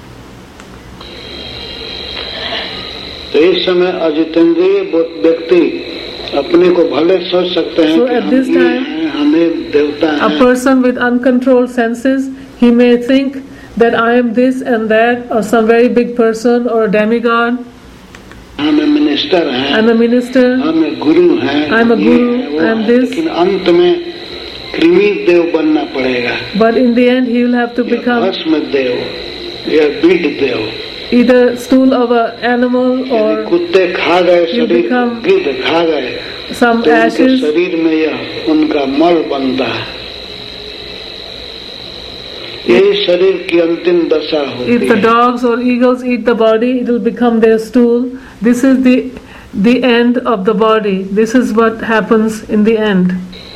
तो इस समय अजितेंद्रिय व्यक्ति अपने को भले सोच सकते हैं So कि at हम this ये time, हैं, हमें देवता A हैं। person with uncontrolled senses, he may think that I am this and that, or some very big person, or a demigod. हम मिनिस्टर हैं, I'm a minister. हम गुरु हैं, I'm a ये guru, हैं, वो I'm हैं। this. लेकिन अंत में कृमि देव बनना पड़ेगा, But in the end, he will have to या become भस्म देव या बीड देव। either stool of an animal यदि or कुत्ते खा गए you शरीर, become गिद्ध खा गए some तो उनके ashes. शरीर में यह उनका मल बनता है। यही शरीर की अंतिम दशा होती If the है। dogs or eagles eat the body, it will become their stool. This is the end of the body. This is what happens in the end.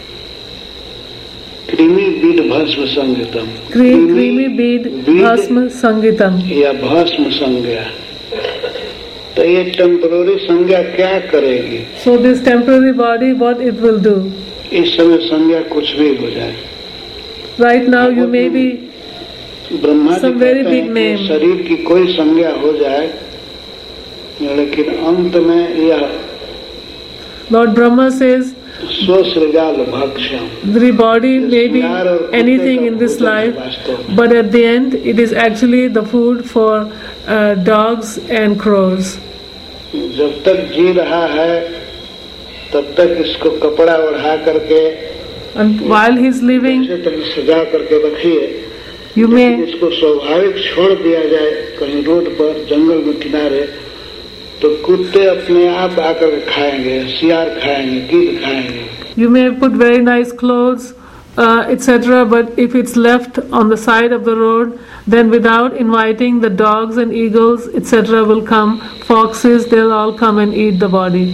कृमि बीड भस्म संगीतम, Creamy bead bhasma sangitam. या भस्म संज्ञा। तो ये temporary संज्ञा क्या करेगी? So this temporary body, what it will do? इस समय संज्ञा कुछ भी हो जाए। Right now you may be Brahma ji some very कहते big हैं name. कि शरीर की कोई संज्ञा हो जाए, लेकिन अंत में यह Lord Brahma says स्वसृगाल भक्ष्यम, the body may be anything in this life, but at the end it is actually the food for dogs and crows. जब तक जी रहा है तब तक इसको कपड़ा ओढ़ा करके And while he is living, ऐसे तरह सजा करके रखिए। you लेकिन may इसको स्वाभाविक छोड़ दिया जाए कहीं रोड पर, जंगल में किनारे, तो कुत्ते अपने आप आकर खाएंगे, सियार खाएंगे, गिद्ध खाएंगे। you may put very nice clothes, etc. But if it's left on the side of the road, then without inviting, the dogs and eagles, etc. will come. Foxes, they'll all come and eat the body.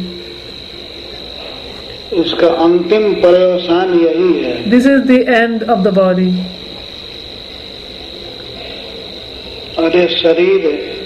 इसका अंतिम पर्यवसान यही है। This is the end of the body. और ये शरीर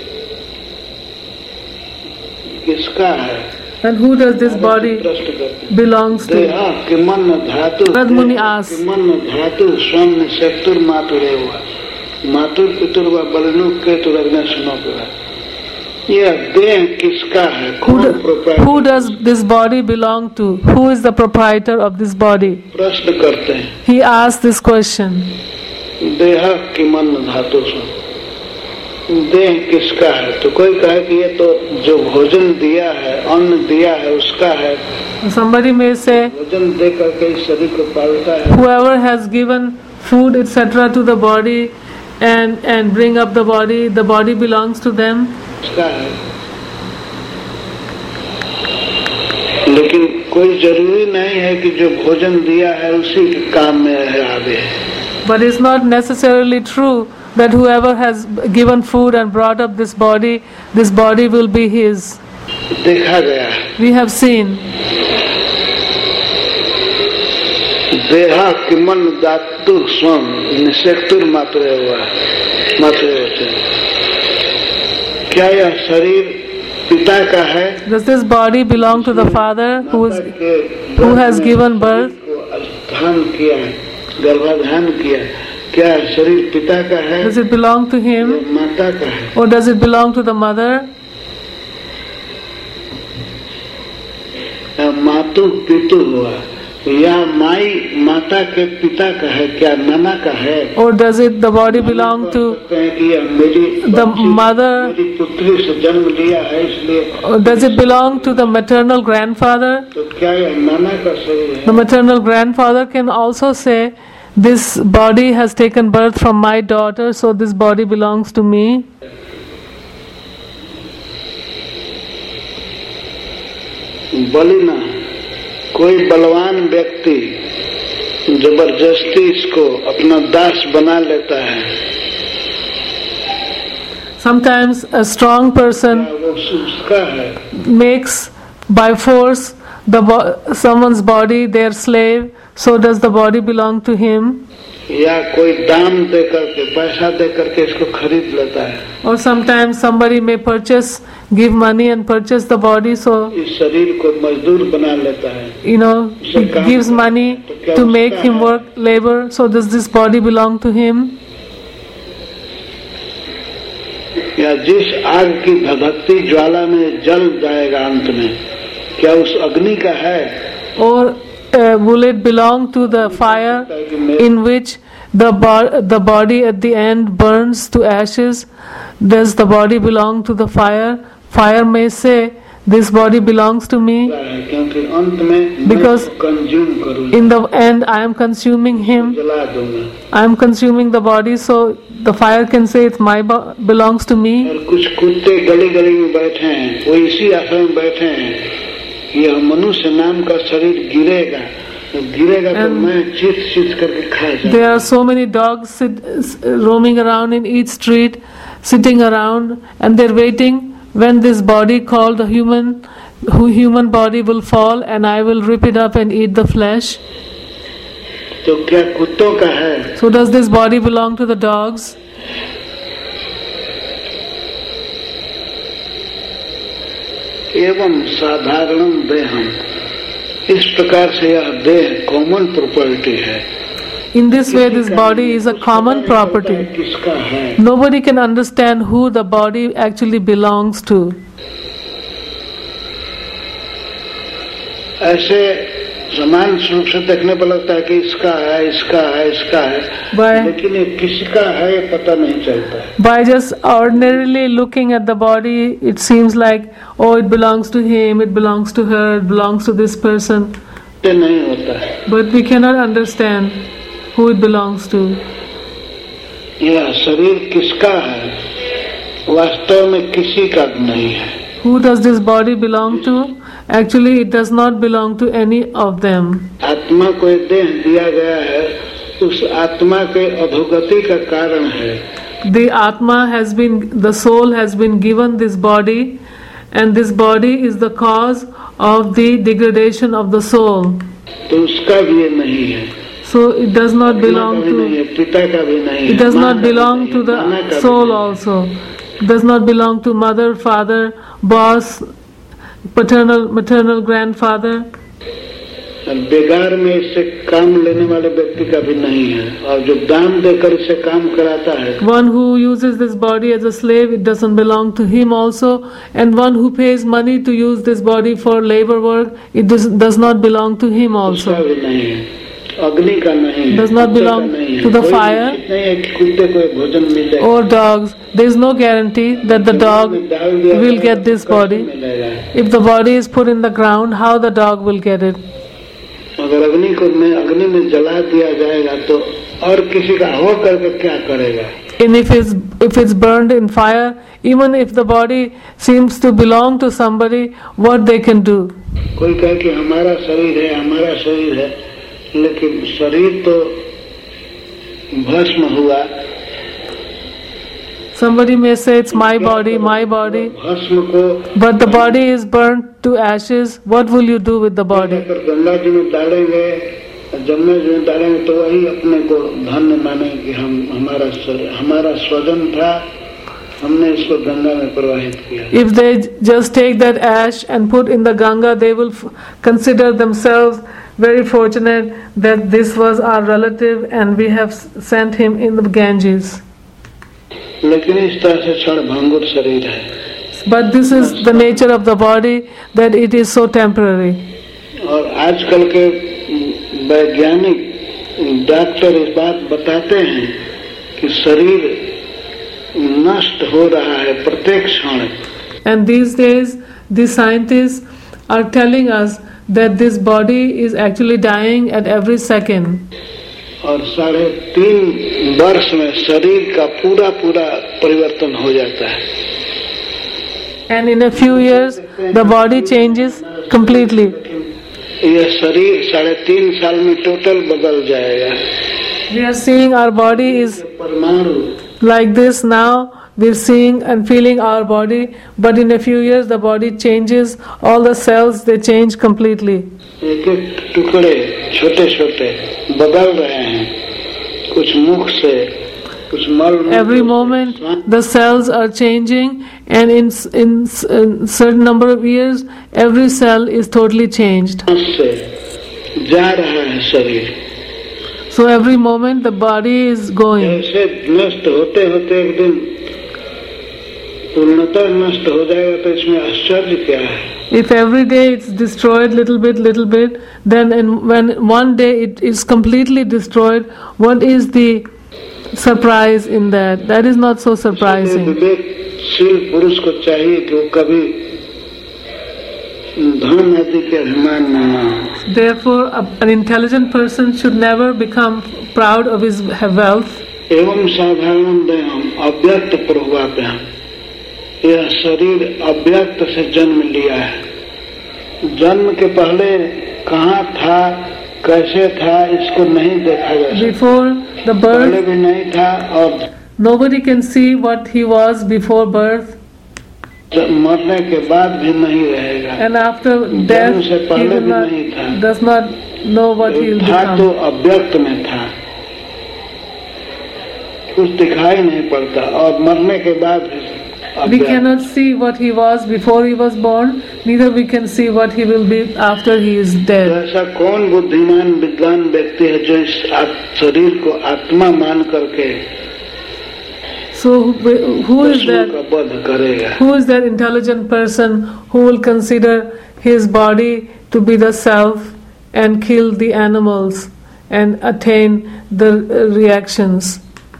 किसका है? And who does this body प्रश्न करते belongs to? देहा किमन धातु, Narad Muni asks, किमन धातु स्वयं शक्तुर मातुरे हुआ, मातुर पितुर व बलनु के तुरग्न सुनो पड़ा। यह देह किसका है? कौन proprietor? who does this body belong to? Who is the proprietor of this body? प्रश्न करते हैं। He asked this question. देहा किमन धातु स्वयं, देह किसका है? तो कोई कहे कि ये तो जो भोजन दिया है, अन्न दिया है, उसका है। Somebody may say, भोजन दे करके इस शरीर को पालता है। whoever has given food etc. to the body and bring up the body belongs to them. उसका है। लेकिन कोई जरूरी नहीं है कि जो भोजन दिया है उसी के काम में है आगे। But it's not necessarily true that whoever has given food and brought up this body will be his. देखा गया है। We have seen. देहा किमन धातु स्वयं निषेक्तुर मात्र हुआ मात्र होते। क्या यह शरीर पिता का है? Does this body belong to the father who has given birth? धान किया, गर्भाधान किया। क्या शरीर पिता का है? Does it belong to him माता का है? or does it belong to the mother? मातु पितु हुआ, या माई माता के पिता का है, क्या नाना का है? Or does the body belong to the mother? मेरी पुत्री से जन्म लिया है इसलिए। Or does it belong to the maternal grandfather? तो क्या यह नाना का शरीर है? The maternal grandfather can also say, this body has taken birth from my daughter, so this body belongs to me. बलिना, कोई बलवान व्यक्ति जबरदस्ती इसको अपना दास बना लेता है। Sometimes a strong person वो उसका है। makes by force someone's body, their slave, so does the body belong to him? या कोई दाम दे करके, पैसा दे करके इसको खरीद लेता है. Or sometimes somebody may give money and purchase the body, so इस शरीर को मजदूर बना लेता है. he gives money to make him work, labor. So does this body belong to him? या जिस आग की भगवती ज्वाला में जल जाएगा अंत में, क्या उस अग्नि का है? Or will it belong to the fire in which the body at the end burns to ashes? Does the body belong to the fire? Fire may say, this body belongs to me, because in the end I am consuming him, I am consuming the body, so the fire can say it belongs to me. कुछ कुत्ते गली गली में बैठे हैं, वो इसी आश्रम में बैठे हैं, यह मनुष्य नाम का शरीर गिरेगा तो मैं चीत करके खा जाऊंगा. There are so many dogs roaming around in each street, sitting around, and they're waiting when this body called the human body will fall, and I will rip it up and eat the flesh. तो क्या कुत्तों का है? So does this body belong to the dogs? एवं साधारणम देहम, इस प्रकार से यह देह कॉमन प्रॉपर्टी है. In this way, this body is a common property. किसका है? Nobody can understand who the body actually belongs to. ऐसे समान रूप से देखने पर लगता है कि इसका है, इसका है, इसका है, लेकिन ये किसका है ये पता नहीं चलता. By just ordinarily looking at the body, it seems like, oh, it belongs to him, it belongs to her, it belongs to this person. ये नहीं होता है. But we cannot understand who it belongs to. यह शरीर किसका है? वास्तव में किसी का नहीं है. Who does this body belong to? Actually, it does not belong to any of them. आत्मा को एक देह दिया गया है, उस आत्मा के अधोगति का कारण है. The soul has been given this body, and this body is the cause of the degradation of the soul. तो उसका भी ये नहीं है. So it does not belong to. पिता का भी नहीं है. It does not belong to the soul also. It does not belong to mother, father, boss, paternal, maternal, grandfather. बेगार में इससे काम लेने वाले व्यक्ति का भी नहीं है, और जो दाम देकर इसे काम कराता है. One who uses this body as a slave, it doesn't belong to him also, and one who pays money to use this body for labor work, it does not belong to him also. उसका भी नहीं है. अग्नि का नहीं है. Does not belong to the fire or dogs. There is no guarantee that the dog will get this body. If the body is put in the ground, how the dog will get it? अगर अग्नि में जला दिया जाएगा तो और किसी का हो करके क्या करेगा? And if it's burned in fire, even if the body seems to belong to somebody, what they can do? कोई कहे कि हमारा शरीर है, लेकिन शरीर तो भस्म हुआ. Somebody may say it's my body, भस्म को, but the body is burnt to ashes. What will you do with the body? Ganga ji में डालेंगे, जमुना जी में डालेंगे तो वही अपने को धन्य मानेंगे कि हमारा स्वजन था, हमने इसको गंगा में प्रवाहित किया. If they just take that ash and put in the Ganga, they will consider themselves very fortunate that this was our relative and we have sent him in the Ganges. लेकिन इस तरह से क्षणभंगुर शरीर है. But this is the nature of the body, that it is so temporary. और आजकल के वैज्ञानिक डॉक्टर इस बात बताते हैं कि शरीर नष्ट हो रहा है प्रत्येक क्षण. And these days, the scientists are telling us that this body is actually dying at every second. और 3.5 वर्ष में शरीर का पूरा परिवर्तन हो जाता है. And in a few years, the body changes completely. यह शरीर 3.5 साल में टोटल बदल जाएगा. We are seeing our body is like this now. we're seeing and feeling our body, but in a few years the body changes, all the cells they change completely. एक एक टुकड़े छोटे छोटे बदल रहे हैं, कुछ मुख से, कुछ मल में, Every moment the cells are changing, and in certain number of years every cell is totally changed. से जा रहा है शरीर. So every moment the body is going. ऐसे नष्ट होते होते एक दिन पूर्णतः नष्ट हो जाएगा, तो इसमें आश्चर्य क्या है? If every day it's destroyed little bit, then when one day it is completely destroyed, what is the surprise in that? That is not so surprising. विवेकशील पुरुष को चाहिए कि वो कभी धन आदि के अभिमान न हो. Therefore, an intelligent person should never become proud of his wealth. एवं साधारण देहम अव्यक्त प्रभाव्याम. यह शरीर अव्यक्त से जन्म लिया है. जन्म के पहले कहाँ था, कैसे था, इसको नहीं देखा जा सकता. Before the पहले birth, भी नहीं था और nobody can see what he was before birth, मरने के बाद भी नहीं रहेगा. and after death he will not, does not know what he will था तो become. अव्यक्त में था, कुछ दिखाई नहीं पड़ता, और मरने के बाद We cannot see what he was before he was born, neither we can see what he will be after he is dead. ऐसा कौन बुद्धिमान विद्वान व्यक्ति है जो इस शरीर को आत्मा मान करके So who is that? का वध करेगा? Who is that intelligent person who will consider his body to be the self and kill the animals and attain the reactions?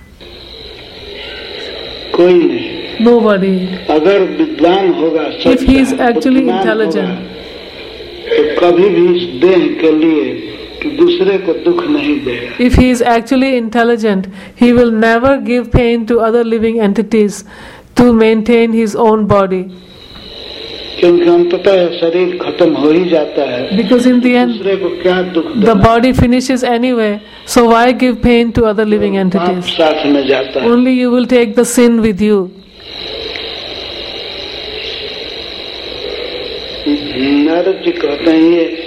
कोई नहीं. Nobody. अगर विद्वान होगा, If he is actually बुद्धिमान intelligent, होगा, तो कभी भी इस देह के लिए दूसरे को दुख नहीं देगा. if he is actually intelligent, he will never give pain to other living entities to maintain his own body. क्योंकि हम पता है शरीर खत्म हो ही जाता है. Because in the end, दूसरे को क्या दुख the देना? body finishes anyway, so why give pain to other living पाप entities? साथ में जाता है. Only you will take the sin with you. Narad ji कहते हैं ये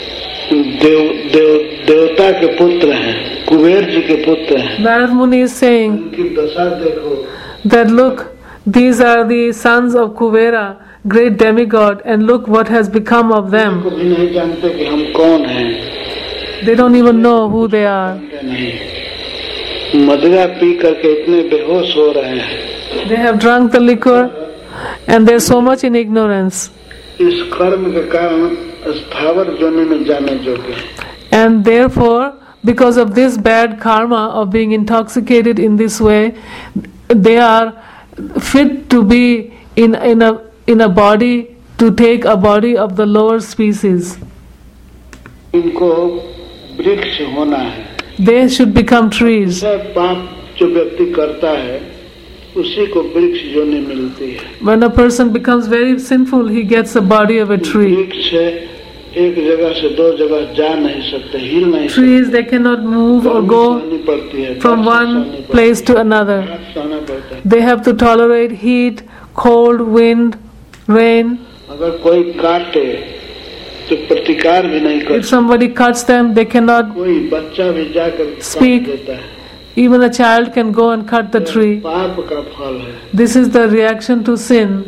देवता के पुत्र हैं, कुबेर जी के पुत्र हैं. Narad Muni is saying उनकी दशा देखो. that look, these are the sons of Kuvera, great demigod, and look what has become of them. को भी नहीं जानते कि हम कौन हैं. They don't even know who they are. नहीं, मदिरा पी करके इतने बेहोश हो रहे हैं. They have drunk the liquor and they're so much in ignorance. इस कर्म के कारण स्थावर जोनि में जाने योग्य हैं. And therefore, because of this bad karma of being intoxicated in this way, they are fit to be in a body, to take a body of the lower species. इनको वृक्ष होना है. They should become trees. सब पाप जो व्यक्ति करता है उसी को वृक्ष जोनि मिलती है. When a person becomes very sinful, he gets the body of a tree. वृक्ष एक जगह से दो जगह जा नहीं सकते, हिल नहीं सकते. Trees, they cannot move or go Sahni पड़ती है, from कष्ट one सहनी पड़ती place to है, another. कष्ट सहना पड़ता है. They have to tolerate heat, cold, wind, rain. अगर कोई काटे तो प्रतिकार भी नहीं कर. If somebody cuts them, they cannot. कोई बच्चा भी जाकर Speak. काट देता है. Even a child can go and cut the tree. पाप का फल है. This is the reaction to sin.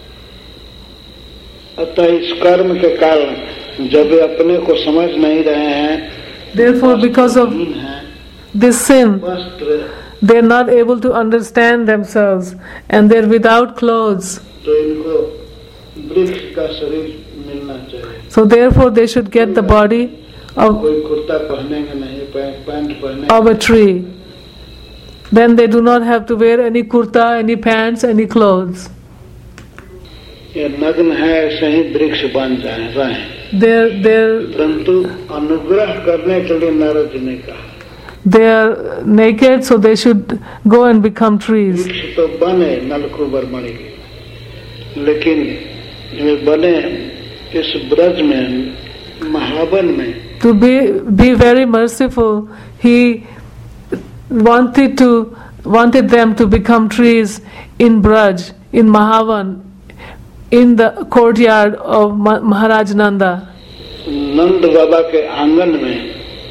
अतः इस कर्म के कारण जब वे अपने को समझ नहीं रहे हैं, Therefore, because of हीन हैं, this sin, वस्त्र, they are not able to understand themselves and they are without clothes. तो इनको वृक्ष का शरीर मिलना चाहिए. So therefore, they should get the body of कोई कुर्ता पहनेंगे नहीं, पैंट पहनेंगे. of a tree. Then they do not have to wear any kurta, any pants, any clothes. ये नग्न है, ऐसे ही वृक्ष बन जाए रहें. परंतु अनुग्रह करने के लिए नारद जी ने कहा they are naked, so they should go and become trees. वृक्ष तो बने नलकुबर मणि के, लेकिन वे बने इस ब्रज में, महावन में. To be very merciful, he wanted to wanted them to become trees in Braj, in Mahavan, in the courtyard of Maharaj Nanda. नंद बाबा के आंगन में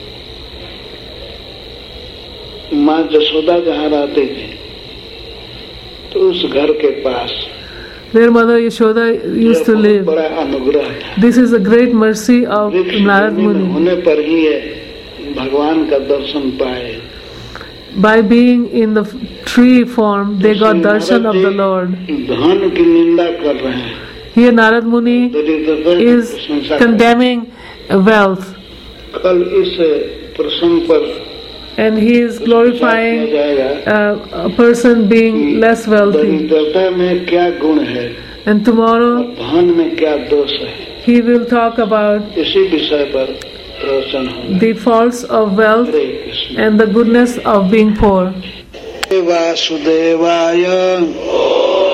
माँ जसोदा जहाँ रहती थी, तो उस घर के पास where Mother Yashoda used to live. बड़ा अनुग्रह था। This is a great mercy of Narad Muni. होने पर ही ये भगवान का दर्शन पाए। By being in the tree form, they got darshan of the Lord. धन की निंदा कर रहे हैं। Here Narad Muni is condemning wealth. कल इस प्रसंग पर And he is glorifying a person being less wealthy. दरिद्रता में क्या गुण है, And tomorrow धन में क्या दोष है, he will talk about इसी विषय पर प्रवचन होगा। the faults of wealth Hare Krishna. and the goodness of being poor. वासुदेवाय